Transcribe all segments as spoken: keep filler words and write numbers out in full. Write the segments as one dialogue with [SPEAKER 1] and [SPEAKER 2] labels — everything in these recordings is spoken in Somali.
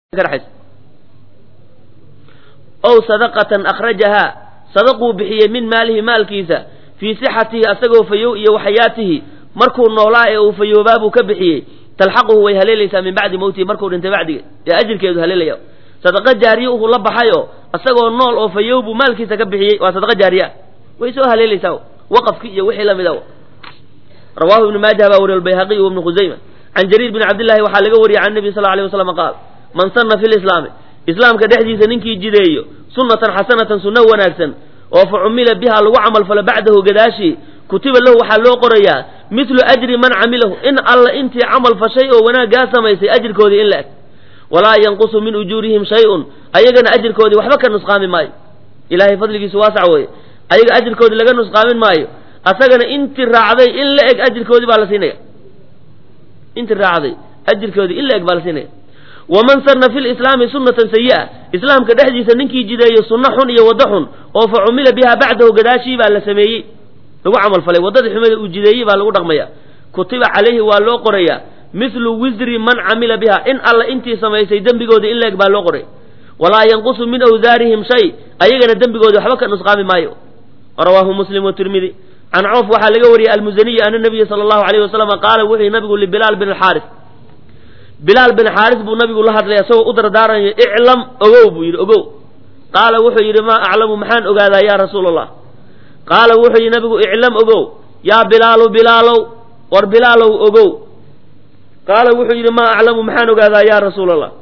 [SPEAKER 1] أو صدقة أخرجها صدقوا بحيه من ماله مال كيسا في صحته أسقوا فيو وحياته مركو النولاء أو فيو بابو كبحيه تلحقه ويهليليسا من بعد موته مركو انت بعد يا أجل كيدو هليليا صدقة جارية الله بحيو أسقوا النول أو فيو بمال كيسا كبحيه وصدقة جارية ويسوها هليليسا وقف كي وحي لم يدو. رواه ابن ماجه ووري البيهقي وابن خزيمة عن جرير بن عبد الله وحال وري عن النبي صلى الله عليه وسلم قال من سن في الإسلام إسلام كدحديث ننكي جديو سنة حسنة سنة وناكسا وفعمل بها لو عمل فلبعده قداشي كتب له وحلو قريا مثل أجر من عمله إن الله أنت عمل فشيء ونا قاسم يسي أجر كودي إلا ولا ينقص من أجورهم شيء أيقنا أجر كودي وحبك النسقام ماي إلهي فضلك سواسع وي أيق أجر كودي لقى النسقام ماي أسقنا أنت الرعضي إلا إك أجر كودي بالسينية أنت الرعضي أجر كودي إلا إك بالسينية ومن سن في الإسلام سنة سيئة إسلام كدحديث ننكي جداية سنة حن يوضحن وفعمل بها بعده قداشي بالسميي لو عمل فلي وضد حمد وجداية بالغو رغمية كتب عليه والو قرية مثل وزر من عمل بها إن الله أنت سميسي دنبي قود إلا إقبال لو قرية ولا ينقص من أوزارهم شيء أيقنا دنبي قود وحبك النسقام مايو. رواه مسلم والترمذي عن عوف وحال قوري المزني أن النبي صلى الله عليه وسلم قال وحي نبي لبلال بن الحارث بلال بن حارث بو نبي الله هذا يسوي أدر دارا اعلم أبو بو أبو قال وحي ما أعلم محان أقاذا يا رسول الله قال وحي نبي اعلم أبو يا بلال بلال ور بلال أبو قال وحي ما أعلم محان أقاذا يا رسول الله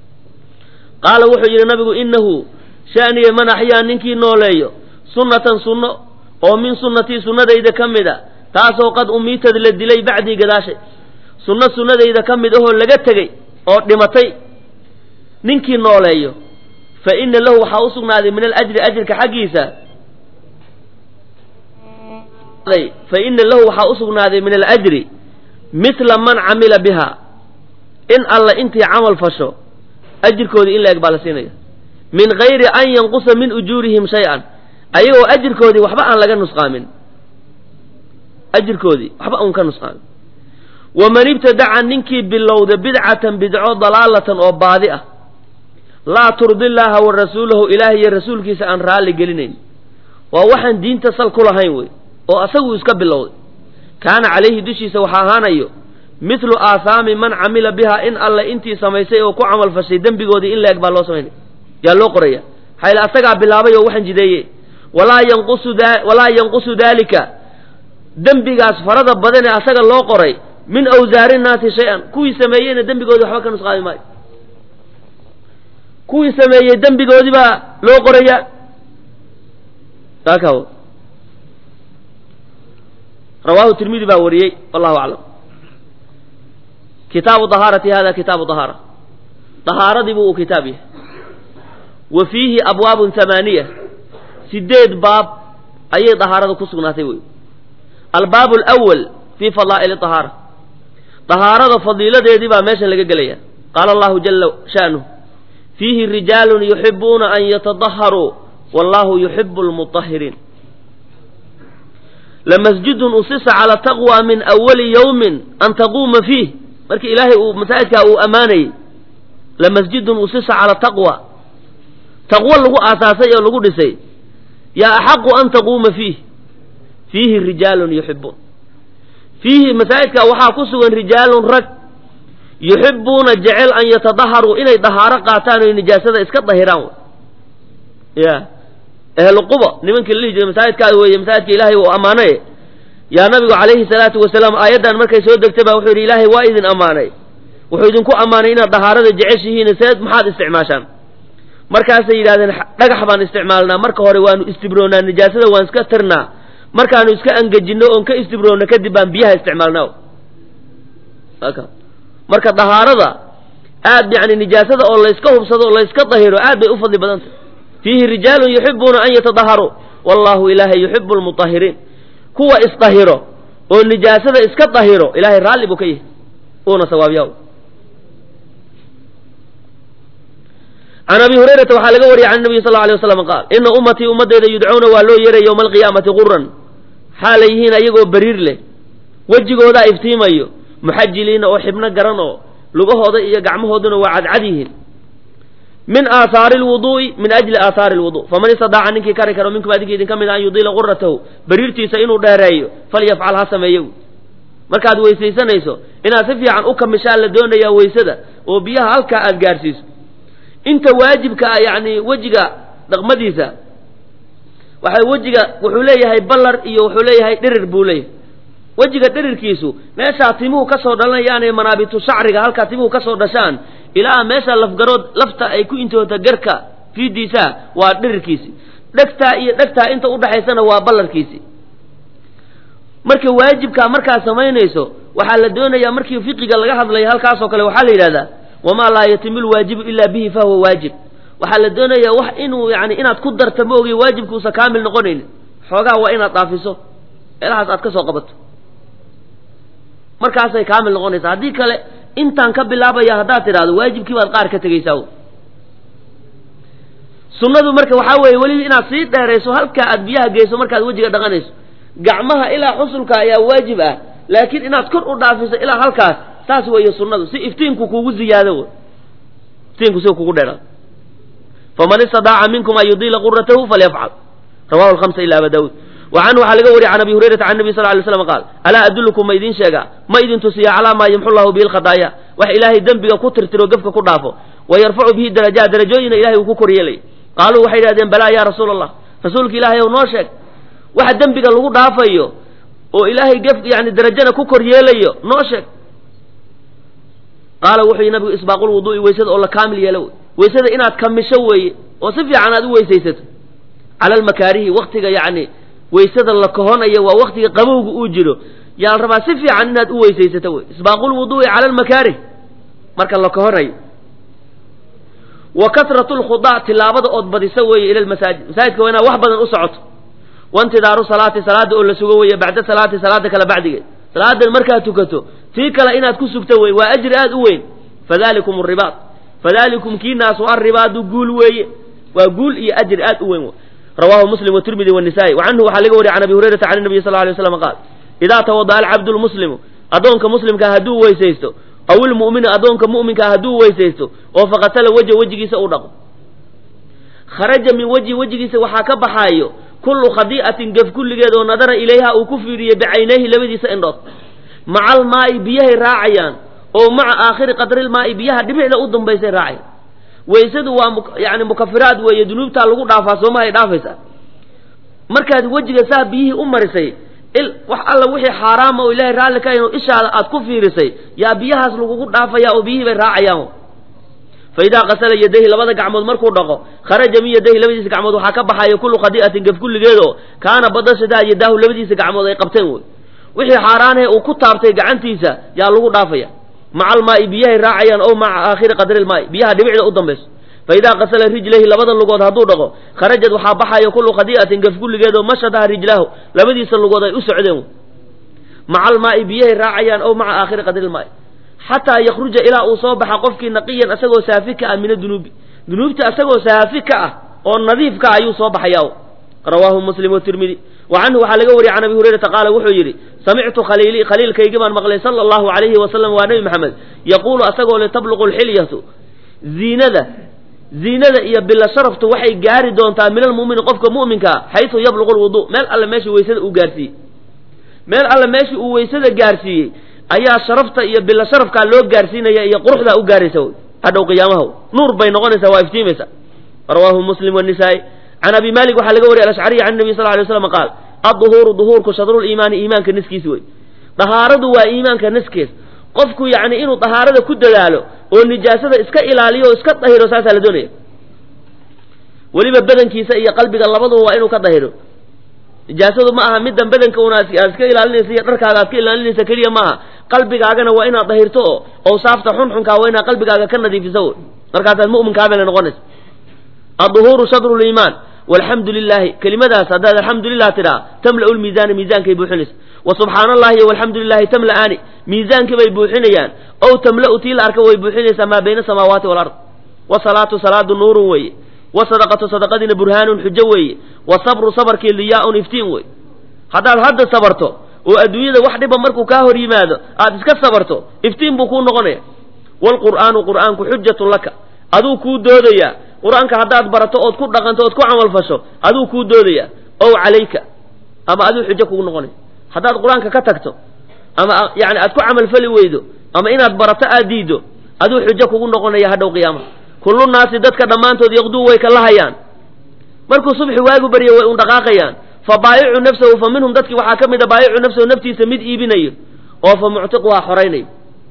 [SPEAKER 1] قال وحي نبي إنه شأني من أحيان ننكي نوليو سنة سنة ومن سنتي سنة إذا كمدا تاسو قد أميتد للدلي بعدي قداشي sunno sunnadayda ka mid ahoo laga tegey oo dhimatay ninkii nooleeyo fa inna lahu waxaa u sugnaaday min alajri ajirka xaggiisa fa inna lahu waxaa u sugnaaday min alajri mithla man camila biha in alla intii camal fasho ajirkoodii in la eg baa la siinaya min gayri an yanqusa min ujuurihim shay-an ayagoo ajirkoodii waxba aan laga nusqaamin ajirkoodii waxba uun ka nusqaamin ومن ابتدع ننكي باللوذ بدعة بدعو ضلالة أو باذئة لا ترضي الله ورسوله إلهي الرسول كيس أن رالي قلنين ووحن دين تصل كل هايوي وأسوي اسكب باللوذ كان عليه دشي سوحاهان أيو مثل آثام من عمل بها إن الله انتي سميسي وكو عمل فسيدن بقودي إلا يقبل الله سميني يا الله قرية حيث أسقع باللابي ووحن جديه ولا ينقص, دا ولا ينقص ذلك دنبقاس فرض بدن أسقع الله قرية من أوزار الناس شيئا كوي سميين دم بقودي وحبا نسقامي ماي كوي سميين دم بقودي با لو قرية تاكاو رواه الترمذي با وريي والله أعلم. كتاب طهارة هذا كتاب طهارة طهارة دي بو كتابه وفيه أبواب ثمانية سديد باب أي طهارة كسقناتي. الباب الأول في فضائل الطهارة طهارة فضيلة دي با ماشا لقى قليا قال الله جل شأنه فيه رجال يحبون أن يتطهروا والله يحب المطهرين. لمسجد أسس على تقوى من أول يوم أن تقوم فيه مرك إلهي مساعدك أو أماني لمسجد أسس على تقوى تقوى له أساسي أو له دسي يا أحق أن تقوم فيه فيه رجال يحبون فيه مساعدك وحا كسوا رجال رك يحبون الجعل أن يتطهروا إني طهارة قاتانوا النجاسة إسكت ظهيران يا أهل القبة نمنك اللي جاء مساعدك مساعدك إلهي وأماني يا نبي عليه الصلاة والسلام آيادا مركا يسود اكتبها وحير إلهي وإذن أماني وحيدن كو أمانيين طهارة الجعشه نسيد محاد استعماشان مركا سيدا نقح بان استعمالنا مركا هوروان استبرونا النجاسة وانسكترنا markaanu iska angajino oon ka istibroona kadib baan biyaha isticmaalnaa aka marka dahaarada aad yani nijaasada oo la iska hubsado oo la iska dahiro aad bay u fadli badan tahay fihi rijalun yuhibbuna an yatadaharu wallahu ilahi yuhibbul mutahhirin kuwa isdahiro oo nijaasada iska dahiro ilahi raali buu ka yahay oo sawaabiyo عن أبي هريرة وحال قوري عن النبي صلى الله عليه وسلم قال إن أمتي أمتي يدعون والو يري يوم القيامة غرا حاليهين أيقو برير له وجهو ذا افتيم أيو محجلين أو حبنا قرنو لغو هذا إيا قعمه هذا وعد عديهن min aahaari lwuduu'i min ajli aahaari lwudu faman istadaaca ninkii kari karo minkum adinka idin ka mid a an yudiila quratahu bariirtiisa inuu dheereeyo falyafcal ha sameeyo markaad weysaysanayso inaad si fiican u kamishaa la doonayaa weysada oo biyaha halkaa aad gaarsiiso inta waajibka ah yacni wejiga dhaqmadiisa waxay wejiga wuxuu leeyahay ballar iyo wuxuu leeyahay dhirir buu leeyahay wejiga dhirirkiisu meeshaa timuhu ka soo dhalanayaanee manaabitu shacriga halkaa timuhu ka soo dhashaan ilaa meesha lafgarood lafta ay ku intoota garka fiidiisa waa dhirirkiisi dhegtaa iyo dhegtaa inta udhaxaysana waa ballarkiisi marka waajibkaa markaad samaynayso waxaa la doonayaa markii fiqiga laga hadlayo halkaasoo kale waxaa la yidhahdaa wamaa laa yatimu lwaajibu ilaa bihi fahuwa waajib waxaa la doonayaa wax inuu yani inaad ku darta ma ogey waajibkuusa kaamil noqonaynin xoogaa waa inaad dhaafiso meelahaas aad ka soo qabato markaasay kaamil noqonaysaa haddii kale intaan ka bilaabaya haddaad tidhaahdo waajibkii baad qaar ka tegaysaa sunnadu marka waxaa weeye weli inaad sii dheerayso halkaa aad biyaha geyso markaad wejiga dhaqanayso gacmaha ilaa xusulka ayaa waajib ah laakiin inaad kor u dhaafiso ilaa halkaas saas weeye sunnadu si iftiinku kugu ziyaado wey iftiinku si kugu dheeraado faman istadaaca minkum an yudiila quratahu falyafcal rawahu alhamsa ila aba daawuud wa canhu waxaa laga wariyay can abi hurayrata can nabi sal ly slam qaal alaa adullukum ma idin sheegaa ma idin tusiya calaa maa yamxu llahu bihi lkhadaaya wax ilaahay dembiga ku tirtiro gefka ku dhaafo wa yarfacu bihi darajaat darajooyina ilahay uu ku koryeelay qaaluu waxay yidhahdeen balaa ya rasuula allah rasuulka ilaahay ow noo sheeg waxa dembiga lagu dhaafayo oo ilaahay gef yani darajana ku kor yeelayo noo sheeg qaala wuxuu yihi nabigu isbaaqul wuduu'i weysada oo la kaamil yeelo wey weysada inaad kamisho weeye oo si fiican aad u weysaysato cala almakaarihi waktiga yacni weysada la kohonayo waa waktiga qabowga uu jiro yaa la rabaa si fiican inaad u weysaysato wey isbaaqul wuduu'i cala almakaarih marka la kohonayo wa kasratu lkhudaa tilaabada ood badisa weeye ila lmasaajid masaajidka waa inaad wax badan u socoto waintidaaru salaati salaada oo la sugo weeye bacda salaati salaada kale bacdigeed salaadan markaad tukato tii kale inaad ku sugto wey waa ajri aad u weyn fadalikum ribaad fadalikum kiinaas waa ribaadu guul weeye waa guul iyo ajri aad u weyn rawahu muslim watirmidi wanisaa-i wa canhu waxaa laga wariyay can abi hurayrata can nabiy sal lay waslam qaal idaa tawada'a alcabdu lmuslimu addoonka muslimkaa hadduu weysaysto aw ilmu'minu addoonka mu'minkaa hadduu weysaysto oo faqatala wejha wejigiisa u dhaqo kharaja min wejhi wejigiisa waxaa ka baxaayo kullu khadii'atin gef kulligeed oo nadara ilayha uu ku fiiriyey bicaynayhi labadiisa indhood maca almaa'i biyahay raacayaan oo maca aakhiri qadrilmaa'i biyaha dhibicda u dambaysay raacayaan weysadu waa yani mukafiraad weeye dunuubtaa lagu dhaafaa soomahay dhaafaysaa markaad wejiga saa biyihii u marisay il wax alla wixii xaaraama oo ilaahay raalli ka inuu ishaada aad ku fiirisay yaa biyahaas lagugu dhaafayaa oo biyihii bay raacayaan fa idaa qasala yadayhi labada gacmood markuu dhaqo kharaja min yadayhi labadiisa gacmood waxaa ka baxayo kullu khadii'atin gef kulligeedoo kaana badashadaa yadaahu labadiisa gacmood ay qabteen wey wixii xaaraanee uu ku taabtay gacantiisa yaa lagu dhaafaya maca almaa'i biyahay raacayaan ow maca aakhiri qadrilmaa'i biyaha dhibicda u dambayso fa idaa qasala rijlayhi labada lugood hadduu dhaqo kharajad waxaa baxayo kullu khadii'atin gef kulligeedoo mashadaha rijlahu labadiisa lugood ay u socdeen wey maca almaa'i biyahay raacayaan ow maca aakhiri qadrilmaa'i xataa yakruja ilaa uu soo baxa qofkii naqiyan asagoo saafi ka ah min adunuubi dunuubta asagoo saafi ka ah oo nadiif ka ah ayuu soo baxayaa rawaahu muslim watirmidi wa canhu waxaa laga wariyay can abi hurayrata qaala wuxuu yidhi samictu khaliilii khaliilkaygii baan maqlay sala allahu calayhi wasalam waa nebi maxamed yaquulu asagoo le tabluqu lxilyatu ziinada ziinada iyo bila sharaftu waxay gaari doontaa min almu'mini qofka mu'minkaa xaysu yabluqu lwudu meel alle meeshii weysada uu gaarsiiyey meel alle meeshii uu weysada gaarsiiyey ayaa sharafta iyo bila sharafkaa loo gaarsiinaya iyo quruxdaa u gaaraysa wy hadhow qiyaamaha nuur bay noqonaysaa waa iftiimaysa rawaahu muslim wanisaa-i can abi malik waxaa laga wariyay alashcariy can nabiy sal ly slam qaal adduhuuru duhuurku shadruliimaani iimaanka niskiisi wey dahaaradu waa iimaanka niskees qofku yacni inuu dahaarada ku dadaalo oo nijaasada iska ilaaliyo o iska dahiro saasaa la doonaya weliba badankiisa iyo qalbiga labaduba waa inuu ka dahiro nijaasadu ma aha middan badanka una aad iska ilaalinaysa iyo dharkaaga aad ka ilaalinaysa keliya maaha qalbigaagana waa inaad dahirto oo awsaafta xunxunkaa waa inaad qalbigaaga ka nadiifiso wey markaasaad mu'minkaabela noqonaysa adduhuuru shadru liimaan walxamdu lilaahi kelimadaas haddaad alxamdulilah tidhaa tamla'u lmiisaana miisaankay buuxinaysa wa subxaana allahi iyo walxamdu lilahi tamla'aani miisaankii bay buuxinayaan ow tamla'u tii la arka way buuxinaysaa maa bayna asamaawaati walard wasalaatu salaadu nuurun weeye wasadaqatu sadaqadiina burhaanun xujo weeye wasabru sabarkii liyaa-un iftiin wey haddaad hadda sabarto oo adduunyada wax dhiba markuu kaa hor yimaado aad iska sabarto iftiin buu kuu noqonaya waalqur'aanu qur'aanku xujatun laka aduu kuu doodaya qur-aanka haddaad barato ood ku dhaqanto ood ku camal fasho aduu kuu doodaya ow calayka ama aduu xujo kugu noqonay haddaad qur-aanka ka tagto ama yani aad ku camal fali weydo ama inaad barato aad diido aduu xujo kugu noqonaya hadhow qiyaamaha kullu naasi dadka dhammaantood yaqduu way ka lahayaan markuu subxi waagu baryo way un dhaqaaqayaan fa baayicu nafsahu fa minhum dadkii waxaa ka mid a baayicu nafsahu naftiisa mid iibinayo oo fa muctiquhaa xoraynayo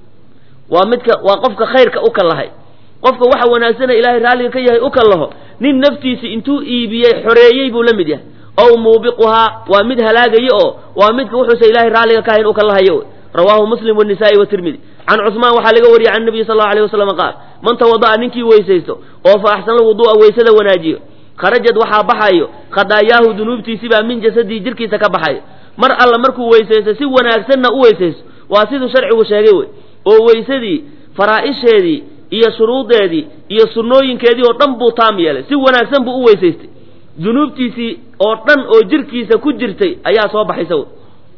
[SPEAKER 1] waa midka waa qofka khayrka u kallahay qofka waxa wanaagsana ilaahay raalliga ka yahay u kallaho nin naftiisa intuu iibiyey xoreeyey buu la mid yahay ow muubiquhaa waa mid halaagayo oo waa midka wuxuusa ilaahay raalliga ka hayn u kallahayo rawaahu muslim wanisaa'i watirmidi can cusmaan waxaa laga wariyey can nabiyi sal allau alayh wasalam qaal man tawada'a ninkii weysaysto oo fa axsana wuduu'a weysada wanaajiyo kharajad waxaa baxayo khadaayaahu dunuubtiisibaa min jasadii jirkiisa ka baxayo mar alla markuu weysaysto si wanaagsanna u weysaysto waa siduu sharcigu sheegay wey oo weysadii faraa'isheedii iyo shuruudeedii iyo sunnooyinkeedii oo dhan buu taam yeelay si wanaagsan buu u weysaystay dunuubtiisii oo dhan oo jirkiisa ku jirtay ayaa soo baxaysa wey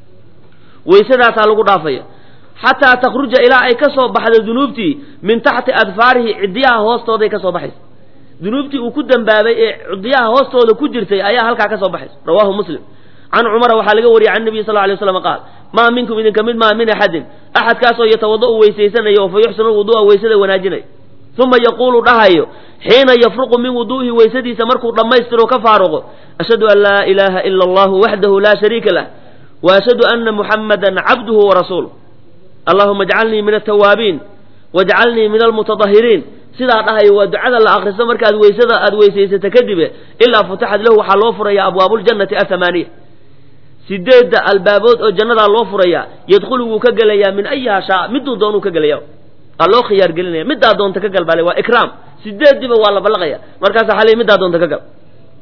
[SPEAKER 1] weysadaasaa lagu dhaafaya xataa takhruja ilaa ay ka soo baxdo dunuubtii min taxti adfaarihi ciddiyaha hoostooday ka soo baxaysa dunuubtii uu ku dambaabay ee ciddiyaha hoostooda ku jirtay ayaa halkaa ka soo baxaysa rawaahu muslim can cumara waxaa laga wariyey can nabiyi sal lla alay waslam qaal maa minkum idinka mid maa min axadin axadkaasoo yatawada'u weysaysanaya oo fa yuxsinu lwuduu'a weysada wanaajinay uma yaquulu dhahayo xiina yafruqu min wuduu'ihi weysadiisa markuu dhammaystiro ka faaruqo ashhadu an laa ilaaha ila allahu waxdahu laa shariika lah wa ashhadu anna muxammadan cabduhu warasuuluh allahuma ajcalnii min altawaabiin wajcalnii min almutadahiriin sidaa dhahayo waa ducada la akristo markaad weysada aad weysaysato kadibe ilaa futixad lahu waxaa loo furaya abwaabuljannati athamaaniya sideedda albaabood oo jannadaa loo furaya yadkhulu wuu ka gelayaa min ayiha shaa miduu doonuu ka gelaya aa loo khiyaar gelinaya middaa doonta ka gal baale waa ikraam sideeddiiba waa la ballaqaya markaasa xalay middaa doonta ka gal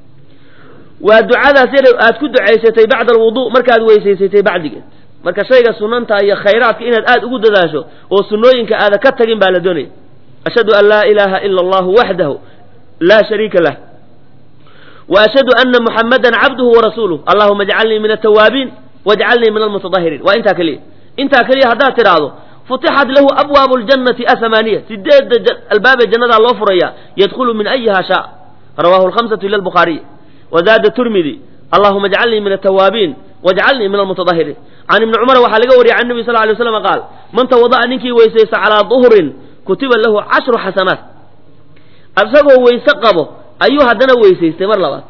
[SPEAKER 1] waa ducadaas yar aad ku ducaysatay bacda alwuduu markaad weysaysatay bacdigeed marka shayga sunanta iyo khayraadka inaad aad ugu dadaasho oo sunnooyinka aada ka tagin baa la doonaya ashhadu an laa ilaaha ila allahu waxdahu laa shariika lah wa ashhadu anna muxammadan cabduhu warasuuluh allahuma ajcalnii min altawaabiin wajcalnii min almutadahiriin waa intaa keliya intaa keliya haddaad tidhaahdo futixat lahu abwaabu ljannati athamaaniya sideedda albaabee jannadaa loo furaya yadkhulu min ayiha shaa rawahu alkhamsatu ila albukhaariy wazaada turmidi allahuma ajcalnii min altawaabiin wajcalnii min almutadahiriin can ibni cumar waxaa laga wariyay can nabi sal lay waslam qaal man tawada'a ninkii weysaysta calaa duhrin kutiba lahu cashru xasanaat isagoo weyse qabo ayuu haddana weysaystay mar labaad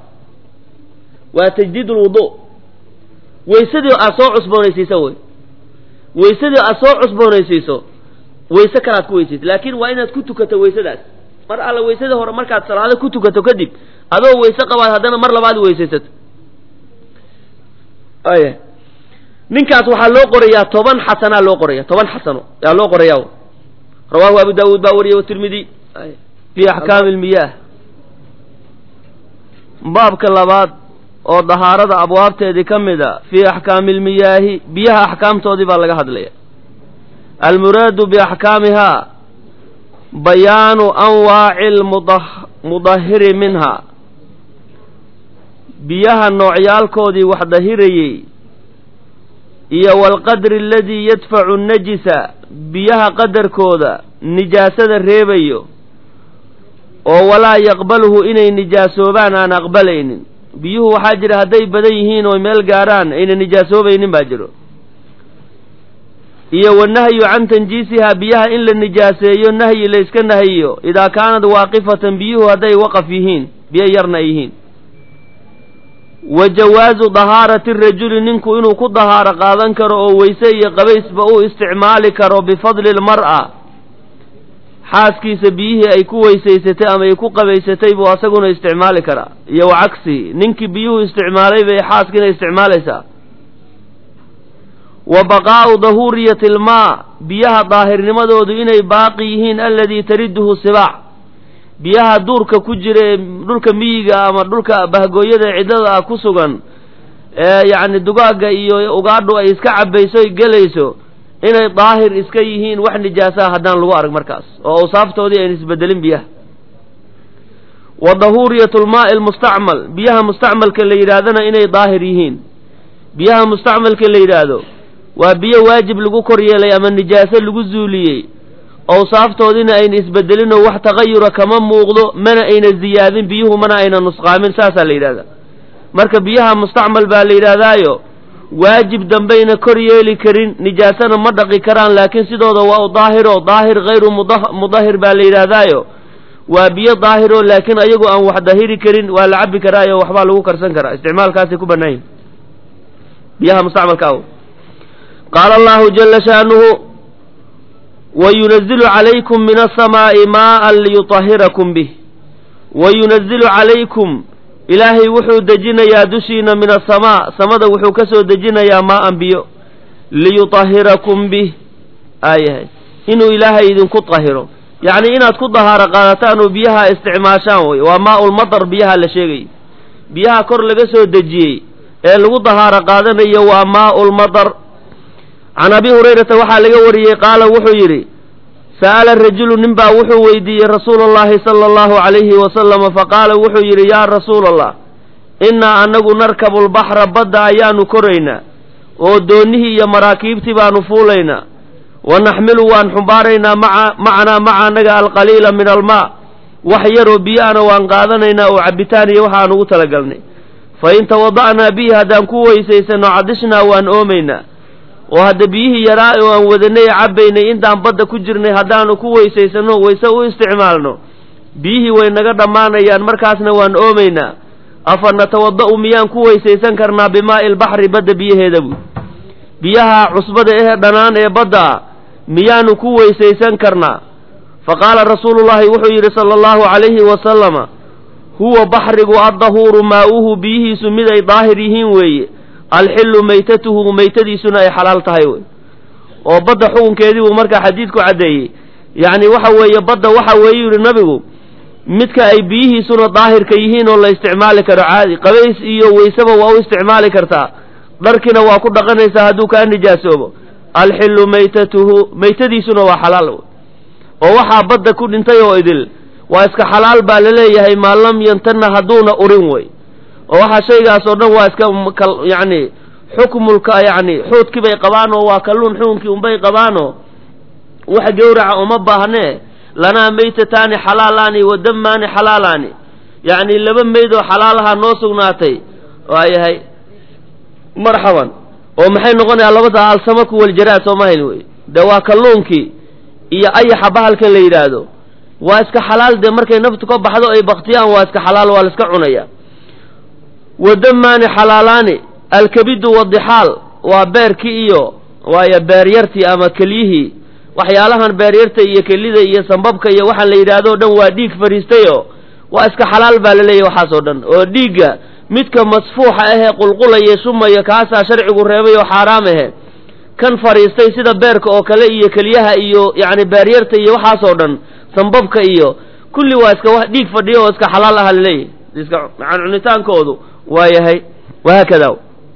[SPEAKER 1] waa tajdiid lwudu weysadii aad soo cusboonaysiiso wey weysadii aad soo cusboonaysiiso weyse kalaad ku weysaysa laakiin waa inaad ku tukato weysadaas mar alla weysadii hore markaad salaado ku tukato kadib adoo weyse qabaad haddana mar labaad weysaysato aya ninkaas waxaa loo qorayaa toban xasanaa loo qoraya toban xasano yaa loo qorayaa rawaahu abu daawuud baa wariyey watirmidi fi axkaami lmiyaah baabka labaad oo dahaarada abwaabteedii ka mid a fii axkaami almiyaahi biyaha axkaamtoodii baa laga hadlaya almuraadu biaxkaamihaa bayaanu anwaaci lmudahiri minha biyaha noocyaalkoodii wax dahirayey iyo waalqadri aladii yadfacu najisa biyaha qadarkooda nijaasada reebayo oo walaa yaqbaluhu inay nijaasoobaan aan aqbalaynin biyuhu waxaa jira hadday badan yihiin oo meel gaarhaan ayna nijaasoobaynin baa jiro iyo wanahyu can tanjiisihaa biyaha in la nijaaseeyo nahyi layska nahiyo idaa kaanad waaqifatan biyuhu hadday waqaf yihiin biyo yarna ay yihiin wa jawaazu dahaarati rajuli ninku inuu ku dahaaro qaadan karo oo weyse iyo qabaysba uu isticmaali karo bifadli lmar'a xaaskiisa biyihii ay ku weysaysatay ama ay ku qabaysatay buu asaguna isticmaali karaa iyo wa cagsihi ninkii biyuhu isticmaalay bay xaaskiina isticmaalaysaa wa baqaa'u dahuuriyati almaa biyaha daahirnimadoodu inay baaqi yihiin aladii tariduhu sibaac biyaha duurka ku jira ee dhulka miyiga ama dhulka bahgooyada cidlada ah ku sugan ee yacni dugaagga iyo ugaadhu ay iska cabayso ay gelayso inay daahir iska yihiin wax nijaasaha haddaan lagu arag markaas oo awsaaftoodii ayna isbedelin biyaha wa dahuuriyatu lmaa'i almustacmal biyaha mustacmalka la yidhaahdana inay daahir yihiin biyaha mustacmalka la yidhaahdo waa biyo waajib lagu kor yeelay ama nijaaso lagu zuuliyey awsaaftoodina ayna isbedelinoo wax tagayura kama muuqdo mana ayna ziyaadin biyuhu mana ayna nusqaamin saasaa la yidhahdaa marka biyaha mustacmal baa la yidhaahdaayo waajib dambayna kor yeeli karin nijaasana ma dhaqi karaan laakiin sidooda waa u daahiro daahir hayru mudahir baa la yidhaahdaayo waa biyo daahiro laakiin ayagu aan wax dahiri karin waa la cabi karaayo waxbaa lagu karsan karaa isticmaalkaasay ku bannaayin biyaha mustacmalka aw qaala allahu jala shaanuhu wayunazilu calaykum min asamaa'i maa'an liyutahirakum bih wayunazilu calaykum ilaahay wuxuu dejinayaa dushiina min asamaa samada wuxuu ka soo dejinayaa maa'an biyo liyutahirakum bih aayahay inuu ilaahay idinku tahiro yacni inaad ku dahaaro qaadataan oo biyaha isticmaashaan wey waa maa-ulmadar biyaha la sheegay biyaha kor laga soo dejiyey ee lagu dahaaro qaadanayo waa maa-ulmadar can abi hurayrata waxaa laga wariyey qaala wuxuu yidhi sa'ala rajulu nin baa wuxuu weydiiyey rasuula allahi sala allahu calayhi wasalama faqaala wuxuu yidhi yaa rasuula allah innaa annagu narkabu lbaxra badda ayaanu koraynaa oo doonnihii iyo maraakiibtii baanu fuulaynaa wa naxmilu waan xumbaaraynaa maa macanaa maca annaga alqaliila min almaa wax yaroo biyo-ana waan qaadanaynaa oo cabbitaan iyo waxaan ugu talagalnay fa in tawada'naa bihi haddaan ku weysaysanno cadishnaa waan oomaynaa oo hadda biyihii yaraa oo aan wadanay cabbaynay intaan badda ku jirnay haddaanu ku weysaysanno wayse u isticmaalno biyihii way naga dhammaanayaan markaasna waan oomaynaa afa natawada'u miyaan ku weysaysan karnaa bimaa'i lbaxri badda biyaheeda buy biyaha cusbada ehe dhanaan ee badda ah miyaanu ku weysaysan karnaa fa qaala rasuulullaahi wuxuu yidhi sala allahu calayhi wasalama huwa baxrigu addahuuru maa'uhu biyihiisu mid ay daahir yihiin weeye alxillu maytatuhu maytadiisuna ay xalaal tahay wey oo badda xukunkeedii buu markaa xadiidku caddeeyey yacni waxa weeye badda waxa weeye yidhi nabigu midka ay biyihiisuna daahirka yihiin oo la isticmaali karo caadi qabays iyo weysaba waa u isticmaali kartaa dharkina waa ku dhaqanaysaa hadduu kaa nijaasoobo alxillu maytatuhu maytadiisuna waa xalaal wey oo waxaa badda ku dhintay oo idil waa iska xalaal baa laleeyahay maa lam yantanna hadduuna urin wey oo waxaa shaygaas oo dhan waa iska yacni xukmulka yacni xuudkii bay qabaan oo waa kalluun xukunkii unbay qabaanoo wax gowraca uma baahnee lanaa maytataani xalaalaani wa damaani xalaalaani yacni laba mayd oo xalaalaha noo sugnaatay waayahay marxaban oo maxay noqonayaa labada alsamaku waljaraad soo mahayn wey de waa kalluunkii iyo ayaxa bahalkan la yidhaahdo waa iska xalaal dee markay naftu ka baxdo ay baktiyaan waa iska xalaal waa la iska cunaya wadamaani xalaalaani alkabidu wadixaal waa beerkii iyo waayo beeryartii ama kelyihii waxyaalahan beeryarta iyo kelida iyo sambabka iyo waxaan la yidhaahdo o dhan waa dhiig fariistayo waa iska xalaal baa laleeyahy waxaas oo dhan oo dhiigga midka masfuuxa ahee qulqulaya shumaya kaasaa sharcigu reebay oo xaaraam ahe kan fariistay sida beerka oo kale iyo kelyaha iyo yacni beeryarta iyo waxaas oo dhan sambabka iyo kulli waa iska dhiig fadhiyo oo iska xalaal aha laleeyahy iska macaan cunitaankoodu waa yahay wahaakada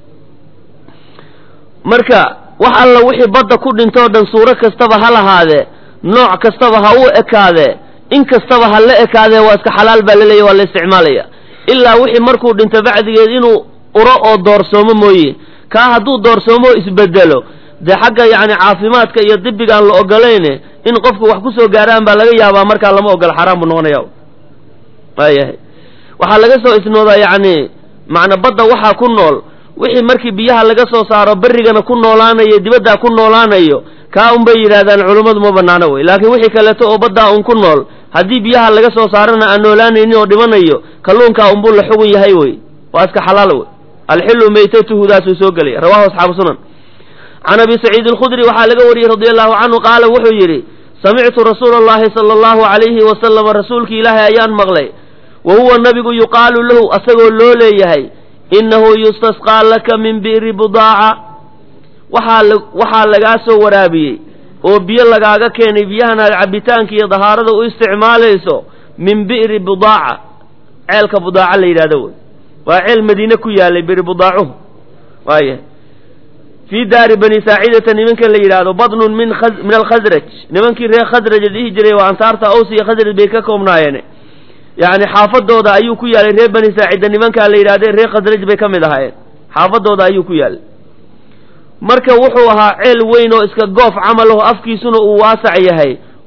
[SPEAKER 1] marka wax alla wixii badda ku dhintoo dhan suuro kastaba ha lahaadee nooc kastaba ha u ekaadee in kastaba ha la ekaadee waa iska xalaal baa laleeyahy waa la isticmaalaya ilaa wixii markuu dhinto bacdigeed inuu uro oo doorsoomo mooye kaa hadduu doorsoomo isbedelo dee xagga yacni caafimaadka iyo dibigaan la ogolayne in qofku wax ku soo gaaraan baa laga yaabaa markaa lama ogolo xaraam buu noqonaya waayahay waxaa laga soo isnoodaa yacni macna badda waxaa ku nool wixii markii biyaha laga soo saaro berrigana ku noolaanayo dibaddaa ku noolaanayo kaa unbay yidhaahdaan culummadu ma banaano wey laakiin wixii kaleeto oo baddaa un ku nool haddii biyaha laga soo saarana aan noolaanaynin oo dhimanayo kalluunkaa unbuu la xugun yahay wey waa iska xalaal wey alxillu maytatuhu daasuu soo gelay rawahu asxaabu sunan can abi saciid alkhudri waxaa laga wariyey radi allahu canhu qaala wuxuu yidhi samictu rasuula allahi sala allahu calayhi wasalama rasuulki ilaahay ayaan maqlay wa huwa nabigu yuqaalu lahu asagoo loo leeyahay innahu yustasqaa laka min bi'ri budaaca waxaa la waxaa lagaa soo waraabiyey oo biyo lagaaga keenay biyahan aad cabbitaanka iyo dahaarada u isticmaalayso min bi'ri budaaca ceelka budaaca la yidhahdo wey waa ceel madiine ku yaalay bi'ri budaacuhu waaya fii daari bani saacidata nimanka la yidhaahdo badnun min min alkhasraj nimankii reer khasraj dhihi jiray waa ansaarta aws iyo khasraj bay ka koobnaayeen yacni xaafadooda ayuu ku yaalay reer bani saacida nimankaa la yidhahdee reer khasraj bay ka mid ahaayeen xaafadooda ayuu ku yaalay marka wuxuu ahaa ceel weyn oo iska goof camal aho afkiisuna uu waasac yahay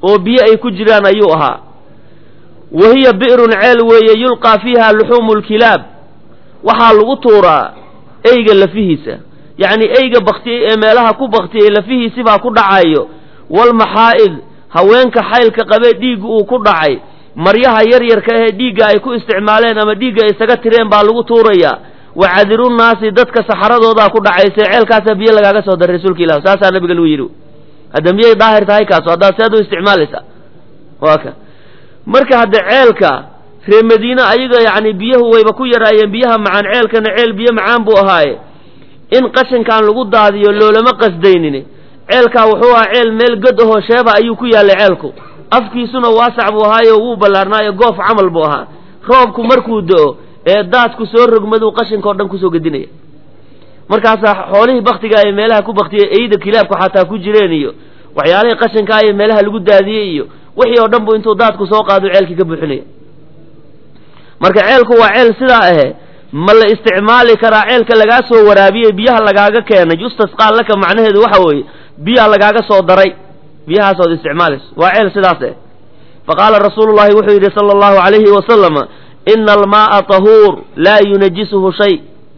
[SPEAKER 1] oo biyo ay ku jiraan ayuu ahaa. wa hiya bi'run ceel weeye yulqaa fiiha luxuumu lkilaab, waxaa lagu tuuraa eyga lafihiisa, yacni eyga baktiyey ee meelaha ku baktiyey lafihiisi baa ku dhacayo. walmaxaa'id haweenka xaylka qabee dhiigga uu ku dhacay, maryaha yaryarka ahee dhiigga ay ku isticmaaleen ama dhiigga ay isaga tireen baa lagu tuurayaa. wa cadirunnaasi dadka saxaradoodaa ku dhacaysa ceelkaasaa biyo lagaaga soo daray rasuulka ilah, saasaa nabiga lagu yidhi. hadda miyay daahir tahay kaaso haddaad seed u isticmaalaysaa waa ka marka hadda ceelka reer madiine ayaga yacni biyahu wayba ku yaraayeen biyaha macaan, ceelkana ceel biyo macaan buu ahaaye. in qashinkaan lagu daadiyo loolama qasdaynin. ceelkaa wuxuu ahaa ceel meel god ahoo sheeba ayuu ku yaallay ceelku, afkiisuna waasac buu ahaayo wuu ballaarnaayo goof camal buu ahaa. roobku markuu do-o ee daadku soo rogmaduu qashinka o dhan kusoo gedinaya. markaasaa xoolihii baktiga ee meelaha ku baktiyey eyda kilaabku xataa ku jireen iyo waxyaalihii qashinkaa iyo meelaha lagu daadiyey iyo wixii oo dhan buu intuu daadku soo qaado ceelkii ka buuxinaya. marka ceelku waa ceel sidaa ahe ma la isticmaali karaa ceelka lagaa soo waraabiyey biyaha lagaaga keenay yustasqaa laka, macnaheedu waxa weeye biyaha lagaaga soo daray biyahaasood isticmaalayso, waa ceel sidaas eh. faqaala rasuulullahi wuxuu yidhi sala allahu calayhi wasalama ina almaaa tahuur laa yunajisuhu shay.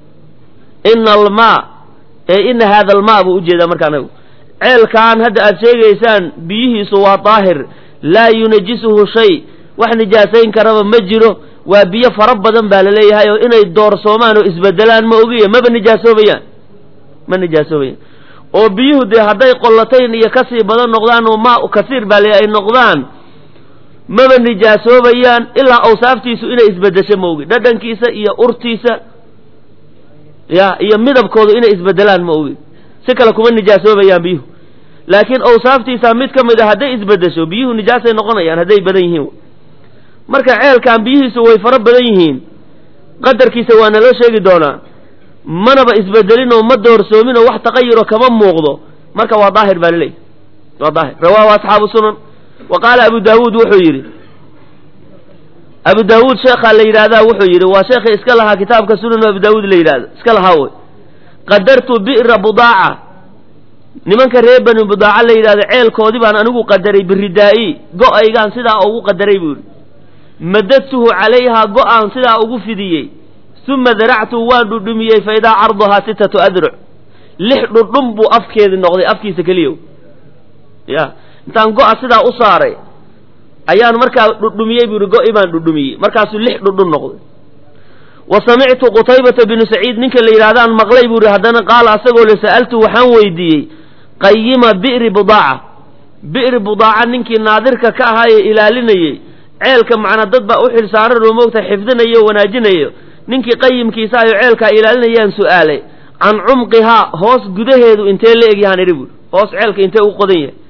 [SPEAKER 1] ina almaa ee ina haada almaa buu ujeedaa marka anagu ceelkaan hadda aad sheegaysaan biyihiisu waa daahir, laa yunajisuhu shay, wax nijaasayn karaba ma jiro. waa biyo fara badan baa la leeyahay oo inay doorsoomaan oo isbedelaan ma ogiye maba nijaasoobeyaan ma nijaasoobeyaan oo biyuhu dee hadday qollatayn iyo kasii badan noqdaan oo maa kasiir baa le ay noqdaan maba nijaasoobayaan ilaa awsaaftiisu inay isbedesho ma ogi, dhadhankiisa iyo urtiisa ya iyo midabkoodu inay isbedelaan ma ogi, si kale kuma nijaasoobayaan biyuhu. laakiin awsaaftiisa mid ka mid a hadday isbedesho biyuhu nijaasay noqonayaan hadday badan yihiin. marka ceelkan biyihiisu way fara badan yihiin, qadarkiisa waa naloo sheegi doonaa, manaba isbedelin oo ma doorsoomin oo wax taqayuro kama muuqdo, marka waa daahir baa laleeyahy, waa daahir. rawaahu asxaabu sunan. wa qaala abu daawuud wuxuu yidhi, abu daawuud sheekhaa la yidhaahdaa wuxuu yidhi, waa sheekhi iska lahaa kitaabka sunan abu daawuud la yidhahdo iska lahaa wey. qadartu bi'ra budaaca, nimanka reer bani budaaca la yidhahdo ceelkoodii baan anigu qadaray biridaa'i, go-aygaan sidaa ugu qadaray buu yidhi. madadtuhu calayhaa go-aan sidaa ugu fidiyey, uma daractu waan dhudhumiyey fa idaa carduhaa sittatu adruc, lix dhudhun buu afkeedii noqday, afkiisa keliyo ya intaan go-a sidaa u saaray ayaan markaa dhudhumiyey buu yihi, go-i baan dhudhumiyey, markaasuu lix dhudhun noqday. wa samictu qutaybata binu saciid ninka la yidhahdaan maqlay buu yihi haddana qaala asagoo le sa'altu waxaan weydiiyey qayima bi'ri budaaca, bi'ri budaaca ninkii naadirka ka ahaayee ilaalinayey ceelka, macnaa dad baa u xil saaran oo moogta xifdinayo wanaajinayo, ninkii qayimkiisa ayo ceelkaa ilaalinayaan su'aalay can cumqihaa, hoos gudaheedu intee la egyahaan idhi buuri, hoos ceelka intee u qodan yahay.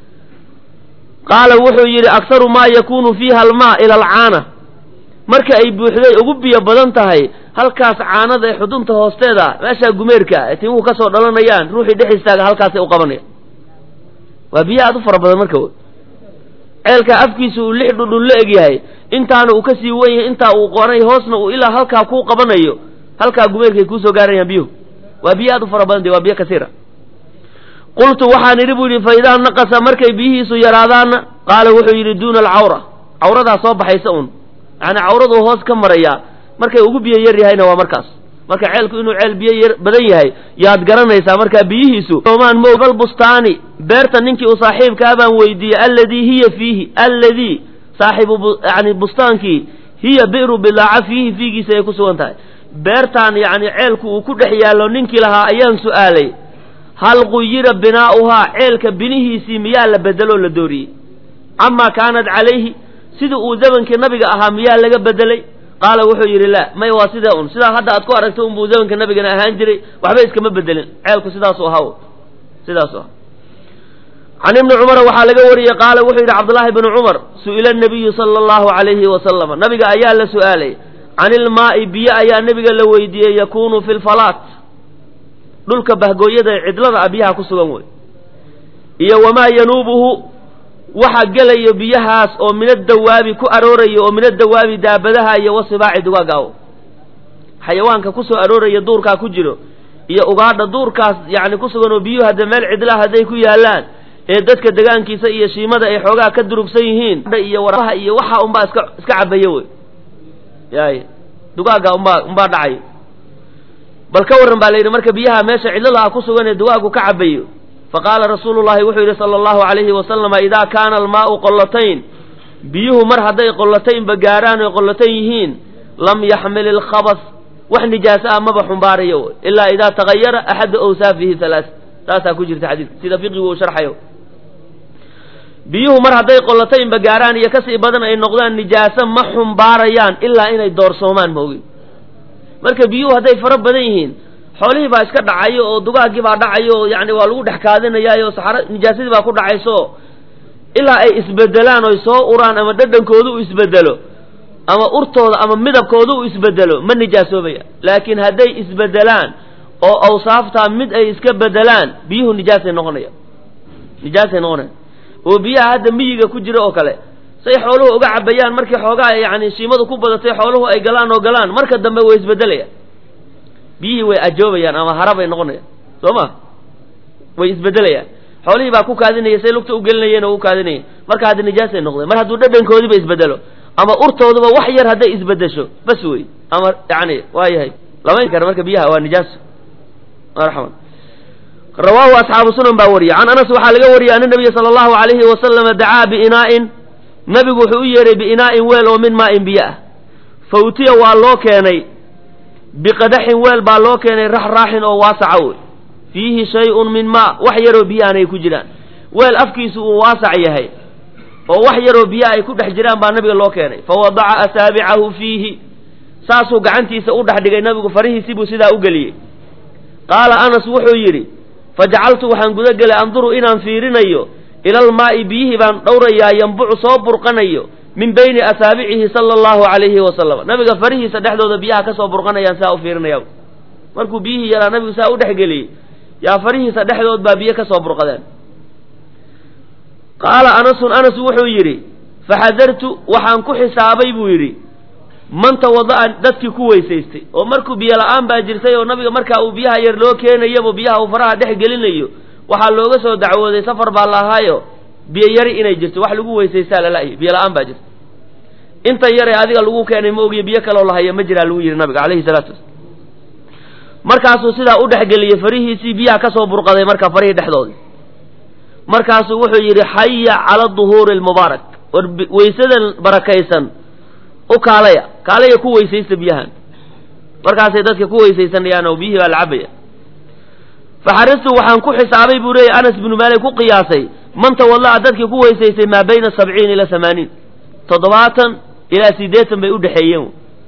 [SPEAKER 1] qaala wuxuu yidhi akharu maa yakuunu fiiha almaa ila alcaana, marka ay buuxday ugu biyo badan tahay halkaas caanada ee xudunta hoosteeda meeshaa gumeerka ee timuhu ka soo dhalanayaan, ruuxii dhex istaaga halkaasay u qabanayaan. waa biyo aad u fara badan marka ceelka afkiisa uu lix dhudhun la egyahay, intaana uu kasii wen yahay, intaa uu qoray hoosna uu ilaa halkaa kuu qabanayo, halkaa gumeerkay kuusoo gaarayaan biyuhu. waa biyo aad u fara badan de waa biyo kasiira. qultu waxaan idhi buu yidhi fa idaa naqasa markay biyihiisu yaraadaanna, qaala wuxuu yidhi duuna alcawra, cawradaa soo baxaysa un, yani cawraduu hoos ka marayaa, markay ugu biyo yar yahayna waa markaas. marka ceelku inuu ceel biyo yar badan yahay yaad garanaysaa markaa biyihiisu soomaan mogal bustaani, beerta ninkii u saaxiibkaa baan weydiiyey, alladii hiya fiihi, alladii saaxibu yani bustaankii, hiya bi'ru bilaaca fiihi fiigiisa ay ku sugan tahay, beertaan yani ceelku uu ku dhex yaallo ninkii lahaa ayaan su'aalay, hal quyira binaa'uhaa, ceelka binihiisii miyaa la bedeloo la dooriyey, camaa kaanat calayhi, sidii uu zamankii nabiga ahaa miyaa laga bedelay. qaala wuxuu yidhi laa, may waa sidaa un, sidaa hadda aad ku aragtay unbuu zamanka nabigana ahaan jiray, waxba iskama bedelin, ceelku sidaasu ahaa sidaasu aha. can ibni cumara waxaa laga wariyey qaala wuxuu yidhi cabdullaahi bnu cumar, su'ila nabiyu sala allahu calayhi wasalama, nabiga ayaa la su'aalay can ilmaa'i, biyo ayaa nabiga la weydiiyey, yakuunu fi lfalaat, dhulka bahgooyada ee cidlada ah biyaha ku sugan wey, iyo wamaa yanuubuhu, waxa gelayo biyahaas oo minadawaabi ku aroorayo, oo minadawaabi daabadaha iyo wasibaaci dugaagaawo, xayawaanka ku soo arooraya duurkaa ku jiro, iyo ugaadha duurkaas yani ku sugan oo biyuhu hadda meel cidlaha hadday ku yaallaan ee dadka degaankiisa iyo shiimada ay xoogaa ka durugsan yihiin iyo waraha iyo waxa unbaa iska iska cabaya wey yaay dugaaga unbaa unbaa dhacay bal ka waran baa la yidhi marka biyaha meesha cidlada ku sugan ee dugaagu ka cabayo faqaala rasuulullahi wuxuu yidhi sala allahu calayhi wasalama idaa kaana almaa'u qollatayn biyuhu mar hadday qollataynba gaaraan oy qollatan yihiin lam yaxmil ilkhabas wax nijaaso ah maba xumbaarayo ilaa idaa tagayara axadu awsaafihi halaas taasaa ku jirta xadiidka sida fiqigu uu sharxayo biyuhu mar hadday qollataynba gaaraan iyo kasii badan ay noqdaan nijaaso ma xumbaarayaan ilaa inay doorsoomaan maogin marka biyuhu hadday fara badan yihiin xoolihii baa iska dhacayo oo dugaagii baa dhacayo oo yani waa lagu dhex kaadinayaayo saxaro nijaasadii baa ku dhacayso ilaa ay isbedelaan oy soo uraan ama dhadhankooda u isbedelo ama urtooda ama midabkooda u isbedelo ma nijaasoobaya laakiin hadday isbedelaan oo awsaaftaa mid ay iska bedelaan biyuhu nijaasay noqonaya nijaasay noqonaya oo biyaha hadda miyiga ku jira oo kale say xooluhu uga cabayaan markii xoogaa yani shiimadu ku badatay xooluhu ay galaan oo galaan marka dambe way isbedelayaan biyihii way ajoobayaan ama harabay noqonayaan soo ma way isbedelayaan xoolihii baa ku kaadinaya say lugta u gelinayeen oo u kaadinayeen marka hadda nijaasay noqdeen mar hadduu dhadhankoodiiba isbedelo ama urtooduba wax yar hadday isbedesho bas wey ama yani waa yahay lama kara marka biyaha waa nijaaso marxaban rawaahu asxaabu sunan baa wariyay can anas waxaa laga wariyay ana nabiya sala allahu alayhi wasalama dacaa biinaa'in nabigu wuxuu u yeehay biinaa'in weel oo min maa'in biyo ah fa utiya waa loo keenay biqadaxin weel baa loo keenay raxraaxin oo waasaca wey fiihi shay-un min maa wax yaroo biyahan ay ku jiraan weel afkiisu uu waasac yahay oo wax yaroo biyaha ay ku dhex jiraan baa nabiga loo keenay fa wadaca asaabicahu fiihi saasuu gacantiisa u dhex dhigay nabigu farihiisii buu sidaa u geliyey qaala anas wuxuu yidhi fajacaltu waxaan guda gelay anduru inaan fiirinayo ilalmaa'i biyihii baan dhowrayaa yambucu soo burqanayo min bayni asaabicihi sala allahu calayhi wasalam nabiga farihiisa dhexdooda biyaha ka soo burqanayaan saa u fiirinaya markuu biyihii yaraa nabigu saa u dhexgeliyey yaa farihiisa dhexdood baa biyo ka soo burqadeen qaala anasun anas wuxuu yidhi faxadartu waxaan ku xisaabay buu yidhi man tawada'a dadkii ku weysaystay oo markuu biyo la'aan baa jirtay oo nabiga markaa uu biyaha yar loo keenayaba biyaha uu faraha dhex gelinayo waxaa looga soo dacwooday safar baa lahaayo biyo yari inay jirto wax lagu weysaystaa lala'yi biyo la'aan baa jirta inta yare adiga lagu keenay ma ogiyo biyo kaloo lahaya ma jiraa lagu yidhi nabiga calayhi salaatu wasalaam markaasuu sidaa u dhexgeliyey farihiisii biyaha ka soo burqaday marka farihii dhexdoodii markaasuu wuxuu yidhi xaya cala duhuuri almubaarak war weysadan barakaysan u kaalaya kaalaya ku weysaysta biyahan markaasay dadka ku weysaysanayaan oo biyihii baa la cabaya faxaristu waxaan ku xisaabay buu leeyay anas binu maalik ku qiyaasay man tawada'a dadkii ku weysaystay maa bayna sabciin ila hamaaniin toddobaatan ilaa siddeetan bay u dhexeeyeen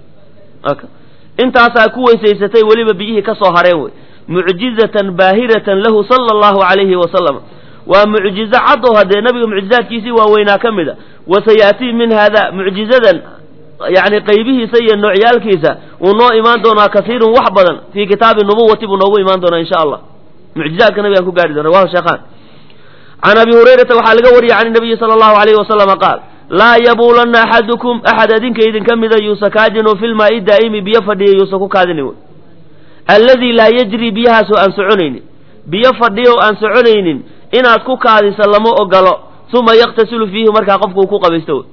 [SPEAKER 1] intaasaa ku weysaysatay weliba biyihii ka soo hareen wey mucjizatan baahiratan lahu sala allahu calayhi wasalam waa mucjizo cad oo haddee nabiga mucjizaadkiisii waaweynaa ka mid a wasaya'tii min haada mucjizadan yani qaybihiisa iyo noocyaalkiisa wuu noo imaan doonaa kasiirun wax badan fii kitaabi nubuwati buu noogu imaan doonaa insha allah mucjizaadka nabigaan ku gaari doona rawahu sheekhaan can abi hurayrata waxaa laga wariyay can nabiyi sala allahu alayhi wasalama qaal laa yabuulanna axadukum axad adinka idinka mida yuusa kaadino filmaa'i daa'imi biyo fadhiya yuusa ku kaadini wey alladii laa yajri biyahaasoo aan soconaynin biyo fadhiyo aan soconaynin inaad ku kaadiso lama ogolo uma yaqtasilu fiihi markaa qofku uu ku qabaysto wey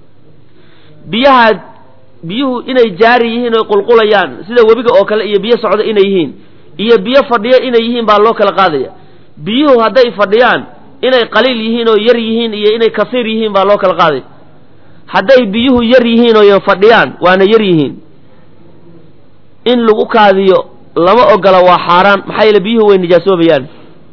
[SPEAKER 1] biyaha biyuhu inay jaari yihiin oy qulqulayaan sida webiga oo kale iyo biyo socda inay yihiin iyo biyo fadhiyo inay yihiin baa loo kala qaadaya biyuhu hadday fadhiyaan inay qaliil yihiin oo yar yihiin iyo inay kasiir yihiin baa loo kala qaadaya hadday biyuhu yar yihiin oo fadhiyaan waana yar yihiin in lagu kaadiyo lama ogola waa xaaraan maxaa yeele biyuhu way nijaasoobayaan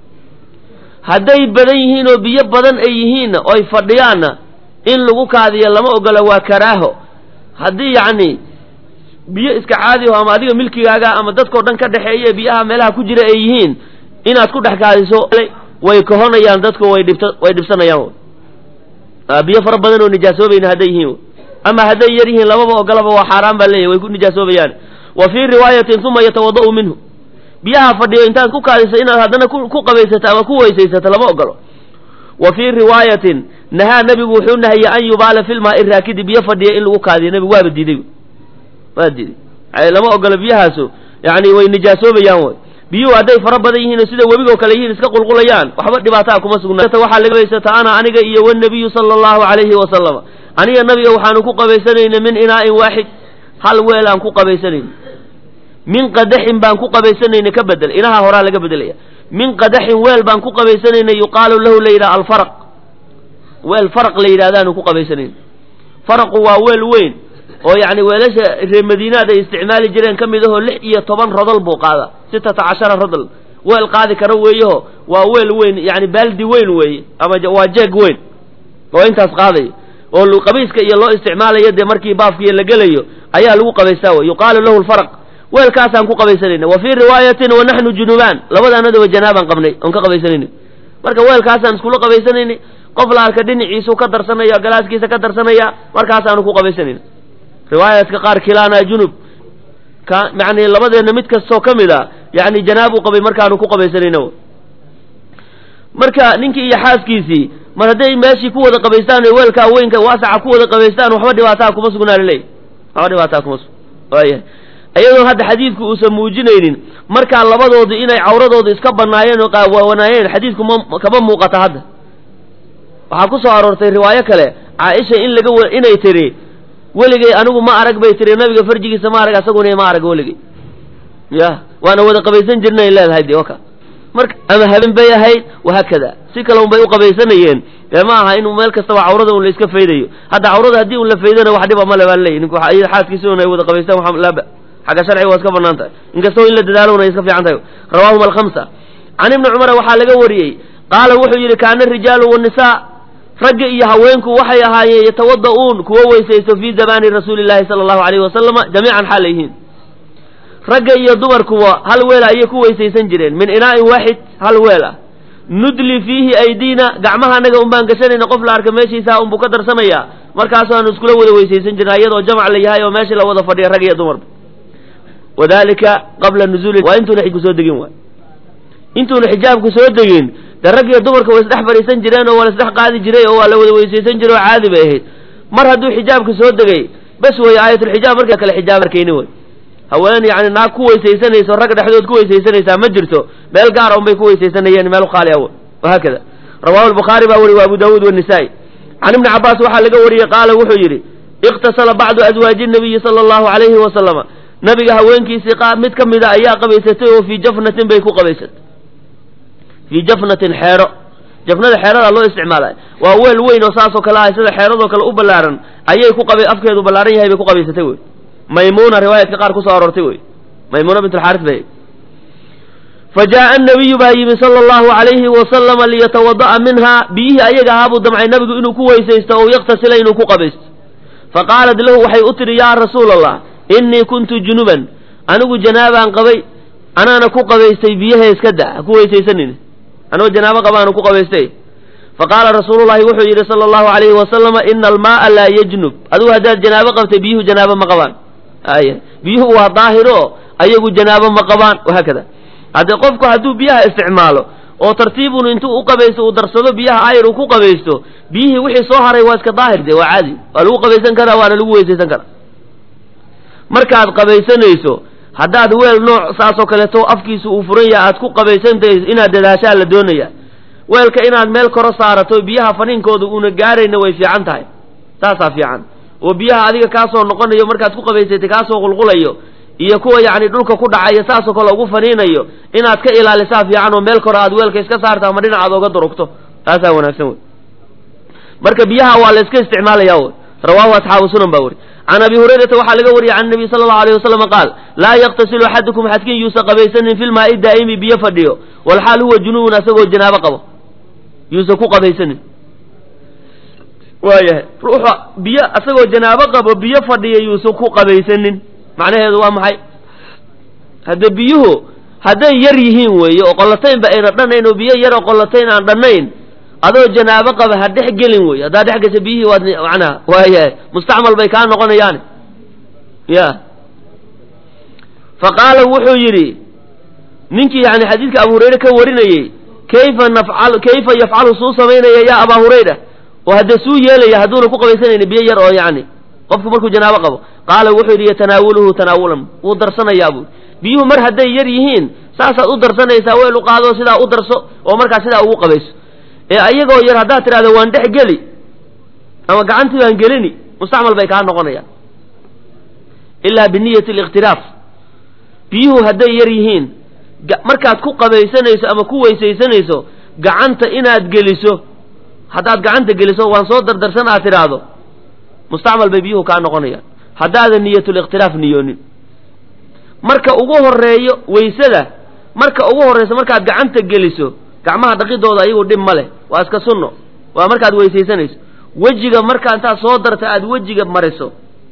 [SPEAKER 1] hadday badan yihiin oo biyo badan ay yihiinna oy fadhiyaanna in lagu kaadiyo lama ogola waa karaaho haddii yacni biyo iska caadiho ama adiga milkigaaga ama dadkao dhan ka dhexeeye biyaha meelaha ku jira ay yihiin inaad ku dhex kaadiso way kahonayaan dadku way dhibta way dhibsanayaan biyo fara badan oo nijaasoobayna hadday yihiin ama hadday yar yihiin lamaba ogolaba waa xaaraan baa leeyahy way ku nijaasoobayaan wa fii riwaayatin uma yatawada'u minhu biyaha fadhiyo intaad ku kaadiso inaad haddana ku qabaysato ama ku weysaysato lama ogolo wa fii riwaayatin nahaa nabigu wuxuu nahiyey an yubaala filmaa'i raakidi biyo fadhiya in lagu kaadiyo nabigu waaba diiday waa diiday lama ogolo biyahaasu yani way nijaasoobayaan way biyuhu hadday fara badan yihiin oo sida webigoo kale yihiin iska qulqulayaan waxba dhibaataa kuma sugnaa waxaa laga qabaysata ana aniga iyo wannabiyu sala allahu calayhi wasalam aniga nabiga waxaanu ku qabaysanayna min inaa'in waaxid hal weel aan ku qabaysanayna min qadaxin baan ku qabaysanayna ka bedel inaha horaa laga bedelaya min qadaxin weel baan ku qabaysanayna yuqaalu lahu la yidhaha alfaraq weel faraq la yidhahdaanu ku qabaysanayna faraqu waa weel weyn oo yacni weelasha reer madiinaad ay isticmaali jireen ka mid ahoo lix iyo toban rodol buu qaadaa sitata cashara rodol weel qaadi kara weeyaho waa weel weyn yacni baaldi weyn weeye ama waa jeeg weyn oo intaas qaadayo oo qabayska iyo loo isticmaalayo dee markii baafkiiyo la gelayo ayaa lagu qabaystaa wey yuqaalu lahu alfaraq weelkaasaan ku qabaysanayna wa fii riwaayatin wa naxnu junubaan labadaanadaba janaabaan qabnay oon ka qabaysanayna marka weelkaasaan iskula qabaysanayna qof la arka dhinaciisuu ka darsanaya galaaskiisa ka darsanaya markaasaanu ku qabaysanayna riwaayaadka qaar kilaana junub ka yani labadeenna mid kastoo ka mid a yani janaabuu qabay markaanu ku qabaysanayna marka ninkii iyo xaaskiisii mar hadday meeshii ku wada qabaystaan o weelkaa weynka waasaca ku wada qabaystaan waxba dhibaataa kuma sugnaa laleeyahy waxba dhibaataa kuma sug waayahay iyadoon hadda xadiidku uusan muujinaynin markaa labadoodu inay cawradoodu iska banaayeen oo qaawanaayeen xadiidku ma kama muuqata hadda waxaa ku soo aroortay riwaayo kale caaisha in laga inay tiri weligay anigu ma arag bay tiri nabiga farjigiisa ma arag asaguna ma arag weligay ya waana wada qabaysan jirnay leedahay de waka marka ama habeen bay ahayd wahaakada si kale un bay u qabaysanayeen ee ma aha inuu meel kastaba cawrada un la iska faydayo hadda cawrada haddii un la faydana wax dhiba male baa leeyahy ninku xaaskiisa un ay wada qabaystaan waxa laaba xagga sharciga waa iska banaan tahay inkastoo in la dadaalona ay iska fiican tahay rawaahuma alkhamsa can ibni cumara waxaa laga wariyey qaala wuxuu yidhi kaana arijaalu wannisaa ragga iyo haweenku waxay ahaayeen yatawada'uun kuwo weysaysto fii zamaani rasuuli llahi sala allahu alayhi wasalama jamiican xaal yihiin ragga iyo dumarkuwa hal weel ayay ku weysaysan jireen min inaa'in waaxid hal weel ah nudli fiihi aydiina gacmaha anaga un baan gashanayna qof la arka meeshiisaa unbuu ka darsamayaa markaasaanu iskula wada weysaysan jirna iyadoo jamac la yahay oo meeshii la wada fadhiya rag iyo dumarba wadalika qabla nuzuuli waa intuuna xijku soo degin waay intuuna xijaabku soo degin de rag iyo dumarka way isdhex fadhiisan jireen oo waa la isdhex qaadi jiray oo waa la wada weysaysan jiray oo caadi bay ahayd mar hadduu xijaabku soo degay bes wey aayatulxijaab markaa kale xijaab arkayni wey haween yani naag ku weysaysanayso rag dhexdood ku weysaysanaysaa ma jirto meel gaara un bay ku weysaysanayeen meel khaali aw wahaakada rawahu albukhaari baa wariy wa abu daawuud wanisaa'i can ibni cabbaas waxaa laga wariyey qaala wuxuu yidhi iqtasala bacdu azwaaji nabiyi sala allahu alayhi wasalama nabiga haweenkiisii qa mid ka mida ayaa qabaysatay oo fii jafnatin bay ku qabaysatay fii jafnatin xeero jafnada xeeradaa loo isticmaalay waa weel weyn oo saasoo kale ah sida xeeradoo kale u ballaaran ayay ku qaba afkeedu ballaaran yahay bay ku qabaysatay wey maymuna riwaayadka qaar kusoo aroortay wey maymuna bint alxaaris bay fa jaa'a annabiyu baa yimi sala allahu alayhi wasalama liyatawada'a minha biyihii ayaga ahaa buu damcay nabigu inuu ku weysaysto oo yaktasila inuu ku qabaysto fa qaalat lahu waxay u tidhi yaa rasuula allah innii kuntu junuban anigu janaabaan qabay anaana ku qabaystay biyaha iska da ha ku weysaysanin anoo janaabo qabaanu ku qabaystay fa qaala rasuulullahi wuxuu yidhi sala allahu alayhi wasalama ina almaaa laa yajnub adigu haddaad janaabo qabtay biyuhu janaabo ma qabaan aya biyuhu waa daahiro ayagu janaabo ma qabaan wahaakada haddee qofku hadduu biyaha isticmaalo oo tartiibun intuu u qabaysto uu darsado biyaha ayr uu ku qabaysto biyihii wixii soo haray waa iska daahir de waa caadi waa lagu qabaysan karaa waana lagu weysaysan karaa markaad qabaysanayso haddaad weel nooc saasoo kaleeto afkiisu uu furan yahay aad ku qabaysantahay inaad dadaashaa la doonaya weelka inaad meel koro saarato biyaha faniinkooda uuna gaarayna way fiican tahay saasaa fiican oo biyaha adiga kaasoo noqonayo markaad ku qabaysatay kaasoo qulqulayo iyo kuwa yacni dhulka ku dhacaya saasoo kale ugu faniinayo inaad ka ilaalisaa fiican oo meel koro aad weelka iska saarta ama dhinacaad ooga durugto taasaa wanaagsan wey marka biyaha waa la iska isticmaalaya wey rawaahu asxaabu sunan baa weri can abi hurayrata waxaa laga wariyey can nabiy sala allahu alayh wasalama qaal laa yaktasilu axadukum xadkin yuusa qabaysanin fi lmaa'i daa'imi biyo fadhiyo walxaal huwa junubun asagoo janaabo qabo yuusa ku qabaysanin waayahay ruuxa biyo asagoo janaabo qabo biyo fadhiya yuusa ku qabaysanin macnaheedu waa maxay hadde biyuhu hadday yar yihiin weeye oo qollataynba ayna dhannayn oo biyo yar oo qollatayn aan dhannayn adoo janaabo qaba ha dhex gelin wey haddaad dhex gasha biyihii waad macnaha waayahay mustacmal bay kaa noqonayaani ya fa qaala wuxuu yidhi ninkii yani xadiidka abu hurayre ka warinayey kayfa nafcal kayfa yafcalu suu samaynaya yaa abaa hurayra oo haddee suu yeelaya hadduuna ku qabaysanayni biyo yar oo yacni qofku markuu janaabo qabo qaala wuxuu yidhi yatanaawuluhu tanaawulan wuu darsanayaa buu biyuhu mar hadday yar yihiin saasaad u darsanaysaa weel u qaado sidaa u darso oo markaa sidaa ugu qabayso ee ayagoo yar haddaad tidhahdo waan dhex geli ama gacantii baan gelini mustacmal bay kaa noqonayaan ilaa biniyati aliktiraaf biyuhu hadday yar yihiin markaad ku qabaysanayso ama ku weysaysanayso gacanta inaad geliso haddaad gacanta geliso waan soo dardarsan aad tidhaahdo mustacmal bay biyuhu kaa noqonayaan haddaadan niyatuliktiraaf niyoonin marka ugu horeeyo weysada marka ugu horreyso markaad gacanta geliso gacmaha dhaqidooda ayagu dhib ma leh waa iska sunno waa markaad weysaysanayso wejiga markaa intaad soo darta aad wejiga mariso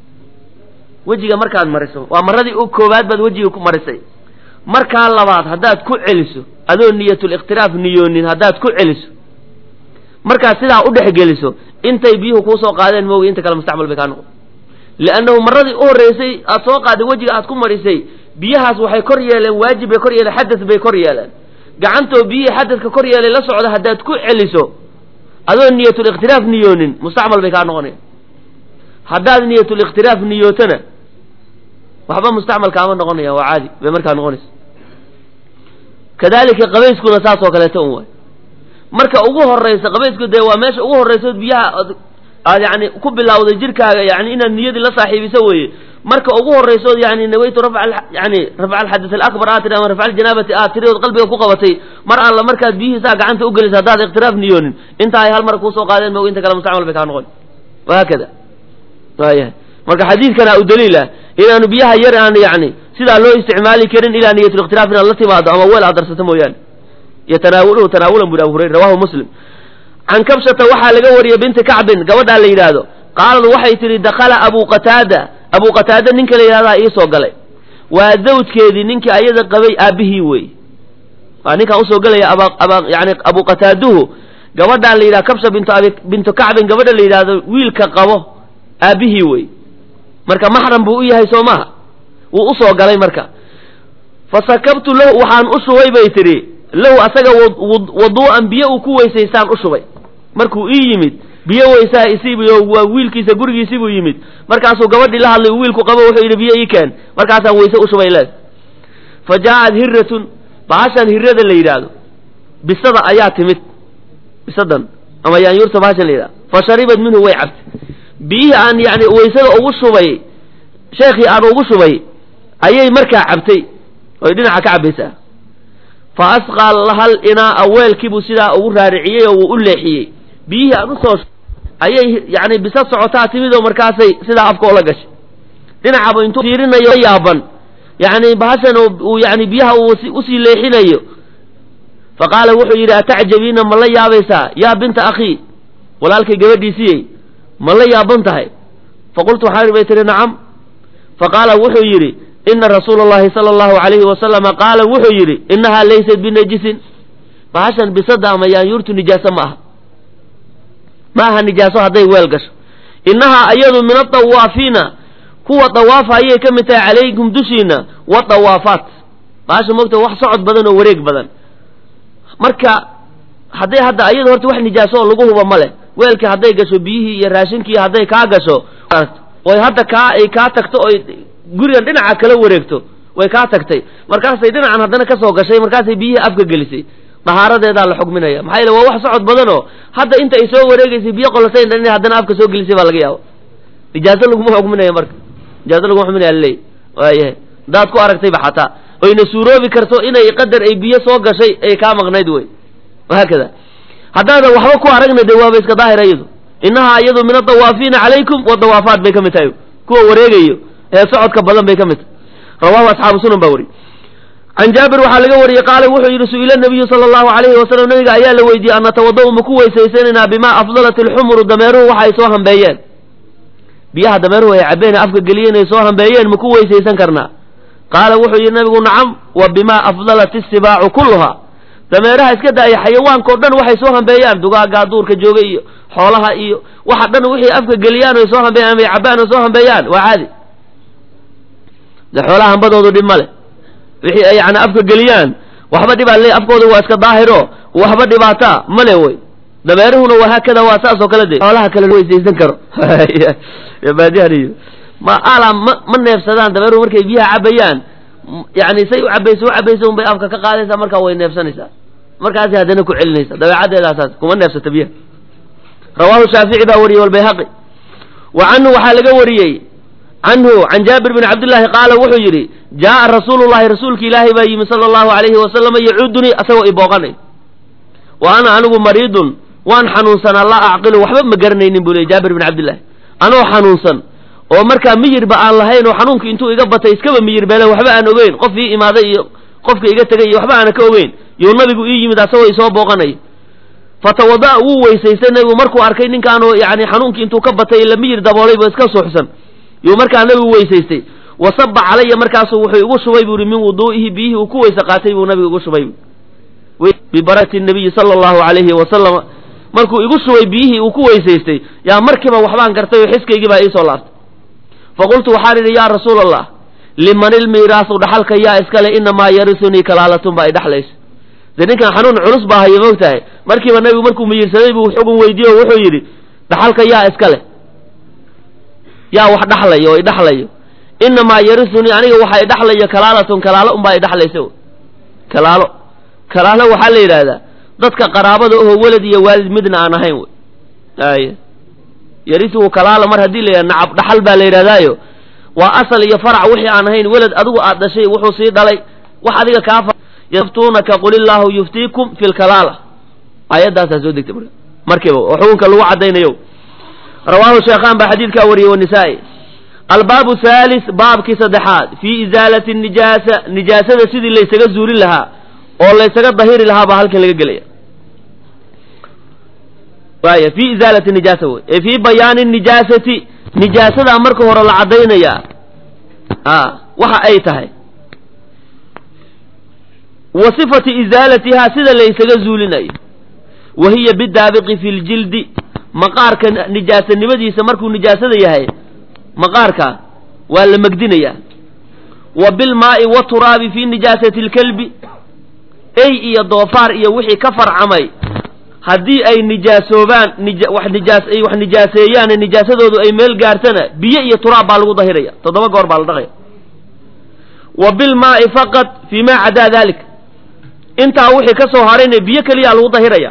[SPEAKER 1] wejiga markaad mariso waa maradii u koowaad baad wejiga ku marisay markaa labaad haddaad ku celiso adoo niyatuliktiraaf niyoonin haddaad ku celiso markaad sidaa u dhex geliso intay biyuhu kuusoo qaadeen moogi inta kale mustacmal bay kaa noqon liannahu maradii u horreysay aad soo qaaday wejiga aad ku marisay biyahaas waxay kor yeeleen waajib bay kor yeeleen xadas bay kor yeeleen gacantoo biyihii xadadka kor yeelay la socda haddaad ku celiso adoo niyatuliktiraaf niyoonin mustacmal bay kaa noqonaya haddaad niyatuliktiraaf niyootana waxba mustacmal kaama noqonaya waa caadi bay markaa noqonaysa kadalika qabayskuna saas oo kaleeto un waay marka ugu horraysa qabaysku dee waa meesha ugu horraysood biyaha aad yani ku bilawday jirkaaga yani inaad niyadii la saaxiibiso weeye marka ugu horraysood yani nawaytu rafca yani rafca alxadath alakbar aad tiri ama rafca aljanaabati aad tiri ood qalbiga ku qabatay mar alla markaad biyihiisaa gacanta u gelisa haddaad iktiraaf niyoonin inta ay hal mar kuusoo qaadeen moog inta kale mustacmal bay kaa noqon wahaakada waayahay marka xadiidkana u daliila inaanu biyaha yar aan yani sidaa loo isticmaali karin ilaa niyatuliktiraaf inaad la timaado ama weel aad darsato mooyaane yatanaawuluhu tanaawulan buri abu hurayra rawahu muslim can kabshata waxaa laga wariyey binti kacbin gabadhaa la yidhaahdo qaalad waxay tihi dakala abu qataada abu qataada ninka la yidhahdaa iisoo galay waa zawjkeedii ninkii ayada qabay aabbihii wey waa ninkaan usoo gelaya aba yani abu qataaduhu gabadhaan la yidhahdo kabsha bintu abi bintu kacbin gabadha la yidhaahdo wiilka qabo aabbihii wey marka maxram buu u yahay soo maha wuu usoo galay marka fasakabtu lahu waxaan u shubay bay tidhi lahu asaga waduu'an biyo uu ku weysaystaan u shubay markuu ii yimid biyo weysaa isiibiyo waa wiilkiisa gurigiisii buu yimid markaasuu gabadhii la hadlay wiilku qabo wuxuu yidhi biyo ii keen markaasaan weyse u shubay leed fa jaa'at hiratun bahashan hirada la yidhaahdo bisada ayaa timid bisadan ama yaanyuurta bahashan la yidhahdo fa sharibad minhu way cabtay biyihii aan yani weysada ugu shubay sheekhii aan ugu shubay ayay markaa cabtay oy dhinaca ka cabbaysaa fa asqaa lahal inaa'a weelkiibuu sidaa ugu raariciyey oo wuu u leexiyey biyihii aan usoo ayay yani bisad socotaa timid oo markaasay sidaa afka ola gashay dhinacaba intuu fiirinayo yaaban yani bahashan uu yani biyaha uu usii leexinayo fa qaala wuxuu yidhi atacjabiina ma la yaabaysaa yaa binta akhii walaalkay gabadhiisiyey ma la yaaban tahay faqultu waxaan bay tihi nacam faqaala wuxuu yidhi ina rasuula allahi sala allahu alayhi wasalama qaala wuxuu yidhi inahaa laysat binajisin bahashan bisada ama yaanyuurtu nijaaso ma aha ma aha nijaaso hadday weel gasho innahaa ayadu min adawaafiina kuwa dawaafa ayay ka mid tahay calaykum dushiina wadawaafaat bahasha moogta wax socod badan oo wareeg badan marka hadday hadda ayadu horta wax nijaaso oo lagu huba ma leh weelkii hadday gasho biyihii iyo raashinkii hadday kaa gasho oy hadda kaa ay kaa tagto oy gurigan dhinaca kala wareegto way kaa tagtay markaasay dhinacan haddana ka soo gashay markaasay biyihii afka gelisay dahaaradeedaa la xugminaya maxaa yeele waa wax socod badanoo hadda inta ay soo wareegaysay biyo qolosayn dhan inay haddana afka soo gelisay baa laga yaaba nijaaso laguma xugminaya marka nijaaso laguma xugminaya laleey waayahay haddaad ku aragtayba xataa oyna suuroobi karto inay qadar ay biyo soo gashay ay kaa maqnayd wey wahaakada haddaadan waxba ku aragna de waaba iska daahira iyadu innahaa iyadu min adawaafiina calaykum wadawaafaat bay ka mid tahay kuwa wareegayo ee socodka badan bay ka mid tahay rawahu asxaabu sunan baa wariye can jaabir waxaa laga wariyey qaala wuxuu yidhi su-ila nabiyu sala allahu alayhi wasalam nabiga ayaa la weydiiyey an natawada-u ma ku weysaysanaynaa bimaa afdalat ilxumuru dameeruhu waxa ay soo hambeeyeen biyaha dameeruhu ay cabbeen afka geliyeen ay soo hambeeyeen ma ku weysaysan karnaa qaala wuxuu yidhi nabigu nacam wa bimaa afdalat isibaacu kulluhaa dameeraha iska daaya xayawaanka o dhan waxay soo hambeeyaan dugaagaa duurka jooga iyo xoolaha iyo waxa dhan wixii afka geliyaan oy soo hambeeyaan ama ay cabbaan oo soo hambeeyaan waa caadi de xoolaha hambadoodu dhib ma leh wixii ay yani afka geliyaan waxba dhibaa le afkooda waa iska daahiro waxba dhibaataa male wey dameeruhuna waa haakada waa saas oo kale de xoolaha kale weysaysan karo baadihan iyo ma ala ma ma neefsadaan dameeruhu markay biyaha cabayaan yani say u cabayso u cabayso un bay afka ka qaadaysaa markaa way neefsanaysaa markaasi haddana ku celinaysa dabeecaddeedaasaas kuma neefsata biyaha rawaahu shaafici baa wariyey walbayhaqi wa canhu waxaa laga wariyey canhu can jaabir bin cabdillaahi qaala wuxuu yidhi jaaa rasuulullahi rasuulki ilaahay baa yimi sala allahu alayhi wasalama yacuudunii asagoo ibooqanay wa ana anigu mariidun waan xanuunsanaa laa acqilu waxba ma garanaynin buu ley jaabir bin cabdillahi anoo xanuunsan oo markaa miyirba aan lahayn oo xanuunki intuu iga batay iskaba miyir beele waxba aan ogeyn qof ii imaaday iyo qofka iga tegay iyo waxba aana ka ogeyn yuu nabigu ii yimid asagoo isoo booqanay fatawada'a wuu weysaystay nabigu markuu arkay ninkaanoo yani xanuunkii intuu ka batay ila miyir daboolayba iska suuxsan yuu markaa nabigu weysaystay wasaba calaya markaasuu wuxuu igu shubay buu yihi min wuduu'ihi biyihii uu ku weyse qaatay buu nabigu igu shubay bibarakati nabiyi sala allahu alayhi wasalam markuu igu shubay biyihii uu ku weysaystay yaa markiiba waxbaan gartay oo xiskaygii baa iisoo laabtay faqultu waxaan idhi yaa rasuula allah liman ilmiiraasu dhaxalka yaa iskale inamaa yarisunii kalaalatun baa idhaxlaysa dee ninkan xanuun culus baa haya moogtahay markiiba nabigu markuu miyirsaday buu xugun weydiiye o wuxuu yidhi dhaxalka yaa iskale yaa wax dhaxlayo oo idhaxlayo inamaa yarisunii aniga waxaa idhaxlayo kalaalatun kalaalo unbaa idhaxlaysa kalaalo kalaalo waxaa la yidhaahdaa dadka qaraabada oho welad iyo waalid midna aan ahayn wy ay yarisuhu kalaala mar haddii la yidhahda nacab dhaxal baa la yidhahdaayo waa asal iyo farac wixii aan ahayn welad adigu aad dhashay wuxuu sii dhalay wax adiga kaa yaftuunaka qul illaahu yuftiikum fi lkalaala aayaddaasaa soo degtay marka markiiba oo xukunka lagu caddaynayo rawaahu sheekhaan baa xadiidkaa wariyey wanisaa'i albaabu haalis baabkii saddexaad fii izaalati nijaasa nijaasada sidii laysaga zuulin lahaa oo laysaga dahiri lahaa baa halkan laga gelaya waaya fii izaalati nijaasa wey ee fii bayaani nijaasati nijaasadaa marka hore la caddaynayaa a waxa ay tahay wa sifati izaalatihaa sida laysaga zuulinayo wa hiya bidaabiqi fi ljildi maqaarka nijaasanimadiisa markuu nijaasada yahay maqaarka waa la megdinayaa wa bilmaa'i waturaabi fi nijaasati lkalbi ey iyo doofaar iyo wixii ka farcamay haddii ay nijaasoobaan wax nijaas ay wax nijaaseeyaane nijaasadoodu ay meel gaartana biyo iyo turaab baa lagu dahiraya toddoba goor baa la dhaqaya wa bilmaa'i faqad fii maa cadaa dalik intaa wixii ka soo harayna biyo keliyaa lagu dahiraya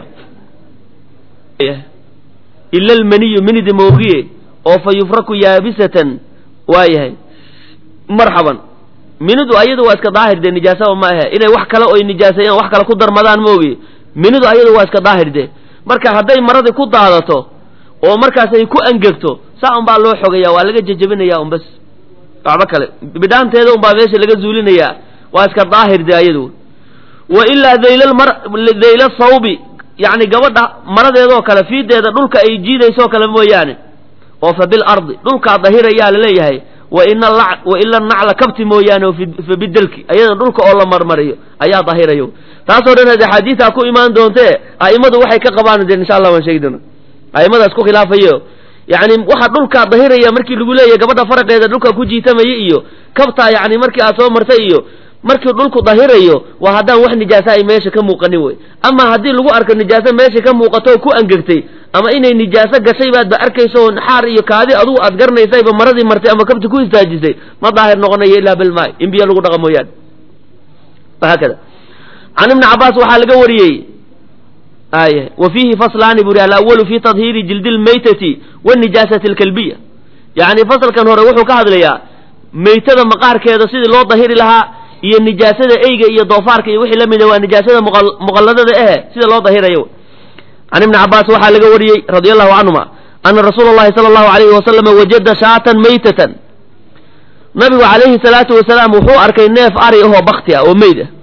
[SPEAKER 1] ila almaniyu minida moogiye oo fa yufraku yaabisatan waa yahay marxaban minidu ayadu waa iska daahir dee nijaasaba ma ahe inay wax kale oy nijaaseeyaan wax kale ku darmadaan moogi minidu ayadu waa iska daahir dee marka hadday maradii ku daadato oo markaas ay ku angegto saa un baa loo xogaya waa laga jejebinayaa un bas waxba kale bidhaanteeda un baa meesha laga zuulinayaa waa iska daahir dee ayadu wa ilaa daylalmar dayla sawbi yacni gabadha maradeedoo kale fiideeda dhulka ay jiidaysoo kale mooyaane oo fa bil ardi dhulkaa dahirayaa laleeyahay wa ina la wa ila nacla kabti mooyaane oo fa bidelki ayada dhulka oo la marmariyo ayaa dahirayo taasoo dhan hade axaadiisaa ku imaan doontee a'immadu waxay ka qabaan de insha allah waan sheegi doona a'immadaas ku khilaafayo yacni waxa dhulkaa dahiraya markii lagu leeyahay gabadha faraqeeda dhulka ku jiitamaya iyo kabtaa yacni markii aad soo martay iyo markii dhulku dahirayo waa haddaan wax nijaasa ay meesha ka muuqanin wey ama haddii lagu arko nijaaso meesha ka muuqato oo ku angegtay ama inay nijaaso gashay baadba arkayso oo xaar iyo kaadi adugu aad garanaysayba maradii martay ama kabti ku istaajisay ma daahir noqonayo ilaa bilmaay in biyo lagu dhaqa mooyaane wahaakada can ibni cabbaas waxaa laga wariyey ay wa fiihi faslaani buri alawalu fi tadhiiri jildi lmaytati wanijaasati alkalbiya yacni fasalkan hore wuxuu ka hadlayaa maytada maqaarkeeda sidii loo dahiri lahaa iyo nijaasada eyga iyo doofaarka iyo wixii la mida waa nijaasada muqalladada ehe sida loo dahirayo can ibni cabbaas waxaa laga wariyey radia allahu canhuma ana rasuula allahi sala allahu alayhi wasalama wajada shaatan maytatan nabigu calayhi salaatu wasalaam wuxuu arkay neef ari ahoo bakti ah oo meyd ah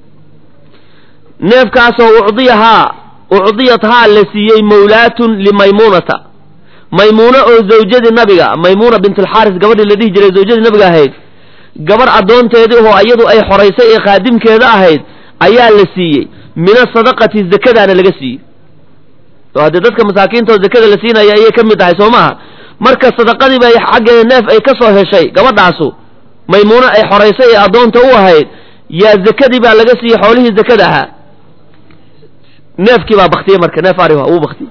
[SPEAKER 1] neefkaasoo ucdiyahaa ucdiyathaa la siiyey mawlaatun limaymuunata maymuuna oo zawjadii nabiga maymuuna bint alxaaris gabadhii la dhihi jiray zawjadii nabiga ahayd gabar addoonteedii oo iyadu ay xoraysay ee khaadimkeeda ahayd ayaa la siiyey min asadaqati zakadaana laga siiyey oo haddee dadka masaakiintoo zakada la siinaya ayay ka mid tahay soo maaha marka sadaqadii bay xaggeeda neef ay ka soo heshay gabadhaasu maymuuna ay xoraysay ee addoonta u ahayd yaa zakadii baa laga siiyey xoolihii zakada ahaa neefkii baa baktiyey marka neef ari uu baktiyey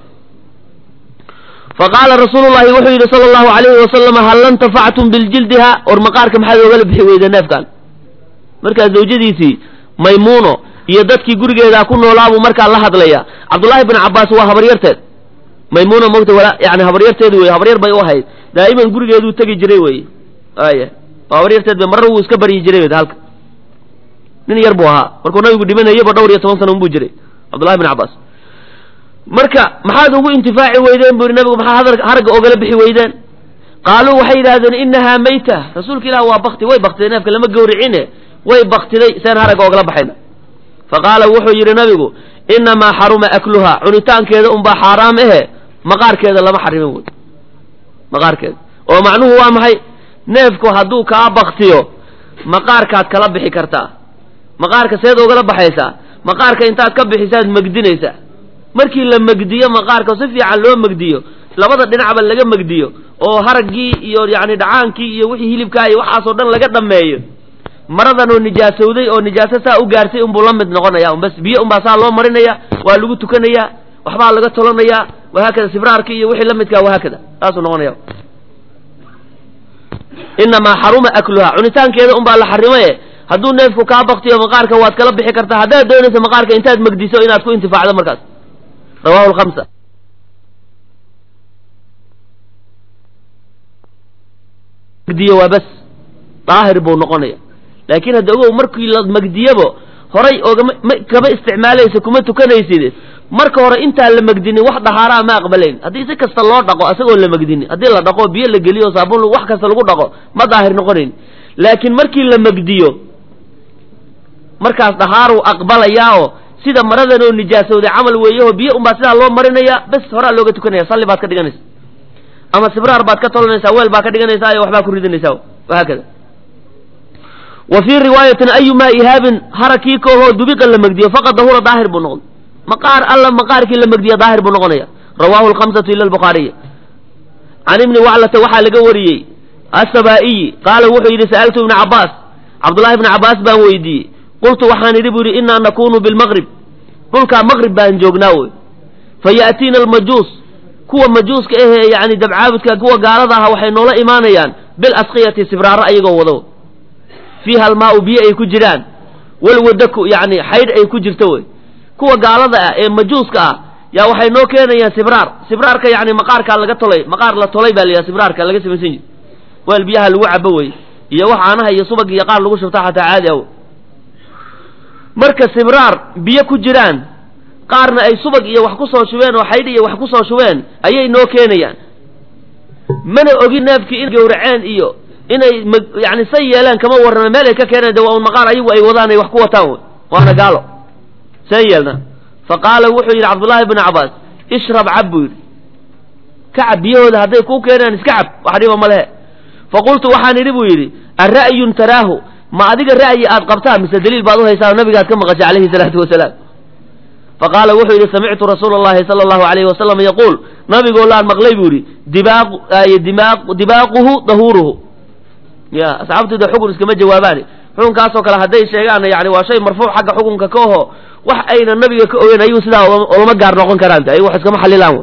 [SPEAKER 1] faqaala rasuulu llahi wuxuu yidhi sala allahu alayhi wasalama hal intafactum biljildiha or maqaarka maxaad oogala bixi weyda neefkan markaa zawjadiisii maymuuno iyo dadkii gurigeedaa ku noolaabuu markaa la hadlaya. cabdullaahi bin cabbaas waa habaryarteed, maymuuna mogta wala yani habaryarteedu wey, habaryar bay u ahayd, daa'iman gurigeeduu tegi jiray wey. aya habaryarteed bay marar wuu iska baryi jiray halka. nin yar buu ahaa markuu nabigu dhimanayaba dhowr iyo toban sano unbuu jiray cabdullahi bin cabbaas. marka maxaad ugu intifaaci weydeen buu yidhi nabigu, maxaa hadal haragga ogala bixi weydeen? qaaluu waxay yidhahdeen inahaa mayta, rasuulka ilah waa bakti, way baktiday, neefka lama gawricine way baktiday, seen haragga ogala baxayna. faqaala wuxuu yidhi nabigu inamaa xaruma akluhaa, cunitaankeeda unbaa xaaraam ahe maqaarkeeda lama xarimin wey, maqaarkeeda. oo macnuhu waa maxay? neefku hadduu kaa baktiyo maqaarkaad kala bixi kartaa. maqaarka seed ogala baxaysaa? maqaarka intaad ka bixisaad megdinaysaa. markii la megdiyo maqaarka si fiican loo megdiyo, labada dhinacba laga megdiyo, oo haraggii iyo yani dhacaankii iyo wixii hilibkaa iyo waxaasoo dhan laga dhammeeyo, maradan oo nijaasowday oo nijaaso saa u gaartay unbuu la mid noqonaya un bas, biyo unbaa saa loo marinaya, waa lagu tukanaya, waxbaa laga tolanayaa, wahaakada sibraarki iyo wixii la midkaa wahaakada saasuu noqonaya. inamaa xaruma akluhaa, cunitaankeeda unbaa la xarimaye hadduu neefku kaa baktiyo maqaarka waad kala bixi kartaa, haddaad doonaysa maqaarka intaad megdiso inaad ku intifaacdo markaas. rawahu lhamsa. megdiyo waa bas daahir buu noqonaya, laakiin hadda ogow markii la megdiyabo horay oogama kama isticmaalaysa, kuma tukanaysid. marka hore intaan la megdinin wax dhahaaraa ma aqbalayn. haddii si kasta loo dhaqo asagoo la megdinin, haddii la dhaqo biyo la geliyo saabuun wax kasta lagu dhaqo ma daahir noqonayn. laakiin markii la megdiyo markaas dhahaaruu aqbalayaao sida maradan oo nijaasowday camal weeyaho biyo unbaa sidaa loo marinaya, bes horaa looga tukanaya, salli baad ka dhiganaysa ama sibraar baad ka tolanaysaa, weel baad ka dhiganaysaa iyo waxbaa ku ridanaysaa wahaakada. wa fii riwaayatin ayumaa ihaabin harakii koogoo dubiqa la megdiyo faqad dahura daahir buu noqday. maqaar alla maqaarkii la megdiya daahir buu noqonaya. rawaahu lkhamsatu ila albukhaariy. can ibni waclata waxaa laga wariyey asabaa'iyi qaala wuxuu yidhi sa'altu ibna cabbaas, cabdullahi ibna cabbaas baan weydiiyey, qultu waxaan idhi buu yidhi innaa nakunu bilmaqrib, dhulkaa maqrib baan joognaa wey. fayaatiina almajuus, kuwa majuuska ahee yani dabcaabudka kuwa gaalada aha waxay noola imaanayaan bilasqiyati sibraaro ayagoo wado, fiiha almaau biyo ay ku jiraan, walwadaku yani xaydh ay ku jirto wey. kuwa gaalada ah ee majuuska ah yaa waxay noo keenayaan sibraar. sibraarka yani maqaarkaa laga tolay, maqaar la tolay baa layaha sibraarka laga samaysan jiri, weel biyaha lagu cabo wey, iyo wax caanaha iyo subag iyo qaar lagu shubta xataa caadi aw. marka sibraar biyo ku jiraan, qaarna ay subag iyo wax ku soo shubeen oo xaydh iyo wax ku soo shubeen ayay noo keenayaan. mana ogin neefkii in gawraceen iyo inay yani say yeelaan kama warrama, meel ay ka keeneen de waa un maqaar ayagu ay wadaan ay wax ku wataan wey, waana gaalo say yeelna. faqaala wuxuu yidhi cabdullaahi ibn cabbaas ishrab cab buu yidhi, ka cab biyahooda hadday kuu keenaan iska cab, wax dhiba ma lehe. faqultu waxaan idhi buu yidhi ara'yun taraahu, ma adiga ra'yi aad qabtaa mise daliil baad u haysaa nabigaad ka maqashay calayhi salaatu wasalaam. faqaala wuxuu yidhi samictu rasuula allahi sala allahu alayhi wasalam yaquul, nabigoo laan maqlay buu yidhi dibaaq dibaaquhu dahuuruhu. ya asxaabtooda xukun iskama jawaabaani, xukunkaasoo kale hadday sheegaan yani waa shay marfuuc xagga xukunka ka oho wax ayna nabiga ka ogeyn ayuu sidaa olama gaar noqon karaan, ay wax iskama xalilaan.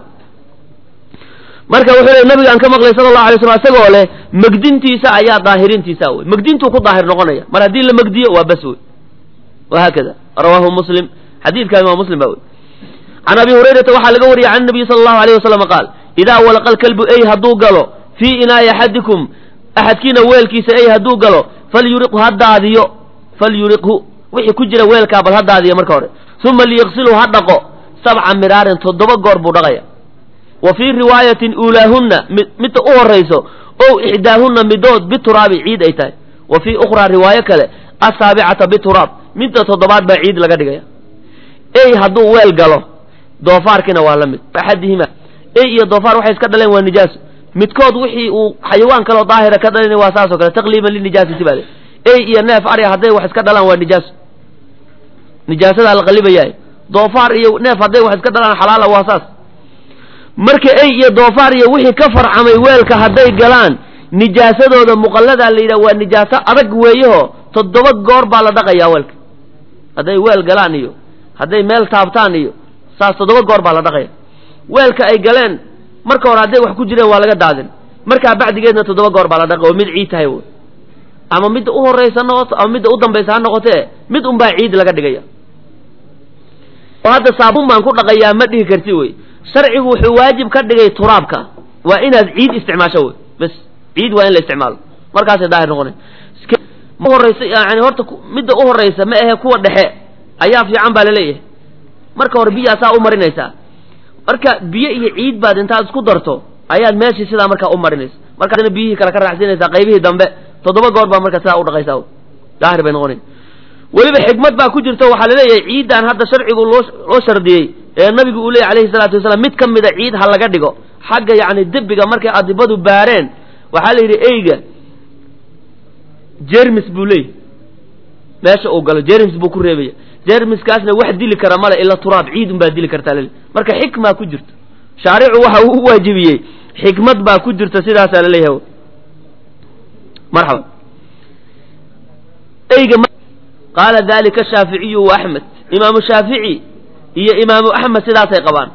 [SPEAKER 1] marka wuxuu leey nabigaan ka maqlay sala allahu alay wasallam isagoo leh megdintiisa ayaa daahirintiisa wey, megdintuu ku daahir noqonaya mar haddii la megdiyo waa bas wey. wahaakada rawaahu muslim, xadiidka imaam muslim baa wey. can abi hurayrata waxaa laga wariyay can nabiyi sala allahu alayh wasalam qaal idaa walaqa alkalbu ey hadduu galo fii inaa'i axadikum, axadkiina weelkiisa ey hadduu galo falyuriqhu ha daadiyo, falyuriqhu wixii ku jira weelkaa bal ha daadiyo marka hore, uma liyaqsilhu ha dhaqo sabca miraarin toddoba goor buu dhaqaya. wa fii riwaayatin uulaahunna midda u horayso ow ixdaahunna midood bituraabi ciid ay tahay, wa fii ukhraa riwaayo kale asaabicata bituraab, midda toddobaad baa ciid laga dhigaya. ey hadduu weel galo, doofaarkiina waa la mid. axadihima ey iyo doofaar waxay iska dhaleen waa nijaaso, midkood wixii uu xayawaan kaloo daahira ka dhalin waa saasoo kale taqliiban linijaasati baa le. ey iyo neef arya hadday wax iska dhalaan waa nijaaso, nijaasadaa la qalibayahay. doofaar iyo neef hadday wax iska dhalaan xalaala waa saas. marka ey iyo doofaar iyo wixii ka farcamay weelka hadday galaan nijaasadooda muqalladaa la yidhaha waa nijaaso adag weeyaho toddoba goor baa la dhaqayaa weelka. hadday weel galaan iyo hadday meel taabtaan iyo saas toddoba goor baa la dhaqaya. weelka ay galeen marka hore hadday wax ku jireen waa laga daadin, markaa bacdigeedna toddoba goor baa la dhaqay oo mid ciid tahay wey. ama midda u horraysa noqoto ama midda u dambaysa ha noqotee mid unbaa ciid laga dhigaya oo hadda saabuun baan ku dhaqayaa ma dhihi karti wey sharcigu wuxuu waajib ka dhigay turaabka waa inaad ciid isticmaasho wey bas ciid waa in la isticmaalo markaasay daahir noqonay ma horraysa yani horta midda u horraysa ma ahe kuwa dhexe ayaa fiican baa laleeyahay marka hore biyaa saa u marinaysaa marka biyo iyo ciid baad intaad isku darto ayaad meeshii sidaa markaa u marinaysa markaasna biyihii kale ka raacsinaysaa qaybihii dambe toddoba goor baa marka sidaa u dhaqaysaa daahir bay noqonay weliba xikmad baa ku jirto waxaa laleeyahay ciiddaan hadda sharcigu loo loo shardiyey ee nabigu uu leeyay alayhi salaatu wasalaam mid ka mida ciid ha laga dhigo xagga yacni debiga markay adibadu baareen waxaa la yidhi eyga jermis buu leeyahy meesha uu galo jermis buu ku reebaya jermiskaasna wax dili kara male ila turaab ciid un baa dili kartaa laleeyahy marka xikmaa ku jirto shaaricu waxa uu u waajibiyey xikmad baa ku jirta sidaasaa laleeyahay marxaba eyga qaala dalika shaaficiyu wa axmed imaamu shaafici iyo imaamu axmed sidaasay qabaan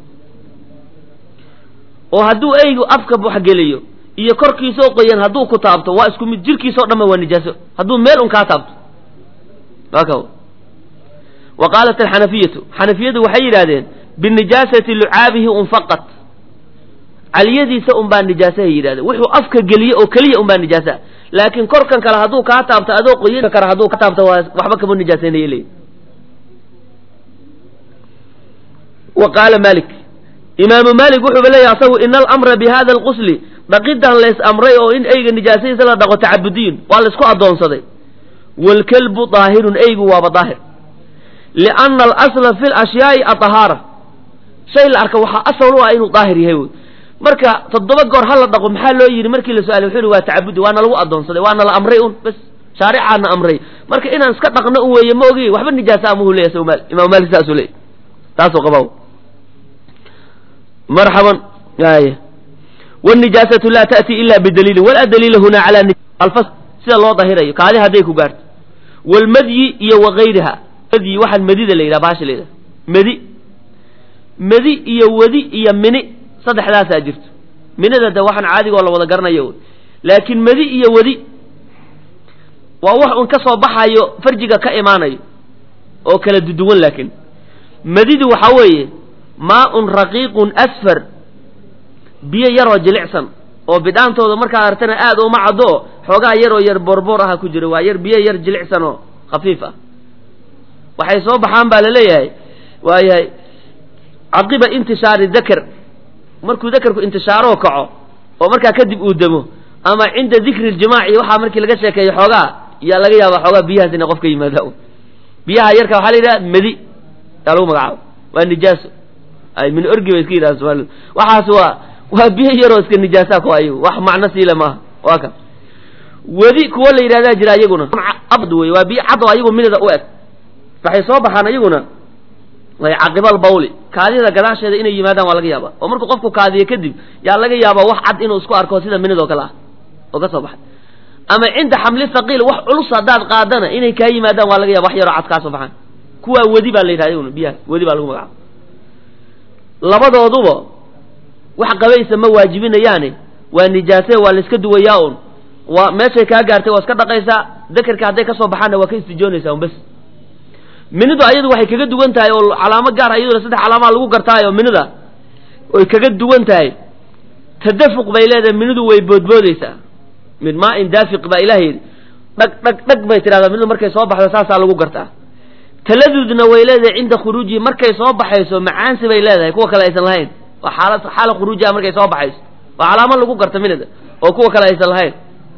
[SPEAKER 1] oo hadduu eygu afka waxgeliyo iyo korkiisoo qoyan hadduu ku taabto waa isku mid jirkiisao dhanba waa nijaaso hadduu meel un kaa taabto aka wa qaalat alxanafiyatu xanafiyadu waxay yidhahdeen binijaasati lucaabihi un faqat caliyadiisa un baa nijaasahay yidhahdeen wuxuu afka geliye oo keliya un baa nijaasa laakiin korkan kale hadduu kaa taabto adoo qoyan kara hadduu ka taabto waa waxba kama nijaasaynaya leeyi wa qaala malik imaamu malik wuxuuba leeyahay asagu ina alamra bi hada alqusli dhaqidan lays amray oo in eyga nijaasadiisa la dhaqo tacabudiyin waa laysku addoonsaday waalkalbu daahirun eygu waaba daahir lianna alasla fi lashyaai adahaara shay la arka waxaa asal u ah inuu daahir yahay wey marka toddoba goor ha la dhaqo maxaa loo yidhi markii la su-aalay wuxuu yihi waa tacabudi waana lagu addoonsaday waana la amray un bas shaaricaana amray marka inaan iska dhaqno un weeye ma ogi waxba nijaasa amuhu leeyahy sw maali imaamu maalik saasuu leeyay taasuu qabaa marxaban ay wاnijaasatu laa taأti ila bidaliilin walaa daliila huna calى alfas sida loo dahirayo kaadi hadday ku gaarto wاlmadyi iyo wagayriha madyi waxaan madida la yidhaha baasha la yidhaha madi madi iyo wadi iyo mini saddexdaasaa jirto minida de waxaan caadigoo la wada garanayo laakiin madi iyo wadi waa wax un ka soo baxayo farjiga ka imaanayo oo kala duduwan laakiin madidu waxaa weeye maaun raqiiqun asfar biyo yaroo jilicsan oo bidhaantooda markaa artana aad uma caddo xoogaa yaroo yar boorboor aha ku jira waa yar biyo yar jilicsan oo khafiif ah waxay soo baxaan baa laleeyahay waayahay caqiba intishaari dakar markuu dakarku intishaaroo kaco oo markaa kadib uu demo ama cinda dikri ljimaaci waxaa markii laga sheekeeyo xoogaa yaa laga yaabaa xoogaa biyahaas inay qofka yimaada biyaha yarka waxaa la yidhaha madi yaa lagu magacaabo waa nijaaso ay min orgi bay iska yidhaha somaalidu waxaas waa waa biyo yaroo iska nijaasaa ku ayagu wax macno siile maaha waa ka wadi kuwo la yidhahdaa jira ayaguna abd wey waa biyo cad oo ayagu minida u eg waxay soo baxaan ayaguna way caqibal bawli kaadida gadaasheeda inay yimaadaan waa laga yaabaa oo markuu qofku kaadiyo kadib yaa laga yaabaa wax cad inuu isku arko sida minidoo kale ah oo ka soo baxay ama cinda xamli thaqiil wax culus haddaad qaadana inay kaa yimaadaan waa laga yaba wax yaroo cad kaa soo baxaan kuwaa wadi baa la yidhaha ayaguna biyaha wadi baa lagu magacaaba labadooduba wax qabaysa ma waajibinayaane waa nijaase waa la iska duwayaa un waa meeshay kaa gaartay waa iska dhaqaysaa dakarka hadday ka soo baxaanna waa ka istijoonaysaa un bas minidu ayadu waxay kaga duwan tahay oo calaamo gaar iyaduna saddex calaamaa lagu gartaayo minida oy kaga duwan tahay tadafuq bay leedahay minidu way boodboodaysaa min maa-in daafiq baa ilaha yidhi dhag dhag dhag bay tidhahdaa minidu markay soo baxdo saasaa lagu gartaa taladudna way leedahay cinda khuruujihi markay soo baxayso macaansi bay leedahay kuwa kale aysan lahayn waa xaalad xaala khuruujiha markay soo baxayso waa calaamo lagu garta minida oo kuwa kale aysan lahayn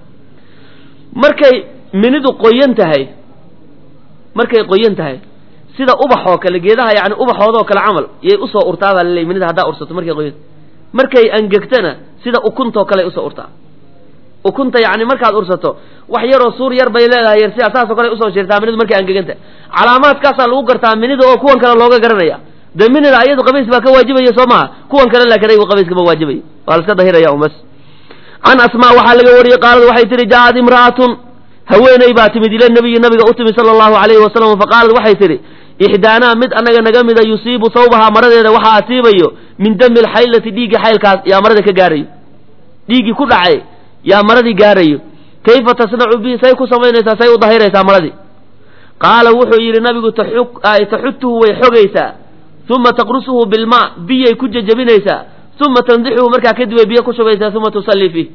[SPEAKER 1] markay minidu qoyan tahay markay qoyan tahay sida ubax oo kale geedaha yani ubaxoodoo kale camal yay usoo urtaabaa laleey minida haddaa ursato markay qoyan markay angegtana sida ukuntoo kale usoo urtaa ukunta yani markaad ursato wax yaroo suur yar bay leedahay yar sidaa saasoo kale usoo shirtaa minidu markay angeganta calaamaadkaasaa lagu gartaa minida oo kuwan kale looga garanaya de minida ayadu qabays baa ka waajibaya soo maha kuwan kale laakin ayagu qabays kama waajibayo waa la iska dahiraya un bas can asmaa waxaa laga wariyey qaalad waxay tihi jaaad imra'atun haweeney baa timid ila nabiyi nabiga u timid sala allahu alayhi wasalam faqaalad waxay tidhi ixdaanaa mid annaga naga mida yusiibu sawbahaa maradeeda waxaa asiibayo min dami lxaylati dhiiggii xaylkaas yaa marada ka gaarayo dhiiggii ku dhacay yaa maradii gaarayo kayfa tasnacu bihi say ku samaynaysaa say u dahiraysaa maradii qaala wuxuu yidhi nabigu taxutuhu way xogaysaa uma taqrusuhu bilmaa biyay ku jejabinaysaa uma tandixuhu markaa kadib way biyo ku shubaysaa uma tusallii fiih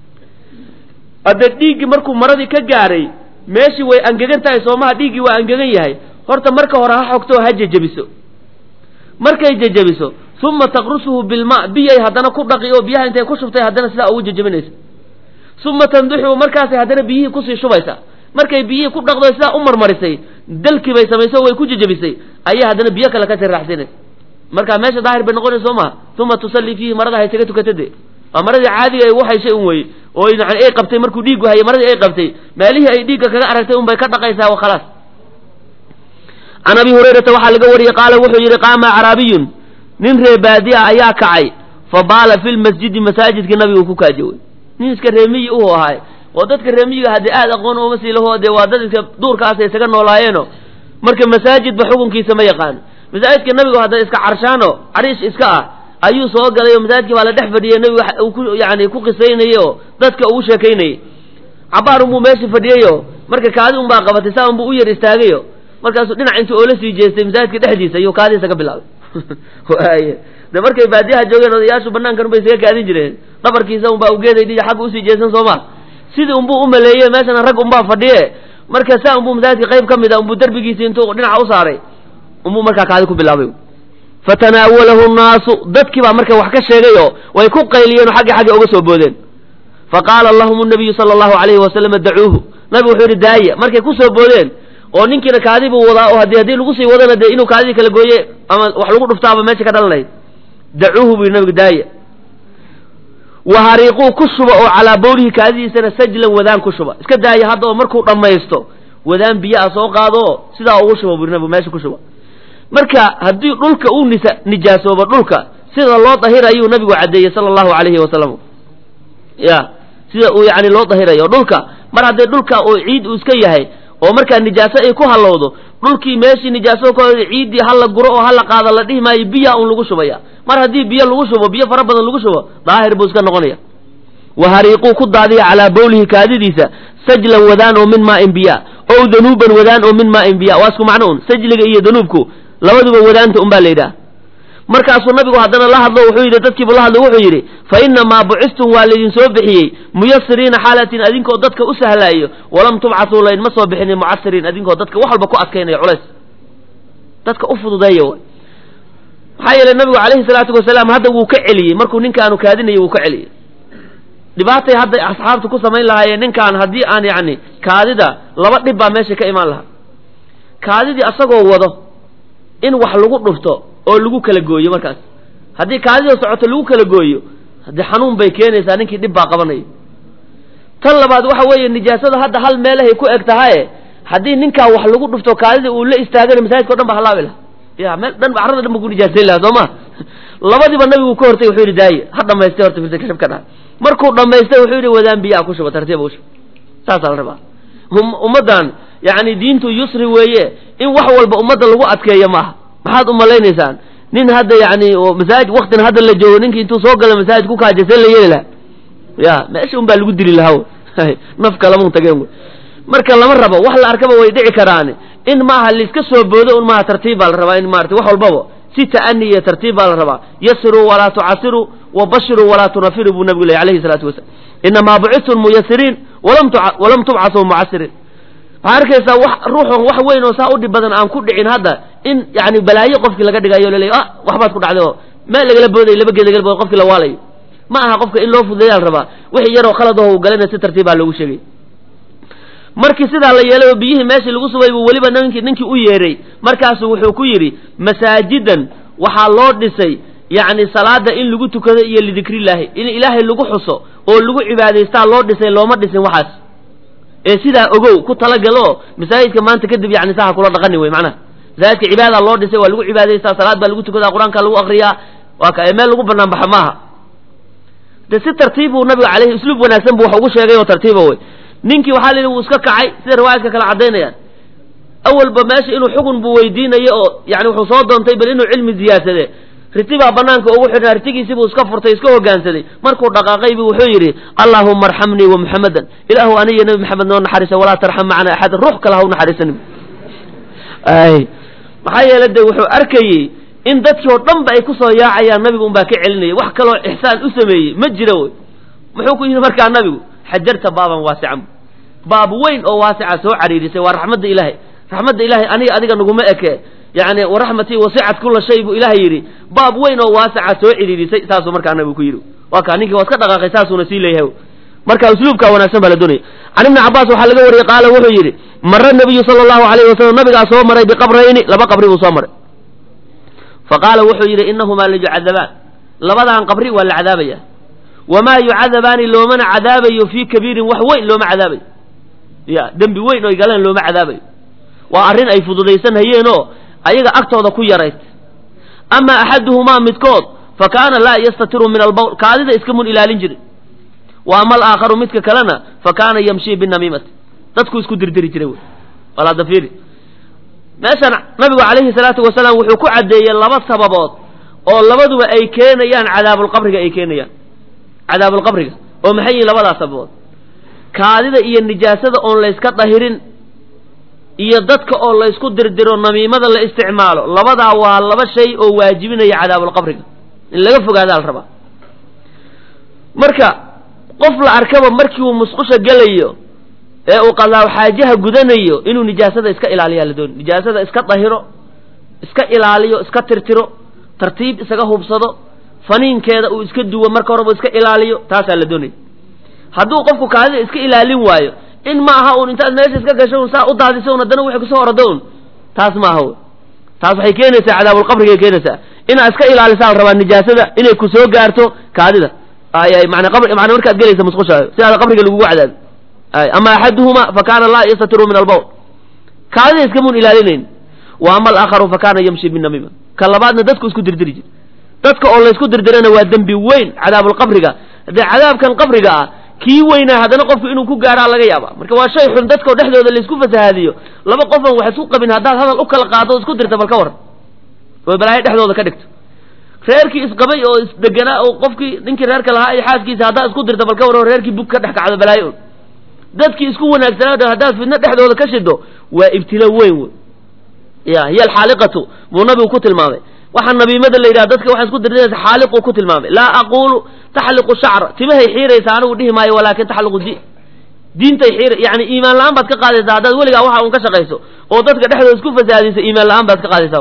[SPEAKER 1] hadde dhiiggii markuu maradii ka gaaray meeshii way angegan tahay soomaha dhiiggii waa angegan yahay horta marka hore ha xogto ha jejebiso markay jejebiso uma taqrusuhu bilmaa biyay haddana ku dhaqi oo biyaha intay ku shubtay haddana sidaa ugu jejebinaysa uma tandixuhu markaasay haddana biyihii kusii shubaysaa markay biyihii ku dhaqdo sidaa u marmarisay dalkii bay samayso way ku jejebisay ayaa haddana biyo kale kasii raaxsinaysa markaa meesha daahir bay noqonaysa soo maha uma tusallii fiihi marada haysaga tukatade waa maradii caadiga ay waxayshay un weye oo yani ay qabtay markuu dhiiggu hayay maradii ay qabtay meelihii ay dhiigga kaga aragtay un bay ka dhaqaysaa wa khalaas can abi hurayrata waxaa laga wariyey qaala wuxuu yidhi qaama acraabiyun nin ree baadiya ayaa kacay fa baala fi lmasjidi masaajidkii nabigu ku kaajowey nin iska reemiyi u ahaay oo dadka reemiyiga haddii aad aqoon uma sii laho dee waa dad iska duurkaas ay isaga noolaayeeno marka masaajidba xukunkiisa ma yaqaano masaajidka nabigu hadda iska carshaano cariish iska ah ayuu soo galay oo masaajidkii baa la dhex fadhiyey nabigu ku yani ku qisaynayey oo dadka ugu sheekaynayey cabaar unbuu meesha fadhiyeyo marka kaadi unbaa qabatay saa unbuu u yar istaagayo markaasuu dhinac intuu oola sii jeestay masaajidka dhexdiisa ayuu kaadiisa ka bilaabay de markay baadiyaha joogeen odayaashu banaankan unbay isaga kaadin jireen dhabarkiisa unbaa ugeedaydhiyo xagga usii jeesan sooma sidii unbuu u maleeye meeshana rag unbaa fadhiye marka saa unbuu masaajidka qayb ka mid a unbuu derbigiisi intuu dhinaca u saaray unbuu markaa kaadi ku bilaabay fatanaawalahu nnaasu dadkii baa marka wax ka sheegayo way ku qayliyeen oo xaggi xaggi uga soo boodeen faqaala lahum nabiyu sala allahu alayhi wasalam dacuuhu nabigu wuxuu yidhi daaya markay ku soo boodeen oo ninkiina kaadi buu wadaa oo haddii haddii lagu sii wadana dee inuu kaadidii kala gooye ama wax lagu dhuftaaba meesha ka dhalanayd dacuuhu buu yidhi nabigu daaya wahariiquu ku shuba oo calaa bawlihi kaadidiisana sajlan wadaan ku shuba iska daaya hadda oo markuu dhammaysto wadaan biyo a soo qaado oo sidaa ugu shuba buu nabigu meesha ku shuba marka haddii dhulka uu nisa nijaasooba dhulka sida loo dahirayuu nabigu caddeeyey sala allahu alayhi wasalam ya sida uu yani loo dahirayo dhulka mar haddii dhulka oo ciid uu iska yahay oo markaa nijaaso ay ku hallowdo dhulkii meeshii nijaaso ka ciiddii hala guro oo hala qaado la dhihi maayo biya un lagu shubaya mar haddii biyo lagu shubo biyo fara badan lagu shubo daahir buu iska noqonaya wahariiquu ku daadiya calaa bawlihi kaadidiisa sajlan wadaan oo min maain biya ow danuuban wadaan oo min maain biya waa isku macno un sajliga iyo danuubku labaduba wadaanta un baa la yidhaha markaasuu nabigu haddana la hadlo wuxuu yidhi dadkiibu la hadlo wuxuu yidhi fa inamaa bucistum waa laydin soo bixiyey muyasiriina xaalatin adinkoo dadka u sahlaayo walam tubcatuu laydma soo bixinin mucasiriin adinkoo dadka wax walba ku adkaynaya culays dadka u fududeeya way maxaa yeelay nabigu calayhi salaatu wasalaam hadda wuu ka celiyey markuu ninkaanu kaadinayay wuu ka celiyey dhibaatay hadday asxaabtu ku samayn lahaayeen ninkaan haddii aan yacni kaadida laba dhib baa meesha ka imaan lahaa kaadidii asagoo wado in wax lagu dhufto oo lagu kala gooyo markaas haddii kaadida socoto lagu kala gooyo haddii xanuun bay keenaysaa ninkii dhib baa qabanaya tan labaad waxa weeye nijaasada hadda hal meelahay ku eg tahaye haddii ninkaa wax lagu dhufto kaadida uu la istaagana masaajidka o dhan ba halaabi laha ya meel dhan carada dhan ba ku nijaasayn lahaa soo ma labadiiba nabigu ka hortay wuxuu yidhi daaye ha dhamaystay horta firta kashab ka dhaha markuu dhamaystay wuxuu yidhi wadaan biyaa ku shuba tartiiba u shuba saasaa la rabaa ummaddan yani diintu yusri weeye in wax walba ummadda lagu adkeeyo maaha maxaad umalaynaysaan nin hadda yani masaajid waktina hadda la joogo ninkii intuu soo gala masaajid ku kaajaysan la yeeli laha ya meesha un baa lagu dili lahaa naf kalama tageen wy marka lama rabo wax la arkaba way dhici karaan in maaha laiska soo boodo un maaha tartiib baa la rabaa in maarata wax walbaba si ta'ani iyo tartiib baa la rabaa yasiruu walaa tucasiruu wabashiruu walaa tunafiruu buu nabigu ley alayhi salaatu wasalam inamaa bucithtum muyasiriin walam walam tubcasuu mucasiriin waxaa arkaysaa wax ruuxon wax weyn oo saa u dhib badan aan ku dhicin hadda in yani balaayo qofkii laga dhigayo laleey ah waxbaad ku dhacday oo meel lagala booday laba geed lagala booday qofkii la waalayo ma aha qofka in loo fududeeyaa la rabaa wixii yaroo khalad aho u galayna si tartiib baa loogu sheegay markii sidaa la yeelay oo biyihii meeshii lagu subay buu weliba ninkii ninkii u yeeray markaasuu wuxuu ku yidhi masaajidan waxaa loo dhisay yacni salaada in lagu tukado iyo lidikriillaahi in ilaahay lagu xuso oo lagu cibaadaystaa loo dhisay looma dhisin waxaas ee sidaa ogow ku talagalo masaajidka maanta kadib yani saha kula dhaqani wey macnaha masaajidka cibaada loo dhisay waa lagu cibaadaystaa salaad baa lagu tukadaa qur-aanka lagu akriyaa waa ka meel lagu banaan baxa maaha de si tartiibuu nabiga caleyhi usluub wanaagsan buu wax ugu sheegay oo tartiiba wey ninkii waxaa la yidhi wuu iska kacay sida riwaayadka kale caddaynayaan awalba meesha inuu xugun buu weydiinayo oo yani wuxuu soo doontay bal inuu cilmi ziyaasade ritibaa banaanka ugu xidhnaa ritigiisibuu iska furtay iska hogaansaday markuu dhaqaaqaybu wuxuu yidhi allaahuma arxamnii wa muxamadan ilaahu aniyo nabi maxamed noo naxariisa walaa tarxam macana axadan ruux kale ha u naxariisanin ay maxaa yeele de wuxuu arkayey in dadkii oo dhan ba ay kusoo yaacayaan nabigu un baa ka celinayay wax kaloo ixsaan u sameeyey ma jira wey muxuu ku yidhi markaa nabigu xajarta baaban waasican baab weyn oo waasica soo cariirisay waa raxmadda ilaahay raxmadda ilaahay aniga adiga naguma eke yani waraxmatii wasicat kula shay buu ilaahay yidhi baab weyn oo waasica soo ciriirisay saasuu markaa nabigu ku yidhi waa kaa ninkii waa iska dhaqaaqay saasuuna sii leeyahay marka usluubkaa wanaagsan baa la doonaya can ibni cabbaas waxaa laga wariyey qaala wuxuu yidhi mara nabiyu sala allahu alayhi wasalam nabigaa soo maray biqabrayni laba qabri buu soo maray faqaala wuxuu yidhi inahumaa layucadabaan labadaan qabri waa la cadaabaya wamaa yucadabaani loomana cadaabayo fii kabiirin wax weyn looma cadaabayo ya dembi weyn oy galeen looma cadaabayo waa arrin ay fududaysan hayeenoo ayaga agtooda ku yarayd ama axaduhumaa midkood fa kaana laa yastatiru min albawl kaadida iska mun ilaalin jiray wa ama alaakharu midka kalena fa kaana yamshii binamiimati dadku isku dirdiri jiray wey walaada fiiri meeshan nabigu calayhi salaatu wasalaam wuxuu ku caddeeyey laba sababood oo labaduba ay keenayaan cadaabulqabriga ay keenayaan cadaabulqabriga oo maxay yihiin labadaas sababood kaadida iyo nijaasada oon layska dahirin iyo dadka oo laysku dirdiro namiimada la isticmaalo labadaa waa laba shay oo waajibinaya cadaabulqabriga in laga fogaadaa la rabaa marka qof la arkaba markii uu musqusha gelayo ee uu qadaaw xaajaha gudanayo inuu nijaasada iska ilaaliyaa la dooni nijaasada iska dahiro iska ilaaliyo iska tirtiro tartiib isaga hubsado faniinkeeda uu iska duwo marka horeba iska ilaaliyo taasaa la doonaya hadduu qofku kaadida iska ilaalin waayo in ma aha un intaad meesha iska gasho un saa u daadiso un haddana wixii kusoo orado un taas ma aha wey taas waxay keenaysaa cadaabulqabrigay keenaysaa inaad iska ilaalisaa la rabaa nijaasada inay ku soo gaarto kaadida ay ay macnaa qabri macnaa markaad gelaysa musqushaayo si aada qabriga lagugu cadaabi ay ama axaduhuma fa kaana laa yastatiru min albawl kaadida iskamun ilaalinayn wa ama alaakharu fa kaana yamshi binamiima ka labaadna dadku isku dirdiri jir dadka oo laysku dirdirana waa dembi weyn cadaabulqabriga haddee cadaabkan qabriga ah kii weynaa haddana qofku inuu ku gaaraa laga yaaba marka waa shay xun dadkao dhexdooda laysku fasahaadiyo laba qofan wax isku qabin haddaad hadal u kala qaado o isku dirta bal ka waran oo balaayo dhexdooda ka dhigto reerkii isqabay oo isdeganaa oo qofkii ninkii reerka lahaa iyo xaaskiisa haddaad isku dirta bal ka waran oo reerkii bug ka dhex kacdo balaayo un dadkii isku wanaagsanaa dhan haddaad fidno dhexdooda ka shido waa ibtilo weyn wey ya hiya alxaaliqatu buu nabigu ku tilmaamay waxaa nabiimada la yidhaha dadka waxaa isku dirdiraysa xaaliquu ku tilmaamay laa aquulu taxliqu shacra timahay xiiraysa anigu dhihi maayo walaakin taxliqu di diintay xiir yani iimaan la-aan baad ka qaadaysaa haddaad weligaa waxa un ka shaqayso oo dadka dhexdooda isku fasaadisa iimaan la-aan baad ka qaadaysaa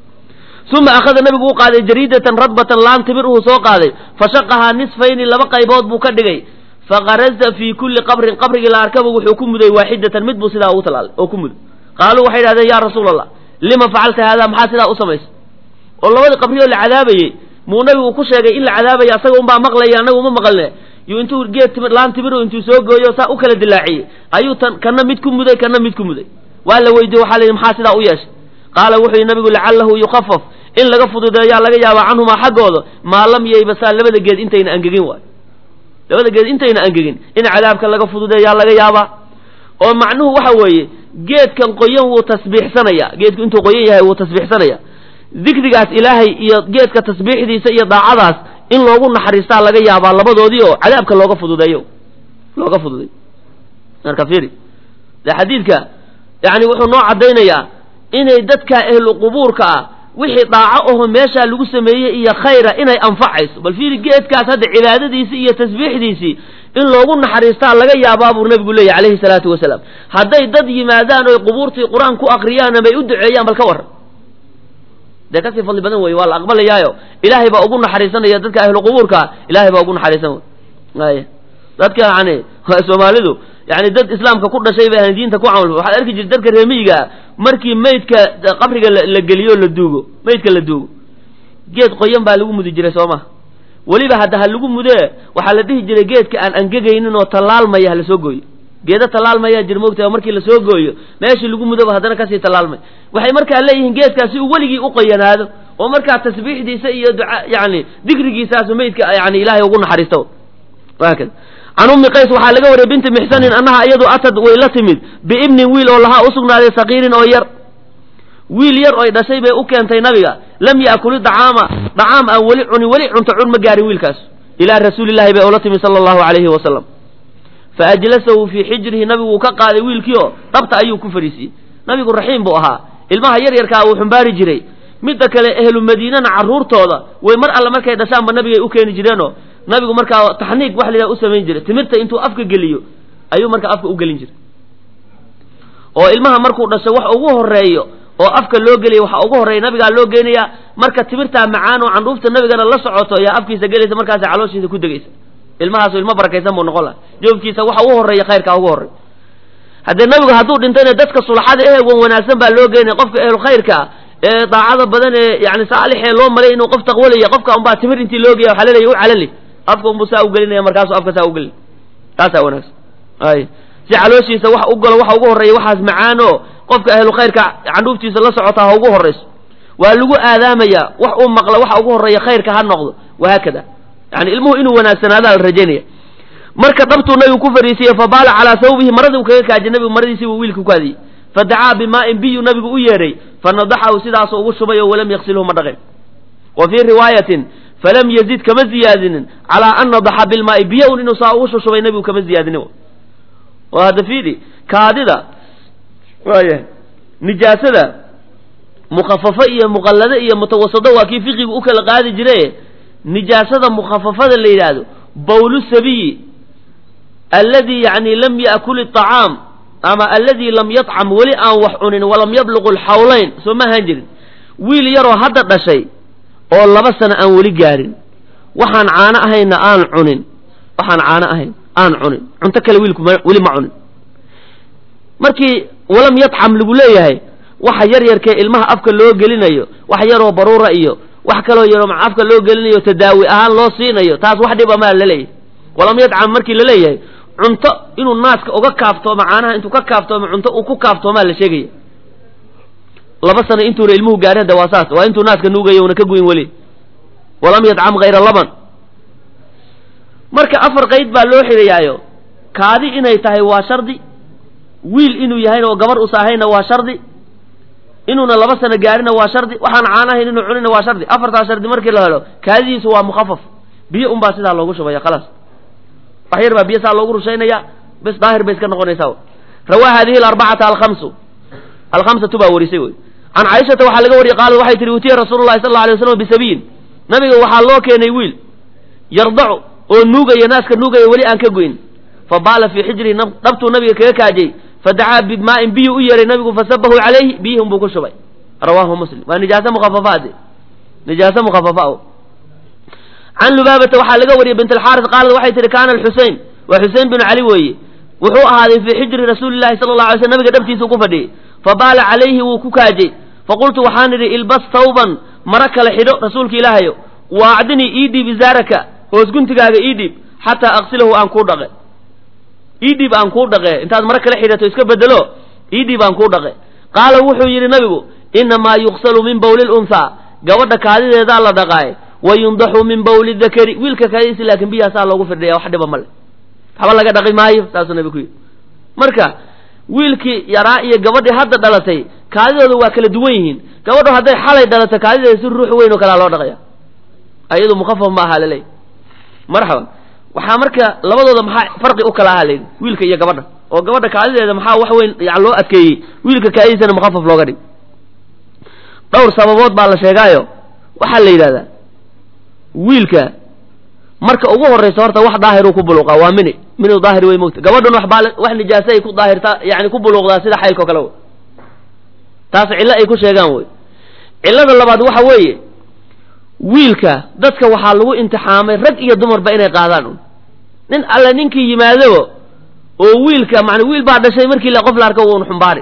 [SPEAKER 1] uma akhada nabigu u qaaday jariidatan radbatan laan timir uhuu soo qaaday fashaqahaa nisfayni laba qaybood buu ka dhigay faqaraza fii kulli qabrin qabrigii la arkaba wuxuu ku muday waaxidatan mid buu sidaa ugu talaalay oo ku muday qaaluu waxay idhahdeen yaa rasuula allah lima facalta haadaa maxaa sidaa u samaysay oo labadii qabriyoo la cadaabayey muu nabigu ku sheegay in la cadaabaya asaga unbaa maqlaya annaga uma maqalne yuu intuu geed timir laan timiro intuu soo gooyo saa u kala dilaaciyey ayuu tan kana mid ku muday kana mid ku muday waa la weydiye waxaa la yidhi maxaa sidaa u yeeshay qaala wuxuu yihi nabigu lacalahu yukhafaf in laga fududeeyaa laga yaabaa canhumaa xaggooda maa lam yaybasaa labada geed intayna angegin waayo labada geed intayna angegin in cadaabka laga fududeeyaa laga yaabaa oo macnuhu waxa weeye geedkan qoyan wuu tasbiixsanaya geedku intuu qoyan yahay wuu tasbiixsanaya dikrigaas ilaahay iyo geedka tasbiixdiisa iyo daacadaas in loogu naxariistaa laga yaabaa labadoodii oo cadaabka looga fududeeyo looga fududeeyo marka fiiri de xadiidka yani wuxuu noo caddaynayaa inay dadka ahlu qubuurka ah wixii daaco oho meeshaa lagu sameeyey iyo khayra inay anfacayso bal fiiri geedkaas hadda cibaadadiisii iyo tasbiixdiisii in loogu naxariistaa laga yaabaa buu nabigu leeyahy calayhi salaatu wasalaam hadday dad yimaadaan oy qubuurtii qur-aan ku akriyaan amay u duceeyaan bal ka warran dee kasii fadli badan wey waa la aqbalayaayo ilaahay baa ugu naxariisanaya dadka ahlu qubuurka ilaahay baa ugu naxariisan ay dadka yani soomaalidu yani dad islaamka ku dhashay bay ahan diinta ku camal waxaad arki jirta dadka reemiyigaa markii maydka qabriga la geliyo la duugo maydka la duugo geed qoyan baa lagu mudi jiray soo maha weliba hadda ha lagu mudee waxaa la dhihi jiray geedka aan angegaynin oo tallaalmaya ha la soo gooyo geeda tallaalmayaa jir moogta markii la soo gooyo meeshii lagu mudoba haddana kasii tallaalmay waxay markaa leeyihiin geedkaas si uu weligii u qoyanaado oo markaa tasbiixdiisa iyo duca yani dikrigiisaasu maydka yani ilaahay ugu naxariisto waakada can ummi qays waxaa laga wariyay binti mixsanin annaha iyadu atad way la timid biibnin wiil oo lahaa usugnaaday sakiirin oo yar wiil yar oy dhashay bay u keentay nabiga lam yaakuli dacaama dacaam aan weli cunin weli cunto cun ma gaarin wiilkaas ilaa rasuulillahi bay ula timi sala allahu calayhi wasalam fa ajlasahu fii xijrihi nabigu ka qaaday wiilkii oo dhabta ayuu ku fariisiyey nabigu raxiim buu ahaa ilmaha yar yarkaa uu xumbaari jiray midda kale ehlu madiinana carruurtooda way mar alle markay dhashaanba nabigay u keeni jireenoo nabigu markaa taxniig wax la yidhaha u samayn jiray timirta intuu afka geliyo ayuu markaa afka u gelin jiray oo ilmaha markuu dhasho wax ugu horeeyo oo afka loo geliya waxa ugu horreeya nabigaa loo geenayaa marka timirtaa macaan oo candhuufta nabigana la socoto ayaa afkiisa gelaysa markaasa calooshiisa ku degaysa ilmahaasu ilmo barakaysan buu noqon laha joobkiisa waxa ugu horreeya khayrkaa ugu horreey haddee nabigu hadduu dhintayna dadka sulaxada ehe wan wanaagsan baa loo geenaya qofka ehlu khayrkaa ee daacada badan ee yani saalixee loo malay inuu qof taqwalaya qofka unbaa timir intii loo geeya waxaa laleeya u calali afka unbuu saa u gelinaya markaasu afka saa u gelin taasaa wanaagsan ay si calooshiisa wax u galo waxa ugu horreeya waxaas macaanoo qofka ahlu khayrka candhuuftiisa la socotaa ha ugu horrayso waa lagu aadaamaya wax uu maqla waxa ugu horreeya khayrka ha noqdo wahaakada yani ilmuhu inuu wanaagsanaadaa la rajaynaya marka dhabtuu nabigu ku fariisiye fabaala calaa sawbihi maradii u kaga kaajay nabigu maradiisii buu wiilka ku kaadiyey fadacaa bimaa'in biyu nabigu u yeedhay fanadaxahu sidaasu ugu shubay oo walam yaksilhu ma dhaqin wa fii riwaayatin falam yazid kama ziyaadinin calaa an nadaxa bilmaa'i biyo un inuu saa ugu shushubay nabigu kama ziyaadinin oo hadda fiidi kaadida waaya nijaasada mukhafafo iyo muqallado iyo mutawasado waa kii fiqigu u kala qaadi jire nijaasada mukhafafada la yidhaahdo bawlu sabiyi alladii yani lam ya'kul iطacaam ama alladii lam yadcam weli aan wax cunin walam yabluqu lxawlayn soo ma ahaan jirin wiil yaroo hadda dhashay oo laba sano aan weli gaarin waxaan caano ahayna aan cunin waxaan caano ahayn aan cunin cunto kale wiilku weli ma cunin markii walam yadcam lagu leeyahay waxa yar yarkee ilmaha afka loo gelinayo wax yaroo baruura iyo wax kaloo yaroo afka loo gelinayo tadaawi ahaan loo siinayo taas wax dhiba maa laleeyahay walam yadcam markii laleeyahay cunto inuu naaska uga kaaftoomo caanaha intuu ka kaaftoomo cunto uu ku kaaftoomaa la sheegaya laba sano intuuna ilmuhu gaarin hadda waa saas waa intuu naaska nuugayo una ka guyin weli walam yadcam hayra laban marka afar qayd baa loo xidhayaayo kaadi inay tahay waa shardi wiil inuu yahayna oo gabar usaahayna waa shardi inuuna laba sano gaarina waa shardi waxaan caanahayn inuu cunina waa shardi afartaa shardi markii la helo kaadidiisu waa mukhafaf biyo unbaa sidaa loogu shubaya khalaas wax yar baa biyo saa loogu rushaynaya bes daahir bay iska noqonaysaa rawaa hadihi alarbacata alkhamsu alkhamsatu baa warisay wey can caaishata waxaa laga wariyey qaalad waxay tihi utiya rasuulu llahi sal alla alay waslam bisabiyin nabiga waxaa loo keenay wiil yardacu oo nuugaya naaska nuugaya weli aan ka goyn fa baala fii xijrihi dhabtuu nabiga kaga kaajay fadacaa bimaa'in biyu u yeeray nabigu fasabahu calayhi biyihim buu ku shubay rawaahu muslim waa nijaaso mukhafafaade nijaaso mukhafafa can lubaabata waxaa laga wariyey bint alxaaris qaalad waxay tihi kaana alxusein waa xusein binu cali weeye wuxuu ahaaday fii xijri rasuuli llahi sala alla alay sl nabiga dhabtiisuu ku fadhiyey fabaala calayhi wuu ku kaajay faqultu waxaan idhi ilbas tawban mara kale xidho rasuulka ilaahayo waacdinii ii dhiib izaaraka hoos guntigaaga ii dhiib xataa aqsilahu aan kuu dhaqe ii dhiib aan kuu dhaqe intaad mara kale xidhato iska bedelo ii dhiib aan kuu dhaqe qaala wuxuu yidhi nabigu inamaa yuqsalu min bawli lunhaa gabadha kaadideedaa la dhaqaaye wayundaxu min bawli dakari wiilka kaadidiisi laakiin biyahaasaa loogu firdhaya wax dhiba male waxba laga dhaqi maayo saasuu nabigu ku yidhi marka wiilkii yaraa iyo gabadhii hadda dhalatay kaadidooda waa kala duwan yihiin gabadho hadday xalay dhalato kaadideeda si ruux weyn oo kalea loo dhaqaya ayadu mukhafaf ma aha laleeyahy marxaban waxaa marka labadooda maxaa farqi u kala aha layidhi wiilka iyo gabadha oo gabadha kaadideeda maxaa wax weyn yan loo adkeeyey wiilka kaadidiisana mukhafaf looga dhig dhowr sababood baa la sheegaayo waxaa la yidhahdaa wiilka marka ugu horraysa horta wax daahiruu ku buluuqaa waa mini minu daahir wey mogta gabadhuna waxbaa wax nijaasa ay ku daahirtaa yani ku buluuqdaa sida xaylka o kale wey taas cillo ay ku sheegaan wey cillada labaad waxa weeye wiilka dadka waxaa lagu imtixaamay rag iyo dumarba inay qaadaan un nin alle ninkii yimaadaba oo wiilka man wiil baa dhashay markii la qof la arko un xumbaari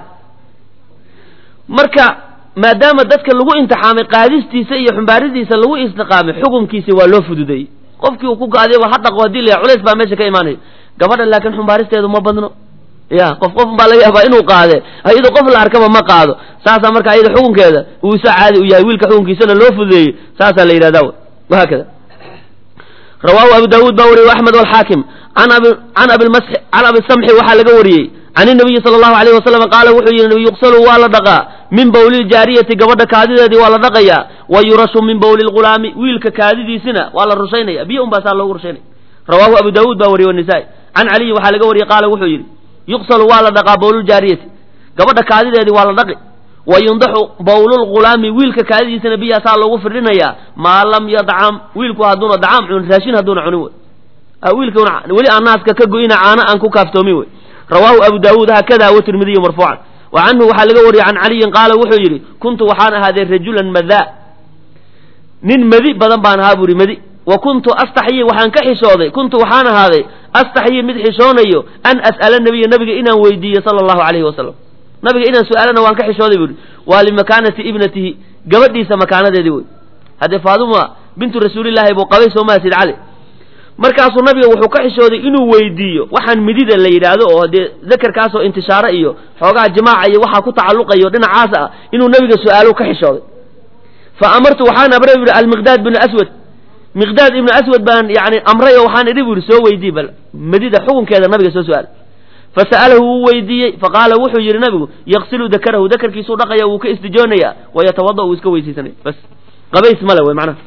[SPEAKER 1] marka maadaama dadka lagu imtixaamay qaadistiisa iyo xumbaaridiisa lagu istiqaamay xukumkiisi waa loo fududeeyey qofkii uu ku gaadiyaba ha dhaqo hadii la culays baa meesha ka imaanayo gabadha laakiin xumbaaristeedu ma badno ya qof qof baa laga yaabaa inuu qaade ayadoo qof la arkaba ma qaado saasaa marka ayada xukunkeeda uu isa caadi u yahay wiilka xukunkiisana loo fududeeyey saasaa la yidhahdaa wahaakada rawaahu abu daawuud baa wariyey axmed walxaakim can abi can abilmas can abisamxi waxaa laga wariyey can inabiyi sala allahu alayhi wasalam qaala wuxuu yidhi yuqsalu waa la dhaqaa min bawliljaariyati gabadha kaadideedii waa la dhaqayaa ويرش من بول الغلام ويلك كادي سنة وعلى الرشينية بيهم بس الله رشيني رواه أبو داود باوري والنساء عن علي وحال قوري قال وحجر يقصل وعلى دقا بول الجارية قبل كادي هذه وعلى دقي وينضح بول الغلام ويلك كادي سنة بيها صار الله فرنيا ما لم يدعم ويلك هدون دعام عن راشين هدون عنوه ويلك ولي الناس كجوينا عانا أنكو كافتومي رواه أبو داود هكذا والترمذي مرفوعا وعنه وحال قوري عن علي قال وحجر كنت وحانا هذا رجلا مذاء نين مذي بدن بان هابوري مذي وكنت أستحيي وحان كحشودي كنت وحانا هذا أستحيي مد حشونيو أن أسأل النبي النبي إنا ويدي صلى الله عليه وسلم نبي إنا سؤالنا وان كحشودي بوري ولمكانة ابنته قبدي سمكانة دي هذا فاطمة بنت رسول الله أبو قبيس وما سيد علي markaasuu nabiga wuxuu ka xishooday inuu weydiiyo waxaan midida la yiraahdo oo dhakar kaasoo intishaara iyo xoogaa jamaaca iyo waxa ku tacalluqayo dhinacaas ah inuu nabiga su'aalo ka xishooday fa amartu waxaan abray al-Miqdad ibn Aswad Miqdad ibn Aswad baan yaani amray waxaan idhi buu soo weydiiyay bal midida xukunkeeda nabiga soo su'aal fa sa'alahu weydiiyay fa qaala wuxuu yiri nabigu yaqsilu dakarahu dakarkiisu dhaqaya uu ka istijoonaya wa yatawadda uu iska weysiisanay bas qabays mala way macna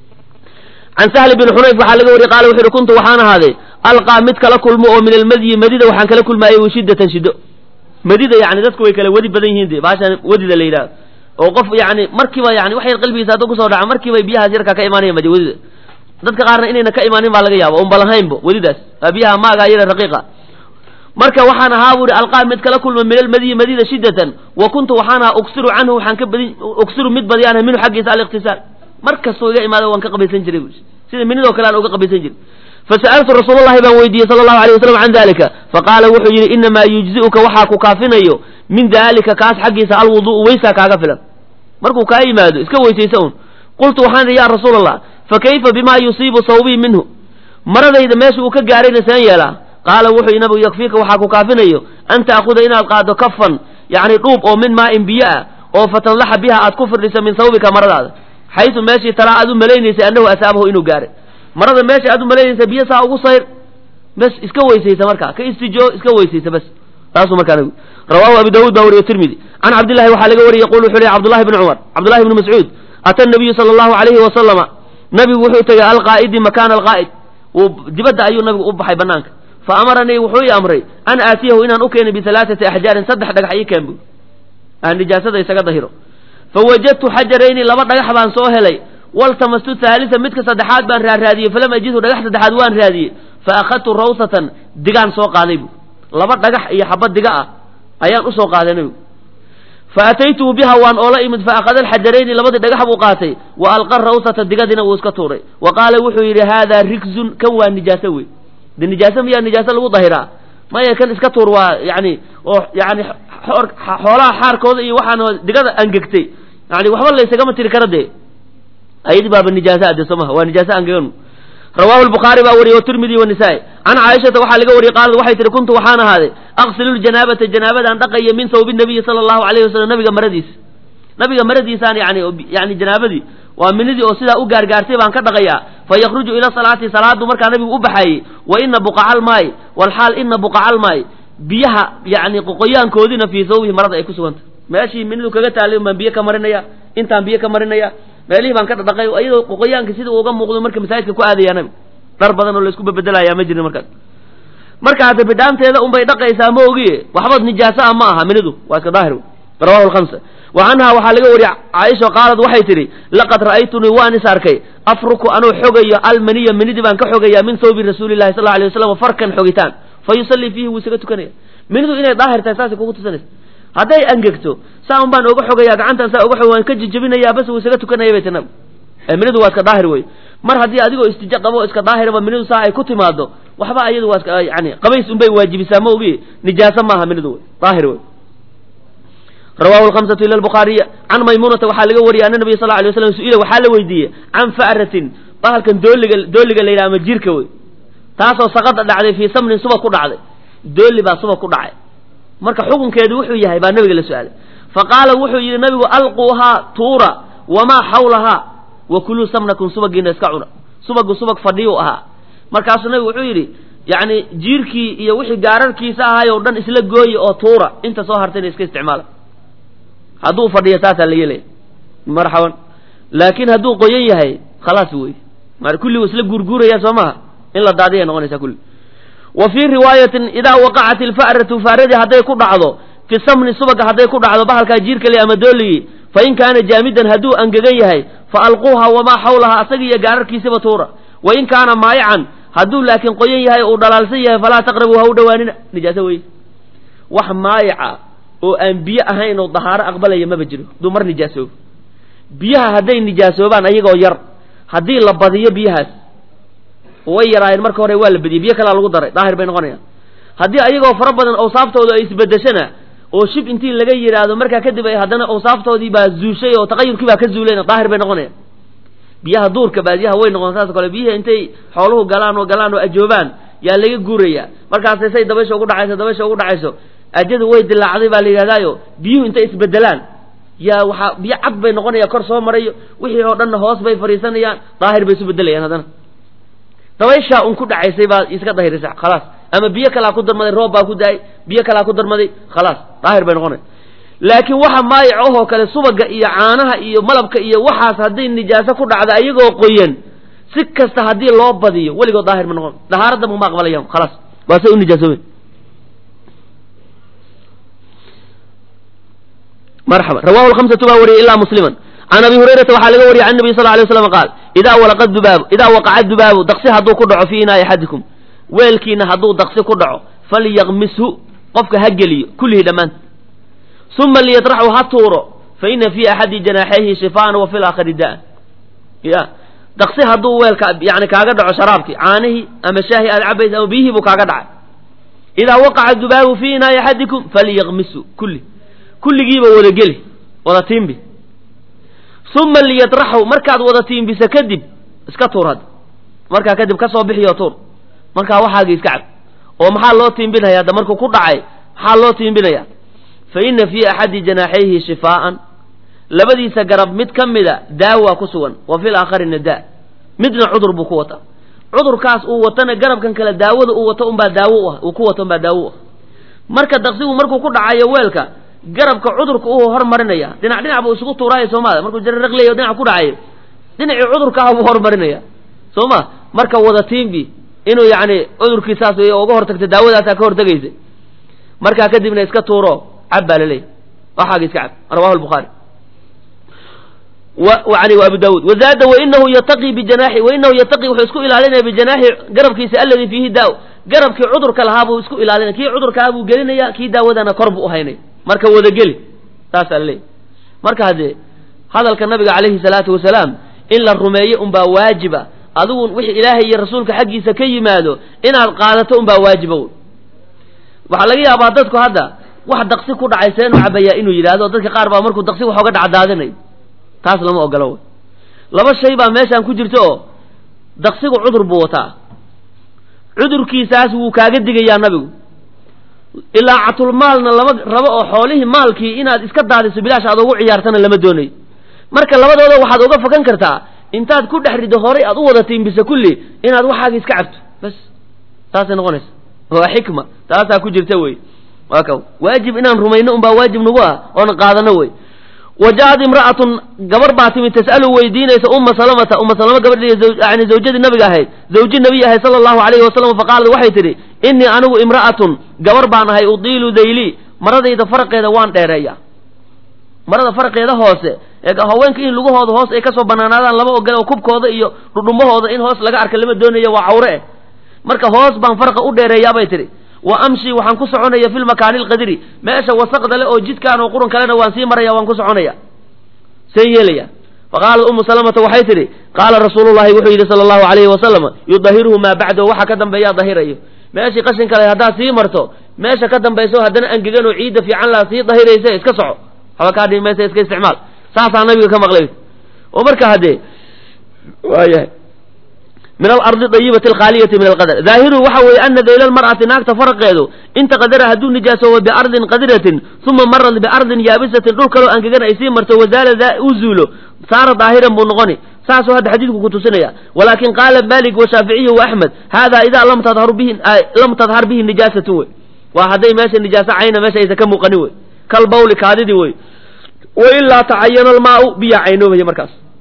[SPEAKER 1] عن سهل بن حنيف وحال قوري قال وحير كنت وحانا هذا ألقى متك لكل مؤمن من المدي مديدة وحان كلكل ما يوشدة شدة مديدة يعني ذاتك ويكلا ودي بدين هندي باشا ودي الليلة وقف يعني مركبة يعني وحي قلبي ذاتك صورة مركبة بيها زيركا كإيمانية مدي ودي ذاتك قارنا إننا كإيمانية بالغياب وأم بلهين بو ودي داس فبيها ما غير رقيقة مركا وحانا هاوري ألقى متك لكل من المدي مديدة شدة وكنت وحانا أكسر عنه وحان كبدين أكسر مد بديانه منه حق يسأل الاغتسال markas soo iga imaado waan ka qabaysan jiray sida minidoo kale aan uga qabaysan jiray fasa'altu rasuulullaahi baan weydiiyay sallallahu alayhi wasallam an dalika faqala wuxuu yiri inma yujzi'uka waxa ku kaafinayo min dalika kaas xaqiisa alwudu waysa kaaga filan markuu ka imaado iska weysaysan qultu waxaan ya rasuulullah fa kayfa bima yusibu sawbi minhu maradayda meesha uu ka gaarayna saan yeela qala wuxuu inabu yakfiika waxa ku kaafinayo anta akhudha inaad qaado kafan yaani dhuub oo min maa'in biya oo fatalaha biha aad ku firdhisa min sawbika maradaada حيث ماشي ترى أدو ملايين أنه أسابه إنه قارئ مرة ماشي أدو ملايين بيا ساعة وقصير بس إسكوي سيسا مركا كإستجو إسكوي سيسا بس راسه مكانه رواه أبي داود باوري والترمذي عن عبد الله وحلقه وري يقول حلي عبد الله بن عمر عبد الله بن مسعود أتى النبي صلى الله عليه وسلم نبي وحوتي القائد مكان القائد وجبد أيو النبي أبحي بنانك فأمرني وحوي أمري أن آتيه إن أكين بثلاثة أحجار صدح دقحي كامبو أن نجاسة يسقى ظهيره فوجدت حجرين لبا دغخ بان سو هلي والتمست ثالثا مدك صدحات بان راديه فلم اجده دغخ صدحات وان راديه فاخذت روثه دغان سو قاداي لبا دغخ iyo xabad diga ah ayaan u soo qaadanay فاتيته بها وان اولا يمد فاخذ الحجرين لبا دغخ buu qaatay wa alqa rawthata digadina uu iska tuuray وقال wuxuu yiri hada rikzun kan waa nijaasa wey de nijaasa miya nijaasa lagu dahira ma ya kan iska tuur waa yani oo yani xoolaha xaarkooda iyo waxaan digada angagtay يعني وحول ليس كما تذكر ده أيدي باب النجاسة أدسمها والنجاسة أنجون رواه البخاري باوري والترمذي والنسائي عن عائشة وحال قوري قال وحي كنت وحانا هذا أغسل الجنابة الجنابة أن تقي من ثوب النبي صلى الله عليه وسلم نبي مرديس نبي مرديس يعني يعني جنابة دي ومن ذي أصيدا أجار جارتي بان كدغيا فيخرج إلى صلاة صلاة مركا نبي أبحي وإن بقع الماء والحال إن بقع الماء بيها يعني ققيان كودين في ثوبه مرض أيكسوانت ماشي من ذو كجت عليه من بيك مرنيا أنت عم بيك مرنيا مالي بان كذا دقيق أيضا ققيان كسيد وقام مقدم مركب مساعد كوا هذا يا نبي ضربنا ولا يسكب بدلا يا مجري مركب مركب هذا بدام تهذا أم بيدق يساموه وحفظ نجاسة معها من ذو وكظاهره رواه الخمسة وعنها وحلقة ورع عائشة قالت وحيتري لقد رأيتني وأنا ساركي أفرك أنا حجية المنية من ذي بان كحجية من ثوب رسول الله صلى الله عليه وسلم فركا حجتان فيصلي فيه وسكت كنيه من ذو إلى ظاهر تأساسك وقت سنة هذا أنجكتو سام بان أوجح حجية عنتا سا أوجح وان كج جبنا يا بس وسكت كنيه بيتنا من ذو واسك ظاهر وي مر هذه أديكو استجاب أبو اسك ظاهر ومن ذو ساعة كت ماذا وحبا أيضا واسك يعني قبيس بي واجب سامو بي نجاسة معها من ذو ظاهر وي رواه الخمسة إلى البخاري عن ميمونة وحال وري أن النبي صلى الله عليه وسلم سئل وحال ويديه عن فأرة طهر كان دولق دولق الليلة مجيرك وي تاسو سقط دعدي في سمن سبا كدعدي دول با سبا كدعي marka xukunkeedu wuxuu yahay baa nabiga la su'aalay faqala wuxuu yiri nabigu alquha tuura wama hawlaha wa kullu samnakum subagina iska cuna subagu subag fadhiyo aha markaas nabigu wuxuu yiri yaani jiirkii iyo wixii gaararkiisa ahay oo dhan isla gooy oo tuura inta soo hartay iska isticmaala haduu fadhiyo taasa la yeelay marhaban laakiin hadduu qoyan yahay khalaas wey mar kulli isla gurguuraya soomaha in la daadiya noqonaysa kulli wa fi riwaayatin idaa waqacat alfa'ratu faaradi hadday ku dhacdo fi samni subaga hadday ku dhacdo bahalkaa jiirka le ama dooligi fa in kaana jaamidan hadduu angegan yahay fa alquuha wamaa xawlaha asaga iyo gaararkiisaba tuura wa in kaana maayacan hadduu laakiin qoyan yahay uu dhalaalsan yahay falaa taqrabu ha u dhowaanina nijaaso wey wax maayaca oo aan biyo ahayn oo dahaaro aqbalaya maba jiro hadduu mar nijaasoobo biyaha hadday nijaasoobaan ayagoo yar haddii la badiyo biyahaas way yaraayeen marka hore waa la badiyey biyo kalaa lagu daray daahir bay noqonayaan haddii ayagoo fara badan awsaaftooda ay isbedeshana oo shib intii laga yidhaahdo markaa kadib ay haddana awsaaftoodii baa zuushay oo taqayurkii baa ka zuulayna daahir bay noqonayaan biyaha duurka baadiyaha way noqon saas kale biyaha intay xooluhu galaan oo galaan oo ajoobaan yaa laga guuraya markaasay say dabaysha ugu dhacayso dabaysha ugu dhacayso ajadu way dilaacday baa la yidhahdaayo biyuhu intay isbedelaan yaa waxaa biyo cad bay noqonaya kor soo marayo wixii oo dhanna hoos bay fariisanayaan daahir bay isu bedelayaan haddana dabayshaa un ku dhacaysay baa iska dahirisa khalaas ama biyo kalaa ku darmaday roob baa ku daayay biyo kalaa ku darmaday khalaas daahir bay noqonay laakiin waxa maayac ahoo kale subaga iyo caanaha iyo malabka iyo waxaas hadday nijaaso ku dhacda ayagoo qoyan si kasta haddii loo badiyo weligood daahir ma noqon dahaaradda muma aqbalayaan khalaas waa say u nijaasoobeen marxaba rawahu lhamsatu baa wariyay ilaa musliman can abi hurayrata waxaa laga wariyay can nabiy sal alay waslam qaal idaa walaqa dubaabu idaa waqaca dubaabu daqsi hadduu ku dhaco fii inaa'i axadikum weelkiina hadduu daqsi ku dhaco falyaqmishu qofka ha geliyo kullihi dhammaanta uma liyatraxu ha tuuro fa ina fii axadi janaaxayhi shifaan wa fi laakhari da'an ya daqsi hadduu weelka yani kaaga dhaco sharaabkii caanihii ama shaahi aad cabaysa ama biyihii buu kaaga dhacay idaa waqaca dubaabu fii inaa'i axadikum falyaqmishu kulli kulligiiba wada geli wada tiimbi uma liyatraxu markaad wada tiimbisa kadib iska tuur hadda markaa kadib ka soo bixiyo tuur markaa waxaagii iska cab oo maxaa loo tiimbinaya hadda markuu ku dhacay maxaa loo tiimbinaya fa ina fii axadi janaaxayhi shifaa'an labadiisa garab mid ka mida daawa ku sugan wa fil aakharina daa midna cudur buu ku wataa cudurkaas uu watana garabkan kale daawada uu wato unbaa daawo u ah uu ku wato unbaa daawo u ah marka daqsigu markuu ku dhacayo weelka garabka cudurka uu hormarinaya dhinac dhinac buu isugu tuuraayo soomada markuu jararaqleeyo dhinac ku dhacayo dhinacii cudurka ah buu hormarinaya sooma marka wada tiimbi inuu yacni cudurkii saas wey uga hortagta daawadaasaa ka hortagaysa markaa kadibna iska tuuro cab baa laleeyahy waxaaga iska cab rawahu lbukhaari yani wa abu daawuud wazaada wainahu yataqi bijanaaxi wainahu yataqi wuxuu isku ilaalinaya bijanaaxi garabkiisa alladii fiihi daa garabkii cudurka lahaa buu isku ilaalinaya kii cudurkaa buu gelinaya kii daawadana kor buu uhaynaya marka wadageli saasaa laleeyahy marka haddee hadalka nabiga calayhi salaatu wasalaam in la rumeeyo unbaa waajiba adigu wixii ilaahay iyo rasuulka xaggiisa ka yimaado inaad qaadato unbaa waajiba wy waxaa laga yaabaa dadku hadda wax daqsi ku dhacay seenu cabayaa inuu yidhaahdo dadka qaar baa markuu daqsi wax oga dhacdaadinayo taas lama ogolo wy laba shay baa meeshaan ku jirta oo daqsigu cudur buu wataa cudurkiisaas wuu kaaga digayaa nabigu ilaa catulmaalna lama rabo oo xoolihii maalkii inaad iska daadiso bilaash aad ugu ciyaartana lama doonayo marka labadooda waxaad uga fakan kartaa intaad ku dhex rido horay aad u wada tiimbisa kulli inaad waxaaga iska cabto bas taasay noqonaysa waa xikma taasaa ku jirta wey waa ka waajib inaan rumayno unbaa waajib nagu ah oona qaadano wey waja-ad imra'atun gabar baa timid tas'alu weydiinaysa umma salamata umma salama gabadhii yani zawjadii nabiga ahayd zawji nabiy ahayd sala allahu alayhi wasalam faqaalad waxay tidhi innii anigu imra'atun gabar baan ahay udiilu dayli maradayda faraqeeda waan dheereeya marada faraqeeda hoose ee haweenka in lugahooda hoos ay kasoo banaanaadaan lama ogola oo kubkooda iyo dhudhumahooda in hoos laga arka lama doonayo waa cawre eh marka hoos baan faraqa u dheereeyaa bay tidhi wa amshi waxaan ku soconaya fi lmakaani alqadiri meesha wasaqda le oo jidkaan oo qurun kalena waan sii maraya waan ku soconaya see yeelaya faqaalat umu salamata waxay tidhi qaala rasuulullahi wuxuu yidhi sala allahu alayhi wasalam yudahiruhu maa bacdahu waxa ka dambeeyaa dahirayo meeshii qashin kale haddaad sii marto meesha ka dambayso haddana angegan oo ciidda fiican laa sii dahiraysa iska soco haba kaa dhimi maysa iska isticmaal saasaa nabiga ka maqlay oo marka haddee waayahay min alardi dayibati alkhaaliyati min alqadar daahiru waxa weeye ana dayla lmar'ati naagta faraqeedu inta qadara hadduu nijaasoobo biardin qadiratin uma marat biardin yaabisatin dhul kaloo angegan ay sii marto wazaala u zuulo saara daahiran buu noqoni saasuu hadda xadiidku ku tusinaya walaakin qaala malik washaaficiyi waaxmed hada idaa lam tadhar bihi lam tadhar bihi nijaasatun wey waa hadday meesha nijaaso cayna meesha aysa ka muuqanin wey kal bawli kaadidii wey wailaa tacayana almaau biyaa caynoobaya markaas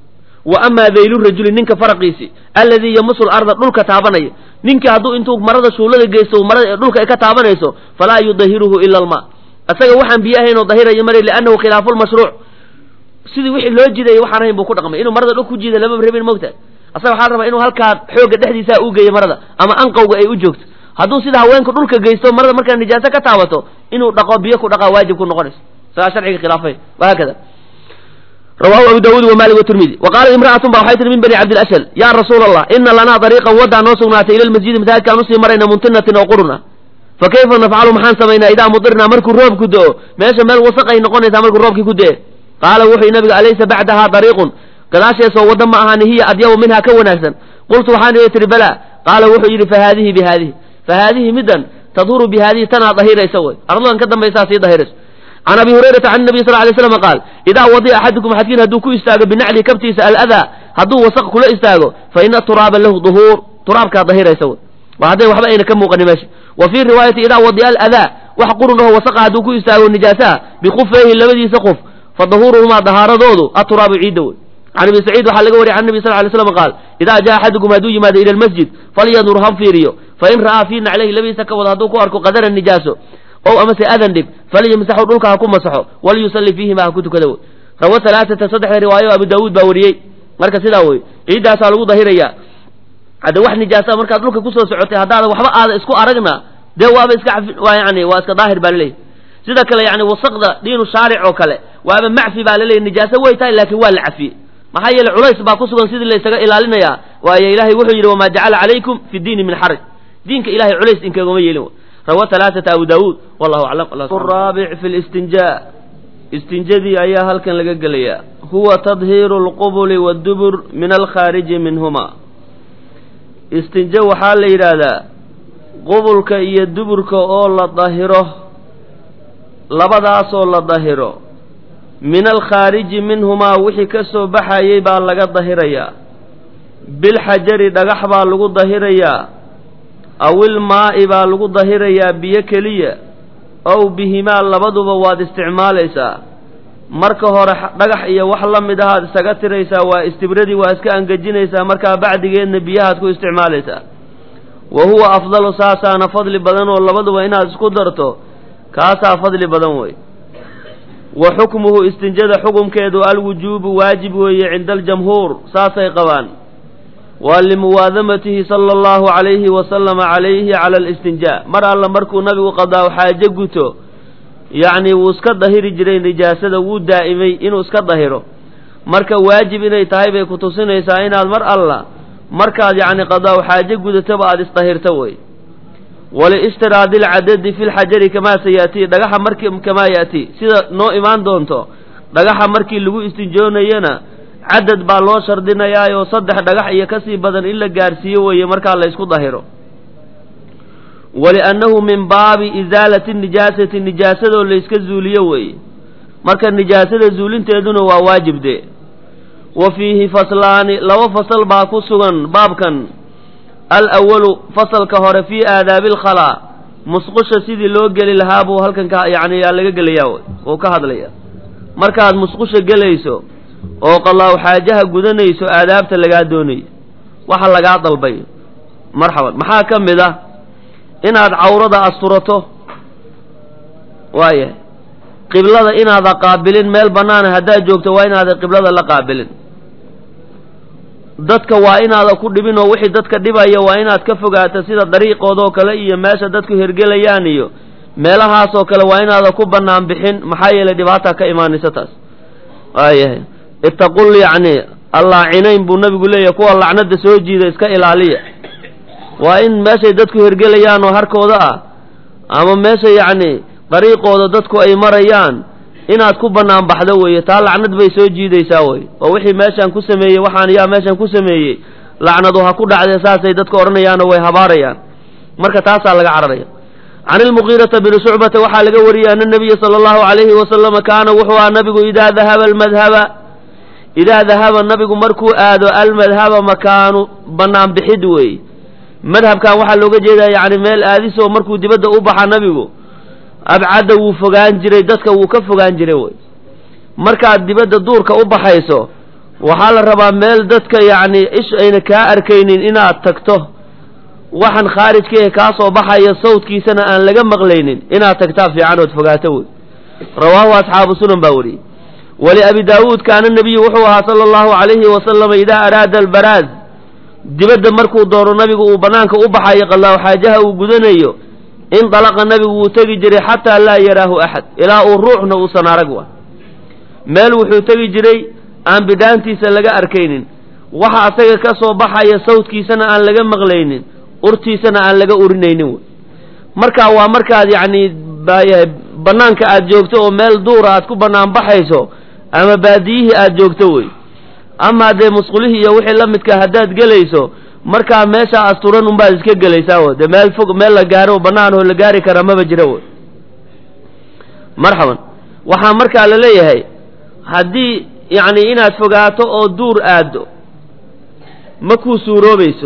[SPEAKER 1] wa amaa daylu rajuli ninka faraqiisi alladii yamusu larda dhulka taabanaya ninkii hadduu intuu marada shuulada geysto marada dhulka ay ka taabanayso falaa yudahiruhu ila alma asaga waxaan biyo ahayn oo dahirayo mari liannahu khilaafu lmashruuc sidii wixii loo jiidayay waxaan ahayn buu ku dhaqmay inuu marada dhul ku jiida lama rabin mogta asaga waxaa rabaa inuu halkaa xooga dhexdiisa u geeyo marada ama anqowga ay u joogto hadduu sida haweenka dhulka geysto marada markaa nijaaso ka taabato inuu dhaqo biyo ku dhaqaa waajib ku noqonayso sagaa sharciga khilaafay wahaakada rawahu abu daawuud wa maalik watirmidi wa qaalat imra'atun ba waxay tihi min bani cabdilashal yaa rasuula allah ina lanaa dariiqan waddaa noo sugnaatay ila lmasjidi masaajidkaan usii marayna muntinatin oo quruna fa kayfa nafcalu maxaan samaynaa idaa mudirnaa markuu roobku do-o meesha meel wasaqay noqonaysaa markuu roobkii ku de-e qaala wuxuu nabiga alaysa bacdahaa dariiqun gadaasheesoo wadda ma ahaani hiya adyabu minhaa ka wanaagsan qultu waxaan ii tihi balaa qaala wuxuu yidhi fa haadihi bi haadihi fa haadihi middan tadhuru bi haadihi tanaa dahiraysa wey arladan ka dambaysaa sii dahirayso can abi hurayrata can nabiy sal lay slam qaal idaa wadi'a axadukum axadkiin hadduu ku istaago binacli kabtiisa aladaa hadduu wasaq kula istaago fa ina turaaba lahu duhuur turaabkaa dahiraysa wey waa hadday waxba ayna ka muuqanin meesha wa fii riwaayati idaa wadi'a aladaa wax qurun aho wasaqa hadduu ku istaago nijaasaha bikufayhi labadiisa qof fa dahuuruhumaa dahaaradoodu aturaabu ciidda wey can abi saciid waxaa laga wariyay can nabi sal lay slam qaal idaa jaa axadukum hadduu yimaado ila almasjid falyandur ha fiiriyo fain ra'aa fii naclayhi labadiisa ka wada hadduu ku arko qadara nijaaso ow amase adan dhib falyamsaxu dhulka ha ku masaxo walyusalli fiihima ha ku tukada wey rawa alaaata saddexda riwaayo abu daawuud baa wariyey marka sidaa wey ciiddaasaa lagu dahirayaa hadda wax nijaasa markaad dhulka kusoo socotay haddaada waxba aada isku aragna dee waaba iska waa yani waa iska daahir baa laleeyahy sida kale yani wasaqda diinu shaaric oo kale waaba macfi baa laleeyahy nijaaso way tahay laakiin waa la cafiyey maxaa yeele culays baa ku sugan sidii la isaga ilaalinayaa waayo ilaahay wuxuu yidhi wamaa jacala calaykum fi diini min xaraj diinka ilahay culays inkaguma yeelin rawa alaaata abu daawuud wallahu aclam raabic fi listinjaa istinjadii ayaa halkan laga gelayaa huwa tadhiiru lqubuli waddubur min alkhaariji minhuma istinja waxaa la yidhaahdaa qubulka iyo duburka oo la dahiro labadaasoo la dahiro min alkhaariji minhumaa wixii ka soo baxayay baa laga dahirayaa bilxajari dhagax baa lagu dahirayaa awil maa'i baa lagu dahirayaa biyo keliya ow bihimaa labaduba waad isticmaalaysaa marka hore dhagax iyo wax la mid ahaad isaga tiraysaa waa istibradii waa iska angejinaysaa markaa bacdigeedna biyahaad ku isticmaalaysaa wa huwa afdalu saasaana fadli badan oo labaduba inaad isku darto kaasaa fadli badan wey wa xukmuhu istinjada xukumkeedu alwujuubu waajib weeye cinda aljamhuur saasay qabaan waa limuwaadamatihi sala allahu calayhi wasalama calayhi cala alistinjaa mar alla markuu nabigu qadaa xaajo guto yacni wuu iska dahiri jiray nijaasada wuu daa'imay inuu iska dahiro marka waajib inay tahay bay ku tusinaysaa inaad mar alla markaad yacni qadaa xaajo gudataba aada isdahirta wey waliishtiraadi alcadadi fi lxajari kamaa sayaatii dhagaxa markii kamaa ya'tii sida noo imaan doonto dhagaxa markii lagu istinjoonayana cadad baa loo shardinayaayoo saddex dhagax iyo kasii badan in la gaarsiiyo weeye markaa la ysku dahiro waliannahu min baabi isaalati nijaasati nijaasadoo layska zuuliyo weeye marka nijaasada zuulinteeduna waa waajib de wa fiihi faslaani laba fasal baa ku sugan baabkan alawalu fasalka hore fii aadaabi alkhalaa musqusha sidii loo geli lahaa buu halkan ka yani yaa laga gelayaa oo ka hadlaya markaad musqusha gelayso oo qalaaw xaajaha gudanayso aadaabta lagaa doonayo waxa lagaa dalbay marxaban maxaa ka mid ah inaad cawrada asturato waayahay qiblada inaada qaabilin meel bannaana haddaad joogto waa inaada qiblada la qaabilin dadka waa inaada ku dhibin oo wixii dadka dhibaya waa inaad ka fogaato sida dariiqoodoo kale iyo meesha dadku hergelayaan iyo meelahaasoo kale waa inaada ku bannaan bixin maxaa yeelay dhibaata ka imaanaysa taas waayahay ittaqul yacni allaacinayn buu nabigu leeyahay kuwa lacnada soo jiida iska ilaaliya waa in meeshay dadku hergelayaan oo harkooda ah ama meesha yacni dariiqooda dadku ay marayaan inaad ku bannaan baxdo weeye taa lacnad bay soo jiidaysaa wey oo wixii meeshaan ku sameeyey waxaan yaa meeshaan ku sameeyey lacnadu ha ku dhacdee saasay dadku odhanayaanoo way habaarayaan marka taasaa laga cararaya can ilmugiirata bini shucbata waxaa laga wariyey ana nabiya sala allahu calayhi wasalama kaana wuxuu ahaa nabigu idaa dahaba almadhaba idaa dahaba nabigu markuu aado almadhaba makaanu bannaan bixid weeye madhabkan waxaa looga jeedaa yacni meel aadisoo markuu dibadda u baxa nabigu abcadda wuu fogaan jiray dadka wuu ka fogaan jiray wey markaad dibadda duurka u baxayso waxaa la rabaa meel dadka yacni ish ayna kaa arkaynin inaad tagto waxaan khaarijka ee kaa soo baxaya sawdkiisana aan laga maqlaynin inaad tagtaa fiican ood fogaato wey rawaahu asxaabu sunan baa wariyey wali abi daawuud kaana nebiyu wuxuu ahaa sala allahu calayhi wasalama idaa araada albaraaz dibadda markuu doono nabigu uu banaanka u baxayo qallaaw xaajaha uu gudanayo in dalaqa nabigu wuu tegi jiray xataa laa yaraahu axad ilaa uu ruuxna uusan arag wa meel wuxuu tegi jiray aan bidhaantiisa laga arkaynin waxa asaga ka soo baxaya sawdkiisana aan laga maqlaynin urtiisana aan laga urinaynin wey markaa waa markaad yacni banaanka aad joogto oo meel duura aad ku bannaan baxayso ama baadiyihii aad joogto wey ama dee musqulihii iyo wixii la midka haddaad gelayso markaa meesha asturan unbaad iska gelaysaa wey dee meel fog meel la gaaro bannaan oo la gaari kara maba jira wey marxaban waxaa markaa la leeyahay haddii yacni inaad fogaato oo duur aaddo ma kuu suuroobayso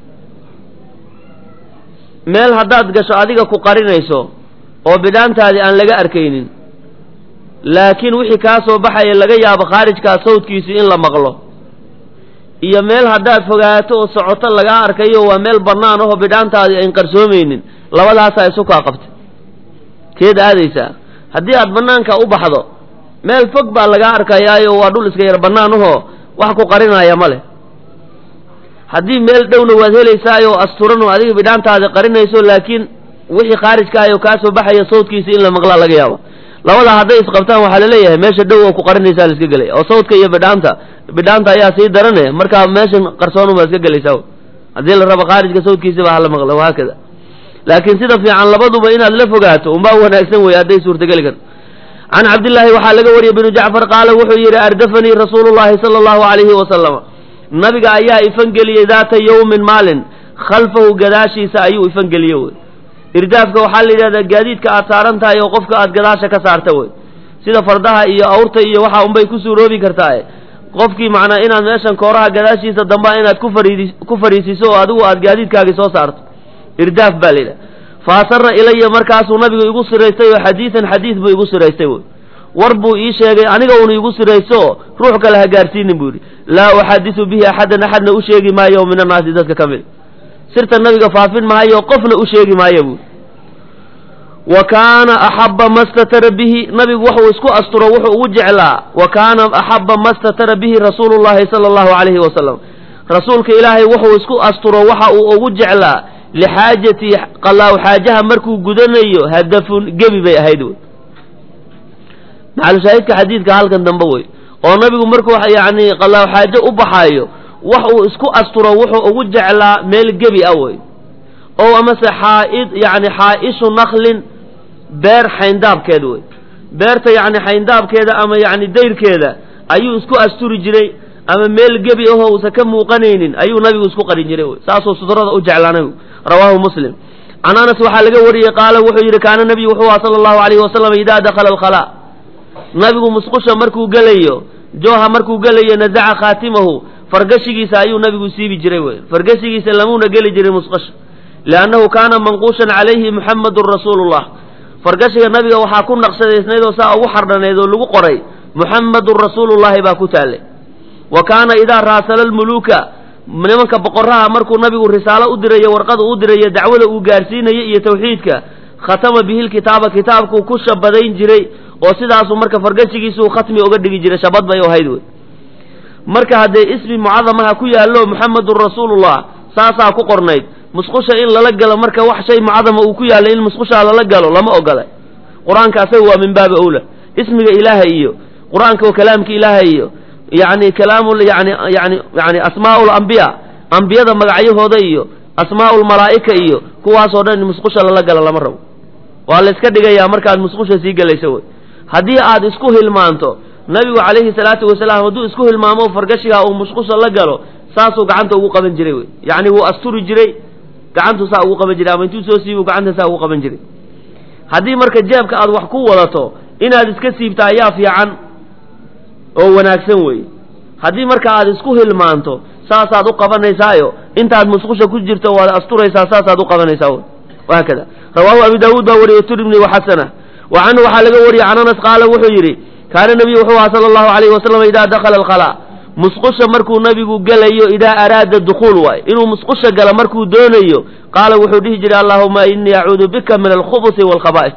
[SPEAKER 1] meel haddaad gasho adiga ku qarinayso oo bidhaantaadii aan laga arkaynin laakiin wixii kaa soo baxaya laga yaabo khaarijkaa sawdkiisu in la maqlo iyo meel haddaad fogaato oo socoto lagaa arkayo waa meel bannaan ahoo bidhaantaadii ayn qarsoomaynin labadaasaa isu kaa qabtay keed aadaysaa haddii aad bannaanka u baxdo meel fog baa lagaa arkayaayo waa dhul iska yar bannaan ahoo wax ku qarinaya ma leh haddii meel dhowna waad helaysaayoo asturan oo adiga bidhaantaada qarinayso laakiin wixii khaarijkaayo kaa soo baxaya sawdkiisa in la maqlaa laga yaabo labadaa hadday isqabtaan waxaa laleeyahay meesha dhow oo ku qarinaysaa la iska gelaya oo sawdka iyo bidhaanta bidhaanta ayaa sii darane markaa meeshan qarsoon baad iska gelaysaa haddii la rabo khaarijka sawdkiisaba hala maqlo wahaakada laakiin sida fiican labaduba inaad la fogaato unbaa wanaagsan wey hadday suurtageli karto can cabdillaahi waxaa laga wariyey binu jacfar qaala wuxuu yidhi ardafanii rasuulu llahi sala allahu calayhi wasalama nabiga ayaa ifangeliyey daata yawmin maalin khalfahu gadaashiisa ayuu ifangeliyey wey irdaafka waxaa la yidhahdaa gaadiidka aad saaran tahay oo qofka aad gadaasha ka saarta wey sida fardaha iyo awrta iyo waxa unbay ku suuroobi kartaa qofkii macnaa inaad meeshan kooraha gadaashiisa dambaa inaad ku fariidi ku fariisiso oo adigu aad gaadiidkaagii soo saarto irdaaf baa la yidhaha fa asara ilaya markaasuu nabigu igu siraystay oo xadiidan xadiid buu igu siraystay wey war buu ii sheegay aniga uuna igu siraysto ruux kale ha gaarsiinin buu yidhi laa uxadisu bihi axadan axadna u sheegi maayo min annaasi dadka ka mid sirta nabiga faafin maayo qofna u sheegi maayo buu wa kaana axabba ma statara bihi nabigu wuxuu isku asturo wuxuu ugu jeclaa wa kaana axabba ma statara bihi rasuulu llahi sala allahu calayhi wasalam rasuulka ilaahay wuxuu isku asturo waxa uu ugu jeclaa lixaajatii qalaaw xaajaha markuu gudanayo hadafun gebi bay ahayd wey maxalushaahidka xadiidka halkan dambe wey oo nabigu markuu yacni qalaaw xaajo u baxaayo wax uu isku asturo wuxuu ugu jeclaa meel gebi ah wey oo amase xaaid yacni xaa-ishu naklin beer xayndaabkeed wey beerta yacni xayndaabkeeda ama yacni dayrkeeda ayuu isku asturi jiray ama meel gebi ahoo uusan ka muuqanaynin ayuu nabigu isku qarin jiray wey saasuu sudrada u jeclaa nabigu rawaahu muslim can anas waxaa laga wariyey qaala wuxuu yidhi kaana nabiyu wuxuu aha sala allahu alayhi wasalam idaa dakhala alkhalaa nabigu musqusha markuu gelayo jooha markuu gelayo nazaca khaatimahu fargashigiisa ayuu nabigu siibi jiray wey fargashigiisa lamuuna geli jiray musqusha liannahu kaana manquushan calayhi muxamadun rasuulullah fargashiga nabiga waxaa ku naqshadaysnayd oo saa ugu xardhaneed oo lagu qoray muxamadun rasuulullahi baa ku taallay wa kaana idaa raasala almuluuka nimanka boqoraha markuu nabigu risaalo u dirayo warqada u dirayo dacwada uu gaarsiinayo iyo tawxiidka khatama bihi lkitaaba kitaabkuu ku shabadayn jiray oo sidaasuu marka fargashigiisuu khatmi uga dhigi jiray shabad bay ahayd wey marka haddee ismi mucadamaha ku yaallo muxamadun rasuulullah saasaa ku qornayd musqusha in lala galo marka wax shay mucadama uu ku yaallay in musqushaa lala galo lama ogola qur-aanka asaga waa min baabi owla ismiga ilaahay iyo qur-aanka oo kalaamka ilaahay iyo yacni kalaamu yani yani yani asmaa'u lambiya ambiyada magacyahooda iyo asmaa'u lmalaa'ika iyo kuwaasoo dhan in musqusha lala galo lama rabo waa la iska dhigayaa markaad musqusha sii gelayso wey haddii aad isku hilmaanto nabigu calayhi salaatu wasalaam hadduu isku hilmaamo fargashigaa uu musqusha la galo saasuu gacanta ugu qaban jiray wey yacni wuu asturi jiray gacantuu saa ugu qaban jiray ama intuu soo siibu gacanta saa ugu qaban jiray haddii marka jeebka aad wax ku wadato inaad iska siibta ayaa fiican oo wanaagsan wey haddii marka aad isku hilmaanto saasaad u qabanaysaayo intaad musqusha ku jirto waad asturaysaa saasaad u qabanaysaa wey wahaakada rawaahu abi daawuud baa wariyey tirmidi waxasana wa canhu waxaa laga wariyey can anas qaala wuxuu yidhi kaana nabiyu wuxuu aha sala allahu alayhi wasalam idaa dakhala alkhalaa musqusha markuu nabigu gelayo idaa araada dukhuul waay inuu musqusha gala markuu doonayo qaala wuxuu dhihi jiray allaahuma innii acuudu bika min alkhubusi waalkhabaa'is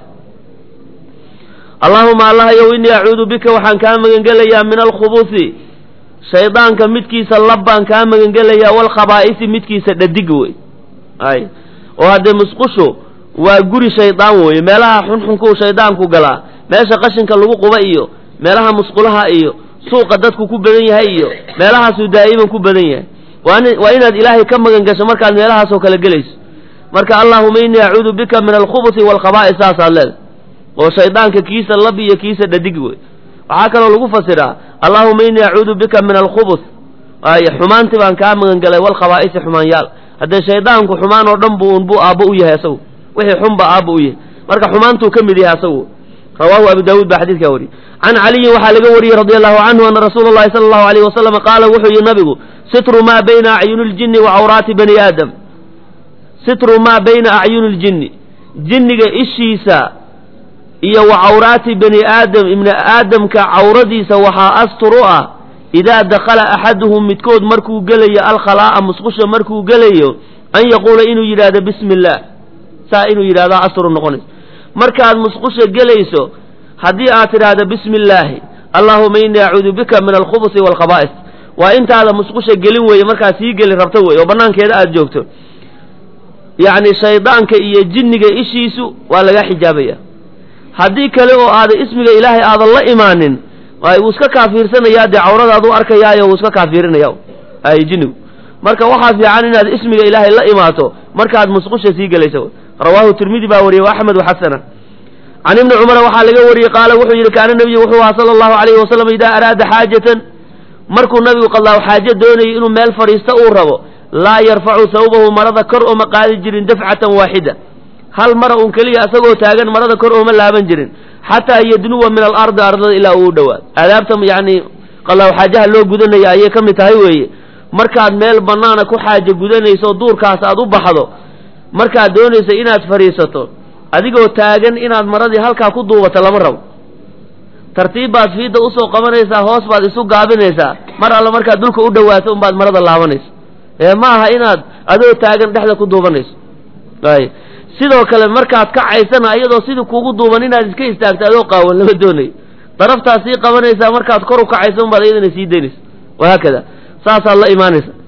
[SPEAKER 1] allaahuma allahayow innii acuudu bika waxaan kaa magangelayaa min alkhubusi shaydaanka midkiisa lab baan kaa magangelayaa waalkhabaa'isi midkiisa dhadig wey ay oo haddee musqushu waa guri shaydaan weeye meelaha xunxunkuu shaydaanku galaa meesha qashinka lagu quba iyo meelaha musqulaha iyo suuqa dadku ku badan yahay iyo meelahaasuu daa'iman ku badan yahay waa inaad ilaahay ka magan gasho markaad meelahaasoo kale gelayso marka allaahuma innii acuudu bika min alkhubusi waalkhabaa'is saasaad leeda oo shaydaanka kiisa lab iyo kiisa dhadig wey waxaa kaloo lagu fasiraa allaahuma innii acuudu bika min alkhubus ay xumaanti baan kaa magan galay waalkhabaa'isi xumaanyaal haddee shaydaanku xumaan oo dhan buu unbuu aabbo u yahay asagu wixii xunba aabba u yahay marka xumaantuu ka mid yahay asagu rawaahu abu daawuud baa xadiidkaa wariyey can caliyin waxaa laga wariyey radi allahu canhu ana rasuula llahi sala allahu alayh wasalam qaala wuxuu yihi nabigu sitru maa bayna acyuni ljinni wa cawraati bani aadam sitru maa bayna acyuni ljinni jinniga ishiisa iyo wa cawraati bani aadam ibni aadamka cawradiisa waxaa asturu ah idaa dakhala axaduhum midkood markuu gelayo alkhalaa'a musqusha markuu gelayo an yaquula inuu yidhaahdo bismi illaah saa inuu yidhahdo asturu noqonayso markaad musqusha gelayso haddii aad tidhaahdo bismi illaahi allaahuma innii acuudu bika min alkhubusi waalkhabaa'is waa intaada musqusha gelin weeye markaad sii geli rabto wey oo bannaankeeda aad joogto yacni shaydaanka iyo jinniga ishiisu waa laga xijaabaya haddii kale oo aada ismiga ilaahay aadan la imaanin wuu iska kaafiirsanayaa dee cawradaaduu arkayaayo wuu iska kaafiirinaya ay jinnigu marka waxaa fiican inaad ismiga ilaahay la imaato markaad musqusha sii gelayso rawaahu tirmidi baa wariyey wa axmed waxasana can ibni cumara waxaa laga wariyey qaala wuxuu yidhi kaana nebiyu wuxuu ahaa sala allahu alayhi wasalam idaa araada xaajatan markuu nabigu qadlaaw xaajo doonayay inuu meel fadhiisto uu rabo laa yarfacu sawbahu marada kor ooma qaadi jirin dafcatan waaxida hal mara un keliya isagoo taagan marada kor ooma laaban jirin xataa yadnuwa min alardi ardada ilaa uu dhawaad aadaabta yacni qadlaaw xaajaha loo gudanaya ayay ka mid tahay weeye markaad meel bannaana ku xaajo gudanayso duurkaas aad u baxdo markaad doonaysa inaad fadhiisato adigoo taagan inaad maradii halkaa ku duubato lama rabo tartiib baad fiidda usoo qabanaysaa hoos baad isu gaabinaysaa mar alle markaad dhulka u dhawaato unbaad marada laabanayso ee ma aha inaad adoo taagan dhexda ku duubanayso ay sidoo kale markaad kacaysana iyadoo sidii kuugu duuban inaad iska istaagto adoo qaawan lama doonayo daraftaad sii qabanaysaa markaad kor u kacayso unbaad iyadana sii daynaysa wahaakada saasaad la imaanaysa